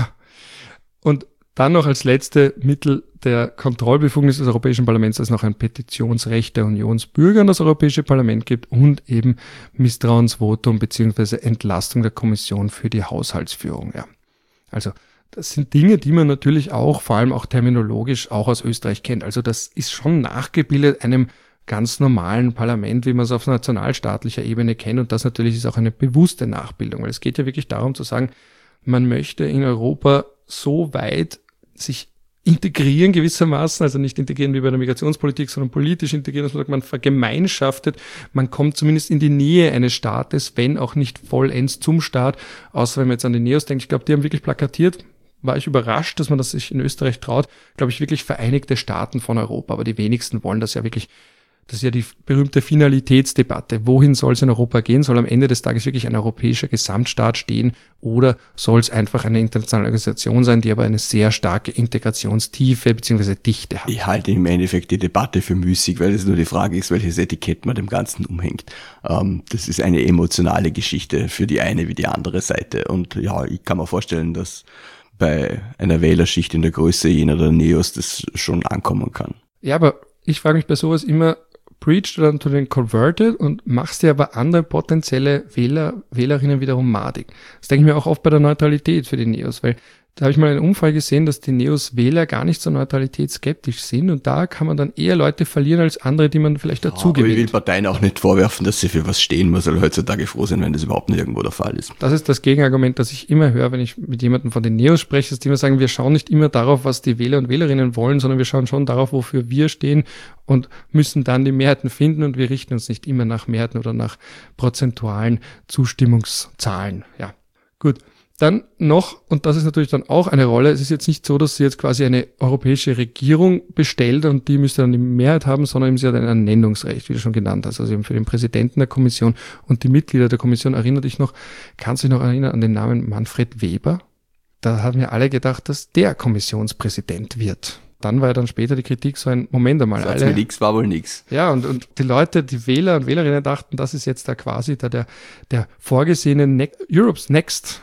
Und dann noch als letzte Mittel der Kontrollbefugnis des Europäischen Parlaments, dass es noch ein Petitionsrecht der Unionsbürger an das Europäische Parlament gibt und eben Misstrauensvotum bzw. Entlastung der Kommission für die Haushaltsführung. Ja. Also das sind Dinge, die man natürlich auch, vor allem auch terminologisch, auch aus Österreich kennt. Also das ist schon nachgebildet einem ganz normalen Parlament, wie man es auf nationalstaatlicher Ebene kennt. Und das natürlich ist auch eine bewusste Nachbildung, weil es geht ja wirklich darum zu sagen, man möchte in Europa so weit sich integrieren gewissermaßen, also nicht integrieren wie bei der Migrationspolitik, sondern politisch integrieren, dass man sagt, man vergemeinschaftet, man kommt zumindest in die Nähe eines Staates, wenn auch nicht vollends zum Staat, außer wenn man jetzt an die Neos denkt. Ich glaube, die haben wirklich plakatiert, war ich überrascht, dass man das sich in Österreich traut, glaube ich, wirklich Vereinigte Staaten von Europa, aber die wenigsten wollen das ja wirklich. Das ist ja die berühmte Finalitätsdebatte. Wohin soll es in Europa gehen? Soll am Ende des Tages wirklich ein europäischer Gesamtstaat stehen oder soll es einfach eine internationale Organisation sein, die aber eine sehr starke Integrationstiefe bzw. Dichte hat? Ich halte im Endeffekt die Debatte für müßig, weil es nur die Frage ist, welches Etikett man dem Ganzen umhängt. Das ist eine emotionale Geschichte für die eine wie die andere Seite. Und ja, ich kann mir vorstellen, dass bei einer Wählerschicht in der Größe jener der Neos das schon ankommen kann. Ja, aber ich frage mich bei sowas immer, preachst du dann zu den Converted und machst dir aber andere potenzielle Wählerinnen wiederum madig. Das denke ich mir auch oft bei der Neutralität für die Neos, weil da habe ich mal eine Umfrage gesehen, dass die Neos-Wähler gar nicht so neutralitätsskeptisch sind und da kann man dann eher Leute verlieren als andere, die man vielleicht dazu gewinnt. Ich will Parteien auch nicht vorwerfen, dass sie für was stehen. Man soll heutzutage froh sein, wenn das überhaupt nicht irgendwo der Fall ist. Das ist das Gegenargument, das ich immer höre, wenn ich mit jemandem von den Neos spreche, dass die immer sagen, wir schauen nicht immer darauf, was die Wähler und Wählerinnen wollen, sondern wir schauen schon darauf, wofür wir stehen und müssen dann die Mehrheiten finden und wir richten uns nicht immer nach Mehrheiten oder nach prozentualen Zustimmungszahlen. Ja, gut. Dann noch, und das ist natürlich dann auch eine Rolle, es ist jetzt nicht so, dass sie jetzt quasi eine europäische Regierung bestellt und die müsste dann die Mehrheit haben, sondern eben sie hat ein Ernennungsrecht, wie du schon genannt hast, also eben für den Präsidenten der Kommission und die Mitglieder der Kommission. Erinnert dich noch, kannst du dich noch erinnern an den Namen Manfred Weber? Da haben ja alle gedacht, dass der Kommissionspräsident wird. Dann war ja dann später die Kritik so ein Moment einmal. Sag's mir nix, war wohl nix. Ja, und die Leute, die Wähler und Wählerinnen dachten, das ist jetzt da quasi der vorgesehene Europe's Next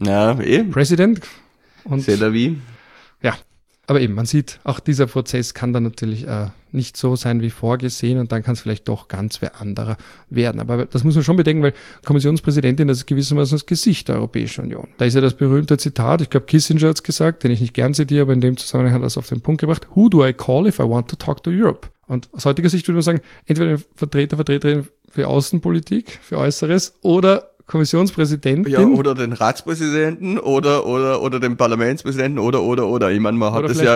President. Und C'est la vie. Ja, aber eben, man sieht, auch dieser Prozess kann dann natürlich nicht so sein wie vorgesehen und dann kann es vielleicht doch ganz wer anderer werden. Aber das muss man schon bedenken, weil Kommissionspräsidentin, das ist gewissermaßen das Gesicht der Europäischen Union. Da ist ja das berühmte Zitat, ich glaube Kissinger hat es gesagt, den ich nicht gern zitiere, aber in dem Zusammenhang hat er es auf den Punkt gebracht, Who do I call if I want to talk to Europe? Und aus heutiger Sicht würde man sagen, entweder ein Vertreterin für Außenpolitik, für Äußeres oder Kommissionspräsidentin. Ja, oder den Ratspräsidenten oder den Parlamentspräsidenten oder. Ich meine, man hat das ja,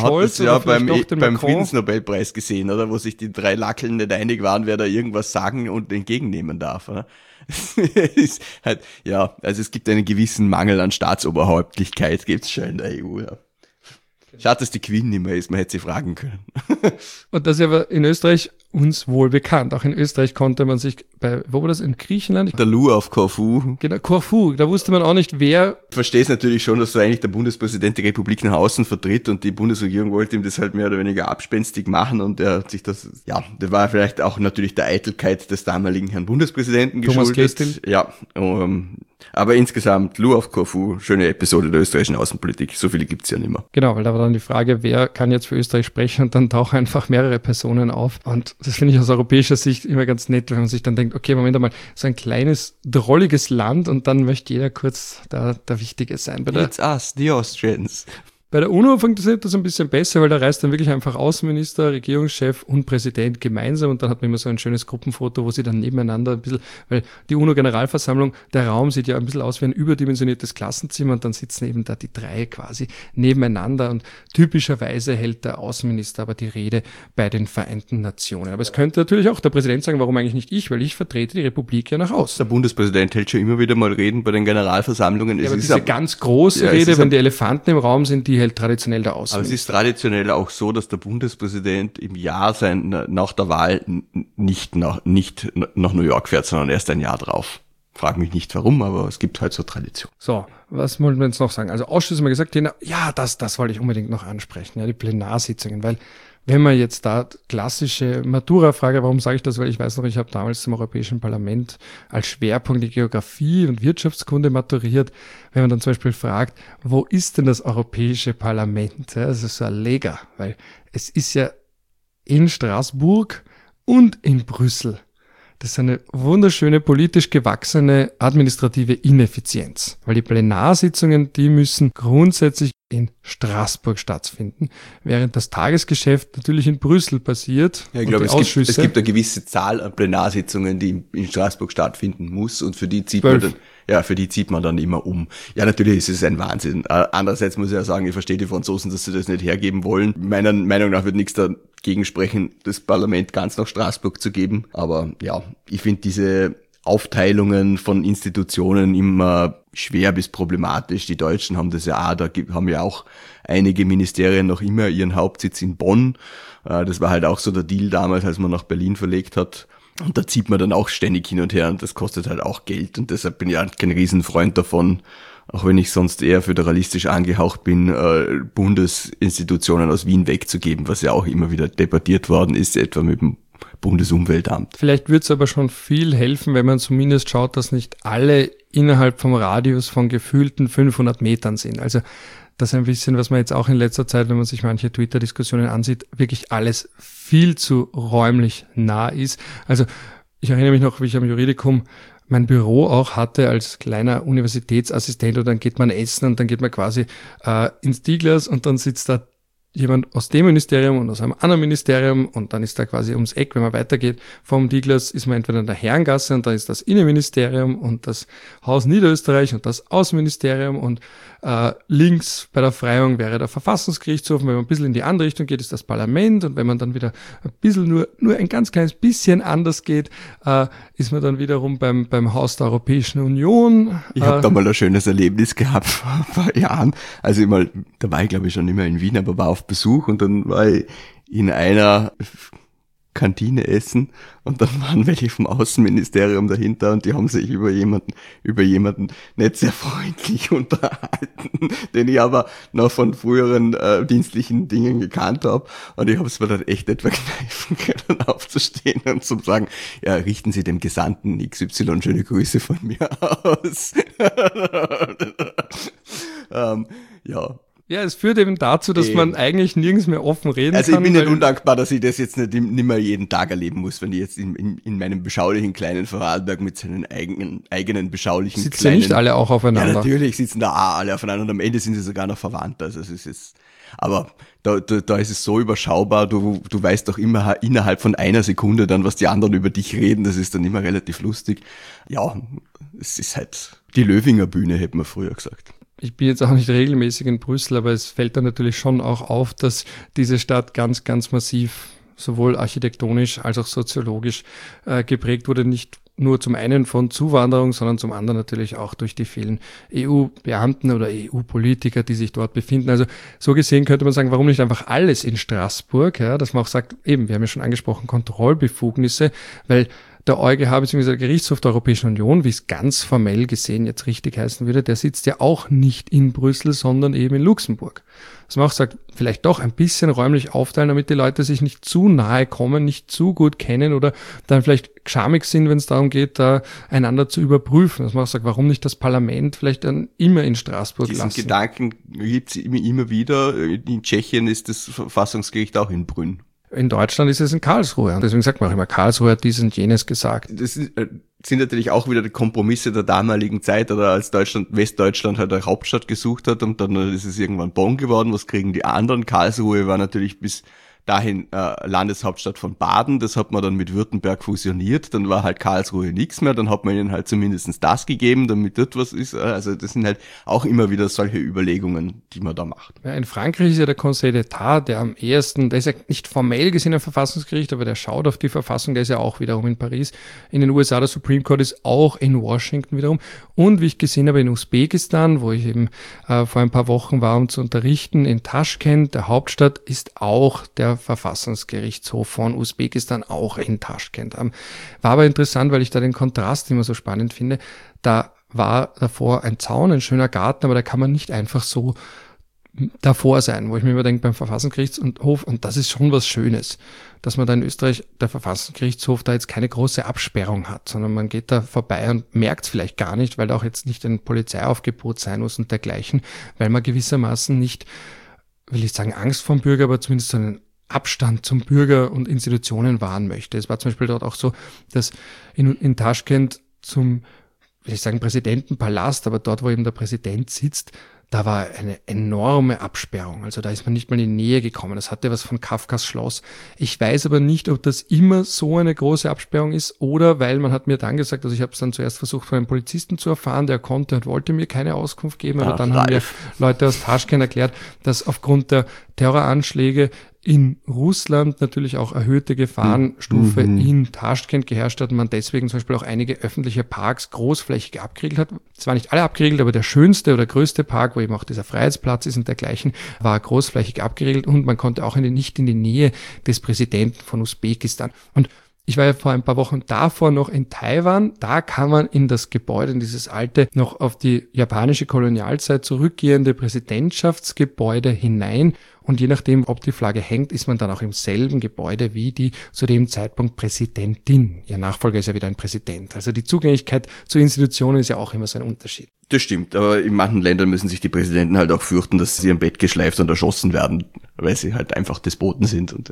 beim Friedensnobelpreis gesehen, oder? Wo sich die drei Lackeln nicht einig waren, wer da irgendwas sagen und entgegennehmen darf, oder? Ist halt, ja, also es gibt einen gewissen Mangel an Staatsoberhäuptlichkeit, gibt's schon in der EU, ja. Schade, dass die Queen nicht mehr ist, man hätte sie fragen können. Und das ist aber in Österreich uns wohl bekannt. Auch in Österreich konnte man sich wo war das, in Griechenland? Der Lou auf Korfu. Genau, Korfu, da wusste man auch nicht, wer... Ich verstehe es natürlich schon, dass so eigentlich der Bundespräsident die Republik nach außen vertritt und die Bundesregierung wollte ihm das halt mehr oder weniger abspenstig machen und er hat sich das war vielleicht auch natürlich der Eitelkeit des damaligen Herrn Bundespräsidenten Thomas geschuldet. Klestil. Ja, aber insgesamt, Lou auf Korfu, schöne Episode der österreichischen Außenpolitik. So viele gibt's ja nicht mehr. Genau, weil da war dann die Frage, wer kann jetzt für Österreich sprechen und dann tauchen einfach mehrere Personen auf. Und das finde ich aus europäischer Sicht immer ganz nett, wenn man sich dann denkt, okay, Moment einmal, so ein kleines, drolliges Land und dann möchte jeder kurz der Wichtige sein. It's us, the Austrians. Bei der UNO funktioniert das ein bisschen besser, weil da reist dann wirklich einfach Außenminister, Regierungschef und Präsident gemeinsam und dann hat man immer so ein schönes Gruppenfoto, wo sie dann nebeneinander ein bisschen, weil die UNO-Generalversammlung, der Raum sieht ja ein bisschen aus wie ein überdimensioniertes Klassenzimmer und dann sitzen eben da die drei quasi nebeneinander und typischerweise hält der Außenminister aber die Rede bei den Vereinten Nationen. Aber es könnte natürlich auch der Präsident sagen, warum eigentlich nicht ich, weil ich vertrete die Republik ja nach außen. Der Bundespräsident hält schon immer wieder mal Reden bei den Generalversammlungen. Ja, aber diese ganz große Rede, wenn die Elefanten im Raum sind, die hält traditionell der Außenminister. Aber es ist traditionell auch so, dass der Bundespräsident im Jahr nach der Wahl nicht nach New York fährt, sondern erst ein Jahr drauf. Frag mich nicht warum, aber es gibt halt so Tradition. So, was wollen wir jetzt noch sagen? Also Ausschuss haben wir gesagt, ja, das wollte ich unbedingt noch ansprechen, ja, die Plenarsitzungen, weil wenn man jetzt da klassische Matura-Frage, warum sage ich das? Weil ich weiß noch, ich habe damals zum Europäischen Parlament als Schwerpunkt die Geografie und Wirtschaftskunde maturiert. Wenn man dann zum Beispiel fragt, wo ist denn das Europäische Parlament? Ja, das ist so ein Leger, weil es ist ja in Straßburg und in Brüssel. Das ist eine wunderschöne, politisch gewachsene administrative Ineffizienz, weil die Plenarsitzungen, die müssen grundsätzlich in Straßburg stattfinden, während das Tagesgeschäft natürlich in Brüssel passiert. Ja, ich glaube, es gibt eine gewisse Zahl an Plenarsitzungen, die in Straßburg stattfinden muss und für die zieht man dann immer um. Ja, natürlich ist es ein Wahnsinn. Andererseits muss ich ja sagen, ich verstehe die Franzosen, dass sie das nicht hergeben wollen. Meiner Meinung nach wird nichts dagegen sprechen, das Parlament ganz nach Straßburg zu geben. Aber ja, ich finde diese Aufteilungen von Institutionen immer schwer bis problematisch. Die Deutschen haben das ja auch, haben ja auch einige Ministerien noch immer ihren Hauptsitz in Bonn. Das war halt auch so der Deal damals, als man nach Berlin verlegt hat. Und da zieht man dann auch ständig hin und her und das kostet halt auch Geld. Und deshalb bin ich halt kein Riesenfreund davon, auch wenn ich sonst eher föderalistisch angehaucht bin, Bundesinstitutionen aus Wien wegzugeben, was ja auch immer wieder debattiert worden ist, etwa mit dem Bundesumweltamt. Vielleicht würde es aber schon viel helfen, wenn man zumindest schaut, dass nicht alle innerhalb vom Radius von gefühlten 500 Metern sind. Also das ist ein bisschen, was man jetzt auch in letzter Zeit, wenn man sich manche Twitter-Diskussionen ansieht, wirklich alles viel zu räumlich nah ist. Also ich erinnere mich noch, wie ich am Juridikum mein Büro auch hatte als kleiner Universitätsassistent und dann geht man essen und dann geht man quasi ins Dieglas und dann sitzt da jemand aus dem Ministerium und aus einem anderen Ministerium und dann ist da quasi ums Eck, wenn man weitergeht, vom Dieglas ist man entweder in der Herrengasse und da ist das Innenministerium und das Haus Niederösterreich und das Außenministerium und links bei der Freiung wäre der Verfassungsgerichtshof und wenn man ein bisschen in die andere Richtung geht, ist das Parlament und wenn man dann wieder ein bisschen nur ein ganz kleines bisschen anders geht, ist man dann wiederum beim Haus der Europäischen Union. Ich habe da mal ein schönes Erlebnis gehabt vor ein paar Jahren. Also da war ich glaube ich schon immer in Wien, aber war auf Besuch und dann war ich in einer Kantine essen und dann waren welche vom Außenministerium dahinter und die haben sich über jemanden nicht sehr freundlich unterhalten, den ich aber noch von früheren dienstlichen Dingen gekannt habe und ich habe es mir dann echt etwa kneifen können, aufzustehen und zu sagen, ja, richten Sie dem Gesandten XY schöne Grüße von mir aus. Ja. Ja, es führt eben dazu, dass man eigentlich nirgends mehr offen reden kann. Also ich bin nicht undankbar, dass ich das jetzt nicht mehr jeden Tag erleben muss, wenn ich jetzt in meinem beschaulichen kleinen Vorarlberg mit seinen eigenen beschaulichen sitzen kleinen... Sitzen ja nicht alle auch aufeinander? Ja, natürlich sitzen da auch alle aufeinander und am Ende sind sie sogar noch verwandt. Also es ist aber da ist es so überschaubar, du weißt doch immer innerhalb von einer Sekunde dann, was die anderen über dich reden, das ist dann immer relativ lustig. Ja, es ist halt die Löwinger Bühne, hätte man früher gesagt. Ich bin jetzt auch nicht regelmäßig in Brüssel, aber es fällt dann natürlich schon auch auf, dass diese Stadt ganz, ganz massiv sowohl architektonisch als auch soziologisch geprägt wurde, nicht nur zum einen von Zuwanderung, sondern zum anderen natürlich auch durch die vielen EU-Beamten oder EU-Politiker, die sich dort befinden. Also so gesehen könnte man sagen, warum nicht einfach alles in Straßburg, ja, dass man auch sagt, eben, wir haben ja schon angesprochen, Kontrollbefugnisse, weil der EuGH bzw. der Gerichtshof der Europäischen Union, wie es ganz formell gesehen jetzt richtig heißen würde, der sitzt ja auch nicht in Brüssel, sondern eben in Luxemburg. Dass man auch sagt, vielleicht doch ein bisschen räumlich aufteilen, damit die Leute sich nicht zu nahe kommen, nicht zu gut kennen oder dann vielleicht schamig sind, wenn es darum geht, da einander zu überprüfen. Dass man auch sagt, warum nicht das Parlament vielleicht dann immer in Straßburg lassen. Diesen Gedanken gibt es immer wieder. In Tschechien ist das Verfassungsgericht auch in Brünn. In Deutschland ist es in Karlsruhe. Und deswegen sagt man auch immer, Karlsruhe hat dies und jenes gesagt. Das sind natürlich auch wieder die Kompromisse der damaligen Zeit, oder als Westdeutschland halt eine Hauptstadt gesucht hat und dann ist es irgendwann Bonn geworden. Was kriegen die anderen? Karlsruhe war natürlich bis dahin Landeshauptstadt von Baden, das hat man dann mit Württemberg fusioniert, dann war halt Karlsruhe nichts mehr, dann hat man ihnen halt zumindest das gegeben, damit dort was ist. Also das sind halt auch immer wieder solche Überlegungen, die man da macht. Ja, in Frankreich ist ja der Conseil d'État, der am ehesten, der ist ja nicht formell gesehen ein Verfassungsgericht, aber der schaut auf die Verfassung, der ist ja auch wiederum in Paris. In den USA der Supreme Court ist auch in Washington wiederum. Und wie ich gesehen habe, in Usbekistan, wo ich eben vor ein paar Wochen war, um zu unterrichten, in Taschkent, der Hauptstadt, ist auch der Verfassungsgerichtshof von Usbekistan auch in Taschkent. War aber interessant, weil ich da den Kontrast immer so spannend finde. Da war davor ein Zaun, ein schöner Garten, aber da kann man nicht einfach so davor sein, wo ich mir immer denke, beim Verfassungsgerichtshof, und das ist schon was Schönes, dass man da in Österreich, der Verfassungsgerichtshof, da jetzt keine große Absperrung hat, sondern man geht da vorbei und merkt es vielleicht gar nicht, weil da auch jetzt nicht ein Polizeiaufgebot sein muss und dergleichen, weil man gewissermaßen nicht, will ich sagen, Angst vom Bürger, aber zumindest so einen Abstand zum Bürger und Institutionen wahren möchte. Es war zum Beispiel dort auch so, dass in Taschkent zum, will ich sagen, Präsidentenpalast, aber dort, wo eben der Präsident sitzt, da war eine enorme Absperrung. Also da ist man nicht mal in die Nähe gekommen. Das hatte was von Kafkas Schloss. Ich weiß aber nicht, ob das immer so eine große Absperrung ist oder weil man hat mir dann gesagt, also ich habe es dann zuerst versucht von einem Polizisten zu erfahren, der konnte und wollte mir keine Auskunft geben, aber dann haben mir Leute aus Taschkent erklärt, dass aufgrund der Terroranschläge in Russland natürlich auch erhöhte Gefahrenstufe in Taschkent geherrscht hat und man deswegen zum Beispiel auch einige öffentliche Parks großflächig abgeriegelt hat. Zwar nicht alle abgeriegelt, aber der schönste oder größte Park, wo eben auch dieser Freiheitsplatz ist und dergleichen, war großflächig abgeriegelt und man konnte auch nicht in die Nähe des Präsidenten von Usbekistan. Und ich war ja vor ein paar Wochen davor noch in Taiwan. Da kann man in das Gebäude, in dieses alte, noch auf die japanische Kolonialzeit zurückgehende Präsidentschaftsgebäude hinein. Und je nachdem, ob die Flagge hängt, ist man dann auch im selben Gebäude wie die zu dem Zeitpunkt Präsidentin. Ihr Nachfolger ist ja wieder ein Präsident. Also die Zugänglichkeit zu Institutionen ist ja auch immer so ein Unterschied. Das stimmt, aber in manchen Ländern müssen sich die Präsidenten halt auch fürchten, dass sie am Bett geschleift und erschossen werden, weil sie halt einfach Despoten sind. Und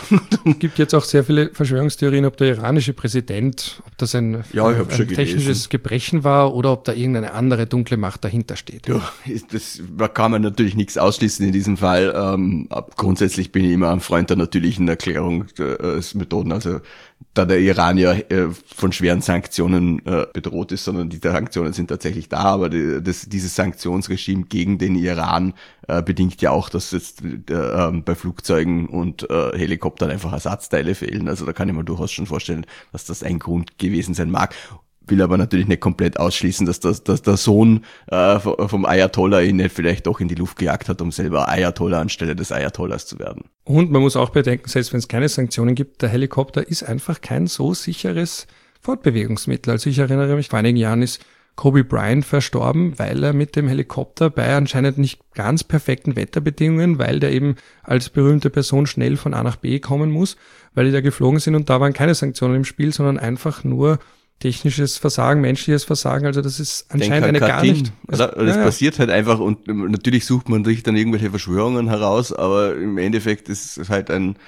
es gibt jetzt auch sehr viele Verschwörungstheorien, ob der iranische Präsident, ob das ein technisches Gebrechen war oder ob da irgendeine andere dunkle Macht dahinter steht. Ja, das kann man natürlich nichts ausschließen in diesem Fall. Grundsätzlich bin ich immer ein Freund der natürlichen Erklärungsmethoden. Also da der Iran ja von schweren Sanktionen bedroht ist, sondern die Sanktionen sind tatsächlich da, aber dieses Sanktionsregime gegen den Iran bedingt ja auch, dass jetzt bei Flugzeugen und Helikoptern einfach Ersatzteile fehlen. Also da kann ich mir durchaus schon vorstellen, dass das ein Grund gewesen sein mag. Will aber natürlich nicht komplett ausschließen, dass der Sohn vom Ayatollah ihn nicht vielleicht doch in die Luft gejagt hat, um selber Ayatollah anstelle des Ayatollahs zu werden. Und man muss auch bedenken, selbst wenn es keine Sanktionen gibt, der Helikopter ist einfach kein so sicheres Fortbewegungsmittel. Also ich erinnere mich, vor einigen Jahren ist Kobe Bryant verstorben, weil er mit dem Helikopter bei anscheinend nicht ganz perfekten Wetterbedingungen, weil der eben als berühmte Person schnell von A nach B kommen muss, weil die da geflogen sind und da waren keine Sanktionen im Spiel, sondern einfach nur technisches Versagen, menschliches Versagen, also das ist anscheinend gar nicht. Das passiert halt einfach und natürlich sucht man sich dann irgendwelche Verschwörungen heraus, aber im Endeffekt ist es halt ein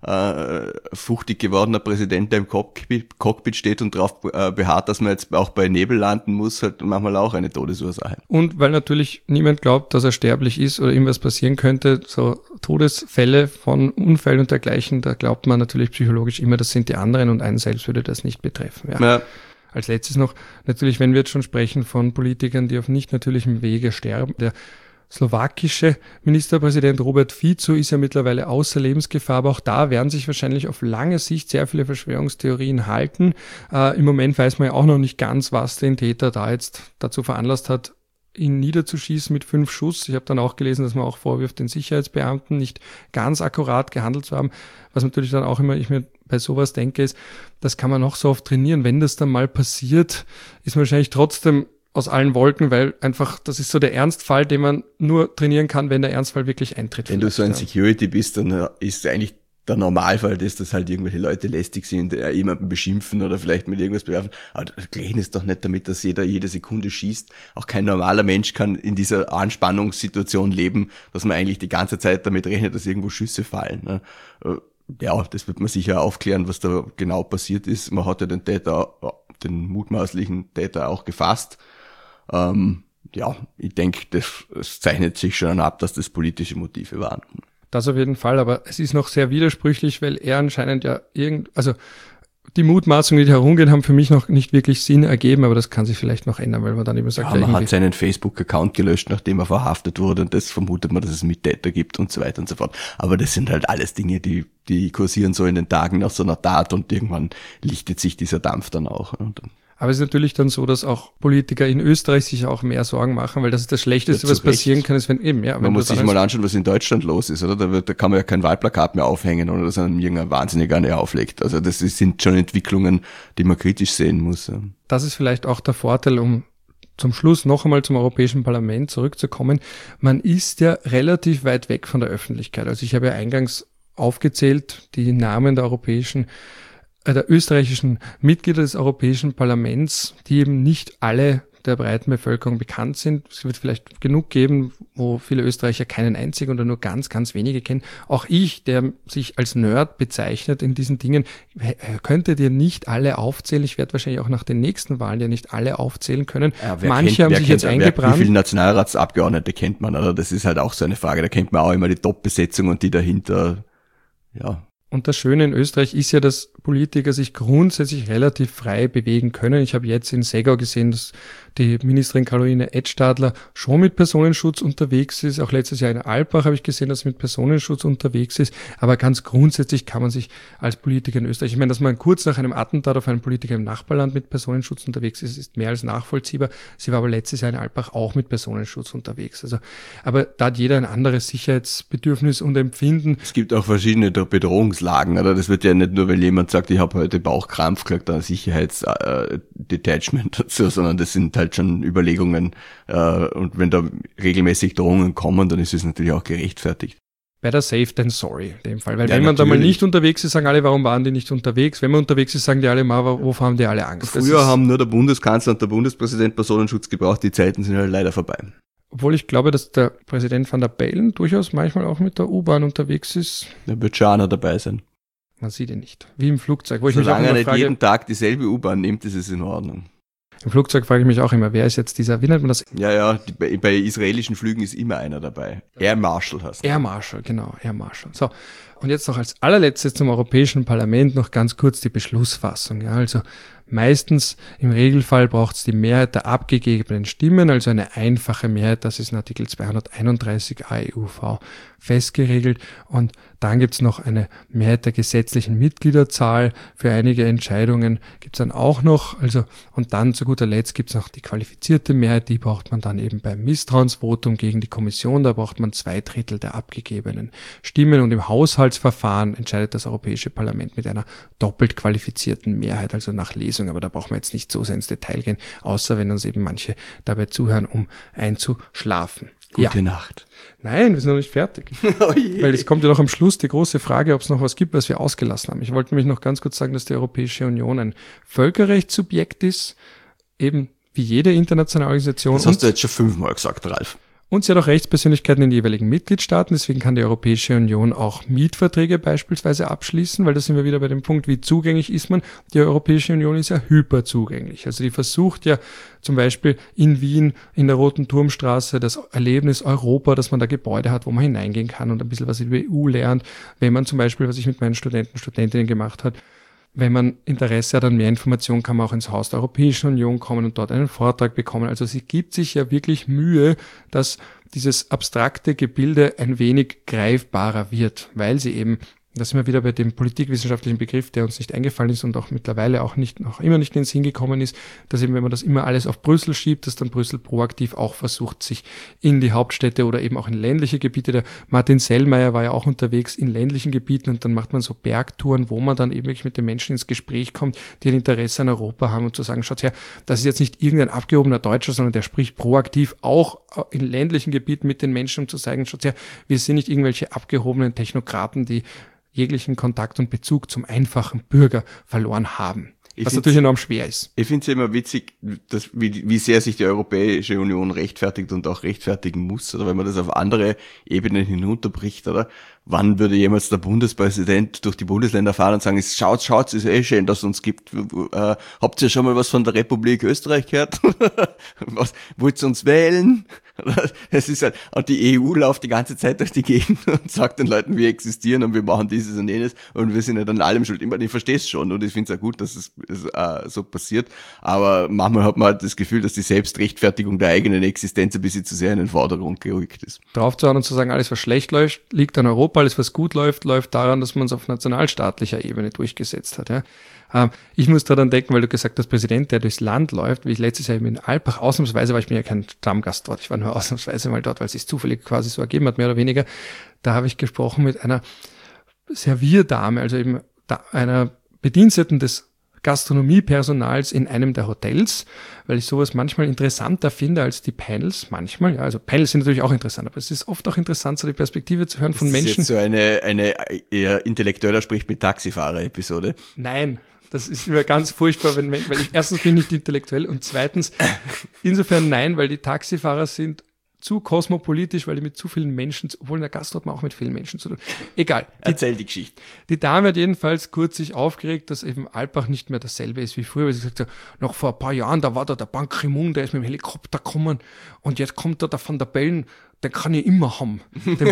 fuchtig gewordener Präsident, der im Cockpit steht und darauf beharrt, dass man jetzt auch bei Nebel landen muss, halt manchmal auch eine Todesursache. Und weil natürlich niemand glaubt, dass er sterblich ist oder ihm was passieren könnte, so Todesfälle von Unfällen und dergleichen, da glaubt man natürlich psychologisch immer, das sind die anderen und einen selbst würde das nicht betreffen. Ja. Als letztes noch, natürlich, wenn wir jetzt schon sprechen von Politikern, die auf nicht natürlichem Wege sterben, der slowakische Ministerpräsident Robert Fico ist ja mittlerweile außer Lebensgefahr, aber auch da werden sich wahrscheinlich auf lange Sicht sehr viele Verschwörungstheorien halten. Im Moment weiß man ja auch noch nicht ganz, was den Täter da jetzt dazu veranlasst hat, ihn niederzuschießen mit 5 Schuss. Ich habe dann auch gelesen, dass man auch vorwirft, den Sicherheitsbeamten nicht ganz akkurat gehandelt zu haben. Was natürlich dann auch immer ich mir bei sowas denke, ist, das kann man noch so oft trainieren. Wenn das dann mal passiert, ist man wahrscheinlich trotzdem aus allen Wolken, weil einfach, das ist so der Ernstfall, den man nur trainieren kann, wenn der Ernstfall wirklich eintritt. Wenn du so ein Security bist, dann ist eigentlich der Normalfall, dass halt irgendwelche Leute lästig sind, jemanden beschimpfen oder vielleicht mit irgendwas bewerfen. Aber das Gleiche ist doch nicht damit, dass jeder jede Sekunde schießt. Auch kein normaler Mensch kann in dieser Anspannungssituation leben, dass man eigentlich die ganze Zeit damit rechnet, dass irgendwo Schüsse fallen. Ne? Ja, das wird man sicher aufklären, was da genau passiert ist. Man hat ja den mutmaßlichen Täter auch gefasst. Ja, ich denke, das zeichnet sich schon ab, dass das politische Motive waren. Das auf jeden Fall, aber es ist noch sehr widersprüchlich, weil er anscheinend ja also die Mutmaßungen, die herumgehen, haben für mich noch nicht wirklich Sinn ergeben, aber das kann sich vielleicht noch ändern, weil man dann immer sagt, ja, man hat seinen Facebook-Account gelöscht, nachdem er verhaftet wurde, und das vermutet man, dass es Mittäter gibt und so weiter und so fort. Aber das sind halt alles Dinge, die kursieren so in den Tagen nach so einer Tat, und irgendwann lichtet sich dieser Dampf dann auch. Aber es ist natürlich dann so, dass auch Politiker in Österreich sich auch mehr Sorgen machen, weil das ist das Schlechteste, was passieren kann, ist, wenn eben, ja. Man muss sich mal anschauen, was in Deutschland los ist, oder? Da kann man ja kein Wahlplakat mehr aufhängen, oder dass einem irgendein Wahnsinniger eine auflegt. Also das sind schon Entwicklungen, die man kritisch sehen muss. Ja. Das ist vielleicht auch der Vorteil, um zum Schluss noch einmal zum Europäischen Parlament zurückzukommen. Man ist ja relativ weit weg von der Öffentlichkeit. Also ich habe ja eingangs aufgezählt, die Namen der österreichischen Mitglieder des Europäischen Parlaments, die eben nicht alle der breiten Bevölkerung bekannt sind. Es wird vielleicht genug geben, wo viele Österreicher keinen einzigen oder nur ganz, ganz wenige kennen. Auch ich, der sich als Nerd bezeichnet in diesen Dingen, könnte dir nicht alle aufzählen. Ich werde wahrscheinlich auch nach den nächsten Wahlen ja nicht alle aufzählen können. Ja, Manche haben sich jetzt eingebrannt. Wie viele Nationalratsabgeordnete kennt man? Oder? Das ist halt auch so eine Frage. Da kennt man auch immer die Top-Besetzung und die dahinter, ja. Und das Schöne in Österreich ist ja, dass Politiker sich grundsätzlich relativ frei bewegen können. Ich habe jetzt in Segau gesehen, dass die Ministerin Caroline Edstadler schon mit Personenschutz unterwegs ist. Auch letztes Jahr in Alpbach habe ich gesehen, dass sie mit Personenschutz unterwegs ist. Aber ganz grundsätzlich kann man sich als Politiker in Österreich, ich meine, dass man kurz nach einem Attentat auf einen Politiker im Nachbarland mit Personenschutz unterwegs ist, ist mehr als nachvollziehbar. Sie war aber letztes Jahr in Alpbach auch mit Personenschutz unterwegs. Also, aber da hat jeder ein anderes Sicherheitsbedürfnis und Empfinden. Es gibt auch verschiedene Bedrohungslagen, oder? Das wird ja nicht nur, weil jemand sagt, ich habe heute Bauchkrampf, kriegt da ein Sicherheitsdetachment dazu, sondern das sind halt schon Überlegungen, und wenn da regelmäßig Drohungen kommen, dann ist es natürlich auch gerechtfertigt. Better safe than sorry in dem Fall. Weil ja, wenn man da mal nicht unterwegs ist, sagen alle, warum waren die nicht unterwegs? Wenn man unterwegs ist, sagen die alle mal, wovor haben die alle Angst? Früher haben nur der Bundeskanzler und der Bundespräsident Personenschutz gebraucht, die Zeiten sind halt leider vorbei. Obwohl ich glaube, dass der Präsident van der Bellen durchaus manchmal auch mit der U-Bahn unterwegs ist. Da wird schon einer dabei sein. Man sieht ihn nicht. Wie im Flugzeug. Solange er nicht jeden Tag dieselbe U-Bahn nimmt, ist es in Ordnung. Im Flugzeug frage ich mich auch immer, wer ist jetzt dieser, wie nennt man das? Ja, bei israelischen Flügen ist immer einer dabei. Air Marshal heißt Air Marshal, genau, Air Marshal. So, und jetzt noch als allerletztes zum Europäischen Parlament noch ganz kurz die Beschlussfassung. Ja, also meistens, im Regelfall braucht es die Mehrheit der abgegebenen Stimmen, also eine einfache Mehrheit, das ist in Artikel 231 AEUV festgeregelt. Und dann gibt's noch eine Mehrheit der gesetzlichen Mitgliederzahl. Für einige Entscheidungen gibt's dann auch noch, also, und dann zu guter Letzt gibt's noch die qualifizierte Mehrheit, die braucht man dann eben beim Misstrauensvotum gegen die Kommission, da braucht man 2/3 der abgegebenen Stimmen, und im Haushaltsverfahren entscheidet das Europäische Parlament mit einer doppelt qualifizierten Mehrheit, also nach Lesung, aber da brauchen wir jetzt nicht so sehr ins Detail gehen, außer wenn uns eben manche dabei zuhören, um einzuschlafen. Gute Nacht. Nein, wir sind noch nicht fertig. Oh je. Weil es kommt ja noch am Schluss die große Frage, ob es noch was gibt, was wir ausgelassen haben. Ich wollte nämlich noch ganz kurz sagen, dass die Europäische Union ein Völkerrechtssubjekt ist, eben wie jede internationale Organisation. Das hast du jetzt schon 5-mal gesagt, Ralf. Und sie hat auch Rechtspersönlichkeiten in den jeweiligen Mitgliedstaaten, deswegen kann die Europäische Union auch Mietverträge beispielsweise abschließen, weil da sind wir wieder bei dem Punkt, wie zugänglich ist man. Die Europäische Union ist ja hyperzugänglich. Also die versucht ja zum Beispiel in Wien in der Roten Turmstraße das Erlebnis Europa, dass man da Gebäude hat, wo man hineingehen kann und ein bisschen was über EU lernt. Wenn man zum Beispiel, was ich mit meinen Studentinnen gemacht habe, wenn man Interesse hat an mehr Informationen, kann man auch ins Haus der Europäischen Union kommen und dort einen Vortrag bekommen. Also sie gibt sich ja wirklich Mühe, dass dieses abstrakte Gebilde ein wenig greifbarer wird, weil sie eben Da sind wir wieder bei dem politikwissenschaftlichen Begriff, der uns nicht eingefallen ist und auch mittlerweile auch immer nicht in den Sinn gekommen ist, dass eben, wenn man das immer alles auf Brüssel schiebt, dass dann Brüssel proaktiv auch versucht, sich in die Hauptstädte oder eben auch in ländliche Gebiete, der Martin Sellmeier war ja auch unterwegs in ländlichen Gebieten und dann macht man so Bergtouren, wo man dann eben wirklich mit den Menschen ins Gespräch kommt, die ein Interesse an Europa haben und zu sagen, schaut her, das ist jetzt nicht irgendein abgehobener Deutscher, sondern der spricht proaktiv auch in ländlichen Gebieten mit den Menschen, um zu sagen, schaut her, wir sind nicht irgendwelche abgehobenen Technokraten, die jeglichen Kontakt und Bezug zum einfachen Bürger verloren haben. Was natürlich enorm schwer ist. Ich finde es immer witzig, wie sehr sich die Europäische Union rechtfertigt und auch rechtfertigen muss, oder wenn man das auf andere Ebenen hinunterbricht, oder? Wann würde jemals der Bundespräsident durch die Bundesländer fahren und sagen, schaut, ist eh schön, dass es uns gibt. Habt ihr schon mal was von der Republik Österreich gehört? Wollt ihr uns wählen? Es ist halt, und die EU läuft die ganze Zeit durch die Gegend und sagt den Leuten, wir existieren und wir machen dieses und jenes und wir sind ja dann allem schuld. Ich verstehe es schon und ich finde es auch gut, dass es so passiert, aber manchmal hat man halt das Gefühl, dass die Selbstrechtfertigung der eigenen Existenz ein bisschen zu sehr in den Vordergrund gerückt ist. Draufzuhauen und zu sagen, alles was schlecht läuft, liegt an Europa, alles was gut läuft, läuft daran, dass man es auf nationalstaatlicher Ebene durchgesetzt hat. Ja. Ich muss da dann denken, weil du gesagt hast, Präsident, der durchs Land läuft, wie ich letztes Jahr eben in Alpbach ausnahmsweise war, ich bin ja kein Stammgast dort, ich war nur ausnahmsweise mal dort, weil es sich zufällig quasi so ergeben hat, mehr oder weniger. Da habe ich gesprochen mit einer Servierdame, also eben einer Bediensteten des Gastronomiepersonals in einem der Hotels, weil ich sowas manchmal interessanter finde als die Panels, manchmal, ja, also Panels sind natürlich auch interessant, aber es ist oft auch interessant, so die Perspektive zu hören von Menschen. Das ist jetzt so eine eher intellektueller spricht mit Taxifahrer-Episode. Nein. Das ist mir ganz furchtbar, weil ich erstens bin ich nicht intellektuell und zweitens insofern nein, weil die Taxifahrer sind zu kosmopolitisch, weil die mit zu vielen Menschen, obwohl in der Gastro hat man auch mit vielen Menschen zu tun. Egal. Erzähl die Geschichte. Die Dame hat jedenfalls kurz sich aufgeregt, dass eben Alpbach nicht mehr dasselbe ist wie früher, weil sie gesagt hat, noch vor ein paar Jahren, da war da der Ban Ki-moon, der ist mit dem Helikopter gekommen und jetzt kommt da der Van der Bellen, den kann ich immer haben.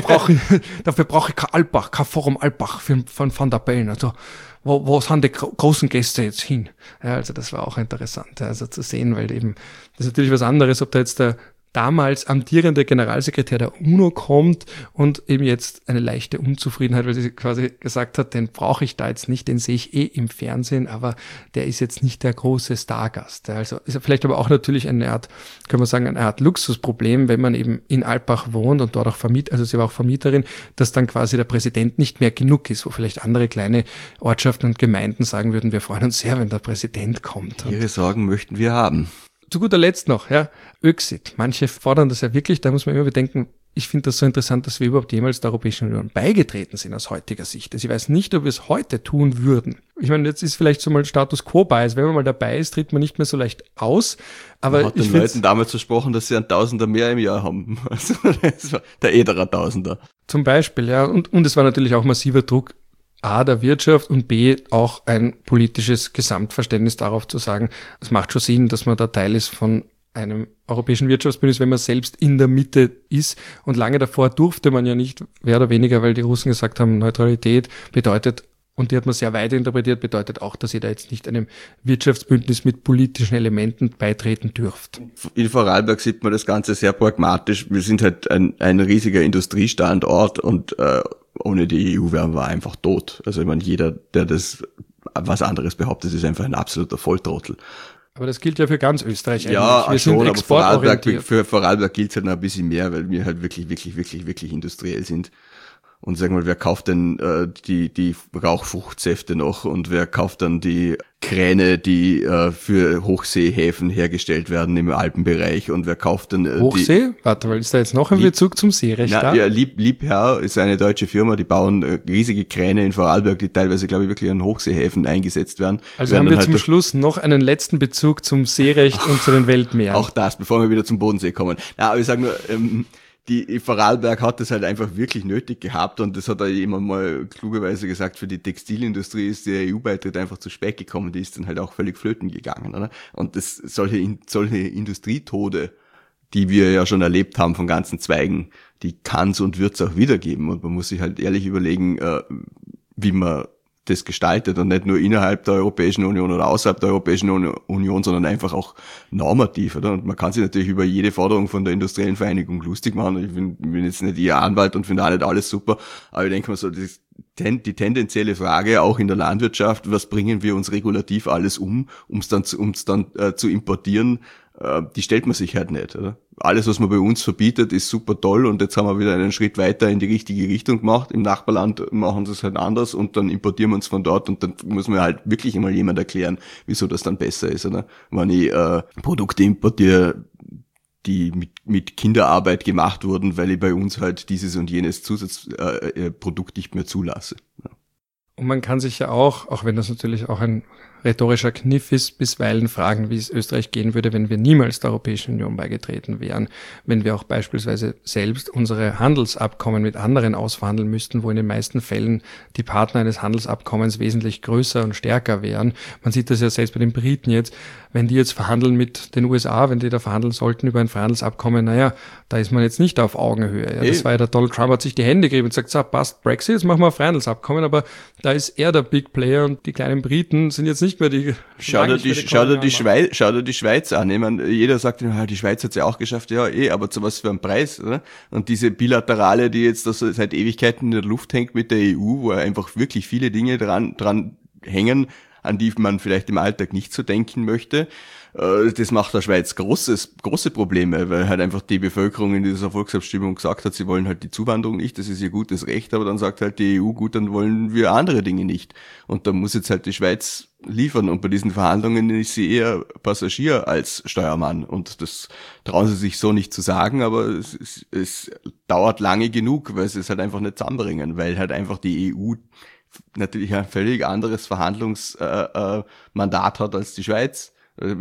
Dafür brauche ich kein Alpbach, kein Forum Alpbach von Van der Bellen. Also, wo sind die großen Gäste jetzt hin? Ja, also das war auch interessant, also zu sehen, weil eben, das ist natürlich was anderes, ob da jetzt der damals amtierende Generalsekretär der UNO kommt und eben jetzt eine leichte Unzufriedenheit, weil sie quasi gesagt hat, den brauche ich da jetzt nicht, den sehe ich eh im Fernsehen, aber der ist jetzt nicht der große Stargast. Also ist vielleicht aber auch natürlich eine Art, können wir sagen, eine Art Luxusproblem, wenn man eben in Alpbach wohnt und dort auch also sie war auch Vermieterin, dass dann quasi der Präsident nicht mehr genug ist, wo vielleicht andere kleine Ortschaften und Gemeinden sagen würden, wir freuen uns sehr, wenn der Präsident kommt. Ihre Sorgen möchten wir haben. Zu guter Letzt noch, ja, Öxit. Manche fordern das ja wirklich, da muss man immer bedenken, ich finde das so interessant, dass wir überhaupt jemals der Europäischen Union beigetreten sind aus heutiger Sicht. Also ich weiß nicht, ob wir es heute tun würden. Ich meine, jetzt ist vielleicht so mal Status Quo Bias. Wenn man mal dabei ist, tritt man nicht mehr so leicht aus. Aber man hat den Leuten damals versprochen, dass sie einen Tausender mehr im Jahr haben. Also das war der Ederer Tausender. Zum Beispiel, ja. Und es war natürlich auch massiver Druck A, der Wirtschaft und B, auch ein politisches Gesamtverständnis darauf zu sagen, es macht schon Sinn, dass man da Teil ist von einem europäischen Wirtschaftsbündnis, wenn man selbst in der Mitte ist. Und lange davor durfte man ja nicht, mehr oder weniger, weil die Russen gesagt haben, Neutralität bedeutet, und die hat man sehr weit interpretiert, bedeutet auch, dass ihr da jetzt nicht einem Wirtschaftsbündnis mit politischen Elementen beitreten dürft. In Vorarlberg sieht man das Ganze sehr pragmatisch. Wir sind halt ein riesiger Industriestandort und ohne die EU wären wir einfach tot. Also ich meine, jeder, der das was anderes behauptet, ist einfach ein absoluter Volltrottel. Aber das gilt ja für ganz Österreich eigentlich. Ja, wir schon, aber für Vorarlberg gilt es halt noch ein bisschen mehr, weil wir halt wirklich industriell sind. Und sagen wir, wer kauft denn die Rauchfruchtsäfte noch und wer kauft dann die Kräne, die für Hochseehäfen hergestellt werden im Alpenbereich und wer kauft dann Hochsee? Warte, weil ist da jetzt noch ein Bezug zum Seerecht da? Ja, Liebherr ist eine deutsche Firma, die bauen riesige Kräne in Vorarlberg, die teilweise, glaube ich, wirklich an Hochseehäfen eingesetzt werden. Also haben wir halt zum Schluss noch einen letzten Bezug zum Seerecht und zu den Weltmeeren. Auch das, bevor wir wieder zum Bodensee kommen. Ja, aber ich sage nur, die Vorarlberg hat das halt einfach wirklich nötig gehabt und das hat er jemand mal klugerweise gesagt, für die Textilindustrie ist der EU-Beitritt einfach zu spät gekommen, die ist dann halt auch völlig flöten gegangen, oder? Und das solche Industrietode, die wir ja schon erlebt haben von ganzen Zweigen, die kann's und wird's auch wieder geben und man muss sich halt ehrlich überlegen, wie man das gestaltet und nicht nur innerhalb der Europäischen Union oder außerhalb der Europäischen Union, sondern einfach auch normativ, oder? Und man kann sich natürlich über jede Forderung von der industriellen Vereinigung lustig machen. Ich bin jetzt nicht ihr Anwalt und finde auch nicht alles super, aber ich denke mal so, die tendenzielle Frage auch in der Landwirtschaft, was bringen wir uns regulativ alles um es dann zu importieren, die stellt man sich halt nicht, oder? Alles, was man bei uns verbietet, ist super toll und jetzt haben wir wieder einen Schritt weiter in die richtige Richtung gemacht. Im Nachbarland machen sie es halt anders und dann importieren wir uns von dort und dann muss mir halt wirklich mal jemand erklären, wieso das dann besser ist, oder? Wenn ich Produkte importiere, die mit Kinderarbeit gemacht wurden, weil ich bei uns halt dieses und jenes Zusatzprodukt nicht mehr zulasse. Ja. Und man kann sich ja auch wenn das natürlich auch ein rhetorischer Kniff ist, bisweilen fragen, wie es Österreich gehen würde, wenn wir niemals der Europäischen Union beigetreten wären, wenn wir auch beispielsweise selbst unsere Handelsabkommen mit anderen ausverhandeln müssten, wo in den meisten Fällen die Partner eines Handelsabkommens wesentlich größer und stärker wären. Man sieht das ja selbst bei den Briten jetzt, wenn die jetzt verhandeln mit den USA, wenn die da verhandeln sollten über ein Freihandelsabkommen, da ist man jetzt nicht auf Augenhöhe. Ja, das war ja der Donald Trump, hat sich die Hände gegeben und gesagt, so, passt Brexit, jetzt machen wir ein Freihandelsabkommen, aber da ist er der Big Player und die kleinen Briten sind jetzt nicht mehr die... Schau dir die Schweiz an. Ich meine, jeder sagt, die Schweiz hat's ja auch geschafft, aber zu was für einem Preis, oder? Und diese Bilaterale, die jetzt das seit Ewigkeiten in der Luft hängt mit der EU, wo einfach wirklich viele Dinge dran hängen, an die man vielleicht im Alltag nicht so denken möchte. Das macht der Schweiz große Probleme, weil halt einfach die Bevölkerung in dieser Volksabstimmung gesagt hat, sie wollen halt die Zuwanderung nicht, das ist ihr gutes Recht, aber dann sagt halt die EU, gut, dann wollen wir andere Dinge nicht. Und da muss jetzt halt die Schweiz liefern und bei diesen Verhandlungen ist sie eher Passagier als Steuermann und das trauen sie sich so nicht zu sagen, aber es dauert lange genug, weil sie es halt einfach nicht zusammenbringen, weil halt einfach die EU natürlich ein völlig anderes Verhandlungsmandat hat als die Schweiz.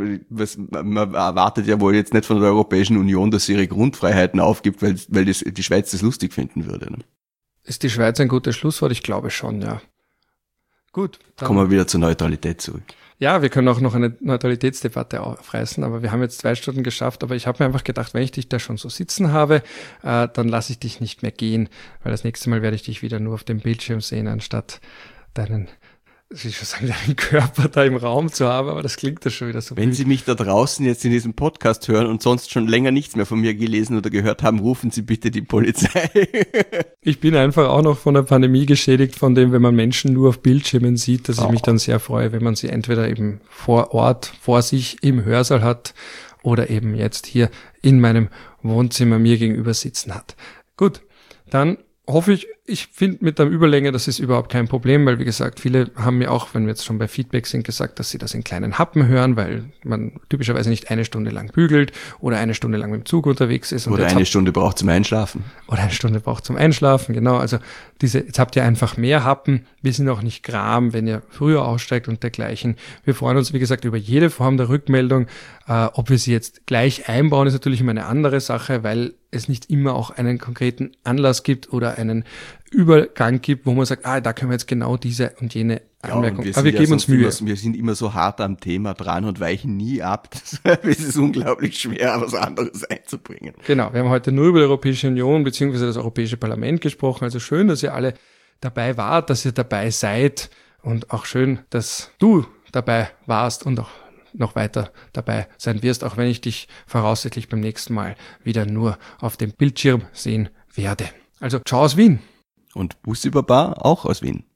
Man erwartet ja wohl jetzt nicht von der Europäischen Union, dass sie ihre Grundfreiheiten aufgibt, weil die Schweiz das lustig finden würde. Ne? Ist die Schweiz ein gutes Schlusswort? Ich glaube schon, ja. Gut. Kommen wir wieder zur Neutralität zurück. Ja, wir können auch noch eine Neutralitätsdebatte aufreißen, aber wir haben jetzt 2 Stunden geschafft, aber ich habe mir einfach gedacht, wenn ich dich da schon so sitzen habe, dann lasse ich dich nicht mehr gehen, weil das nächste Mal werde ich dich wieder nur auf dem Bildschirm sehen, anstatt deinen Körper da im Raum zu haben, aber das klingt ja schon wieder so. Wenn Sie mich da draußen jetzt in diesem Podcast hören und sonst schon länger nichts mehr von mir gelesen oder gehört haben, rufen Sie bitte die Polizei. Ich bin einfach auch noch von der Pandemie geschädigt, von dem, wenn man Menschen nur auf Bildschirmen sieht, dass ich mich dann sehr freue, wenn man sie entweder eben vor Ort, vor sich im Hörsaal hat oder eben jetzt hier in meinem Wohnzimmer mir gegenüber sitzen hat. Gut, dann hoffe ich finde mit der Überlänge, das ist überhaupt kein Problem, weil wie gesagt, viele haben mir auch, wenn wir jetzt schon bei Feedback sind, gesagt, dass sie das in kleinen Happen hören, weil man typischerweise nicht 1 Stunde lang bügelt oder 1 Stunde lang mit dem Zug unterwegs ist. Oder eine Stunde braucht zum Einschlafen. Oder 1 Stunde braucht zum Einschlafen, genau. Also jetzt habt ihr einfach mehr Happen. Wir sind auch nicht gram, wenn ihr früher aussteigt und dergleichen. Wir freuen uns, wie gesagt, über jede Form der Rückmeldung. Ob wir sie jetzt gleich einbauen, ist natürlich immer eine andere Sache, weil es nicht immer auch einen konkreten Anlass gibt oder einen Übergang gibt, wo man sagt, da können wir jetzt genau diese und jene Anmerkung. Aber wir geben uns Mühe. Wir sind immer so hart am Thema dran und weichen nie ab. Es ist unglaublich schwer, was anderes einzubringen. Genau, wir haben heute nur über die Europäische Union bzw. das Europäische Parlament gesprochen. Also schön, dass ihr alle dabei wart, dass ihr dabei seid und auch schön, dass du dabei warst und auch noch weiter dabei sein wirst, auch wenn ich dich voraussichtlich beim nächsten Mal wieder nur auf dem Bildschirm sehen werde. Also, ciao aus Wien. Und Bussi Baba auch aus Wien.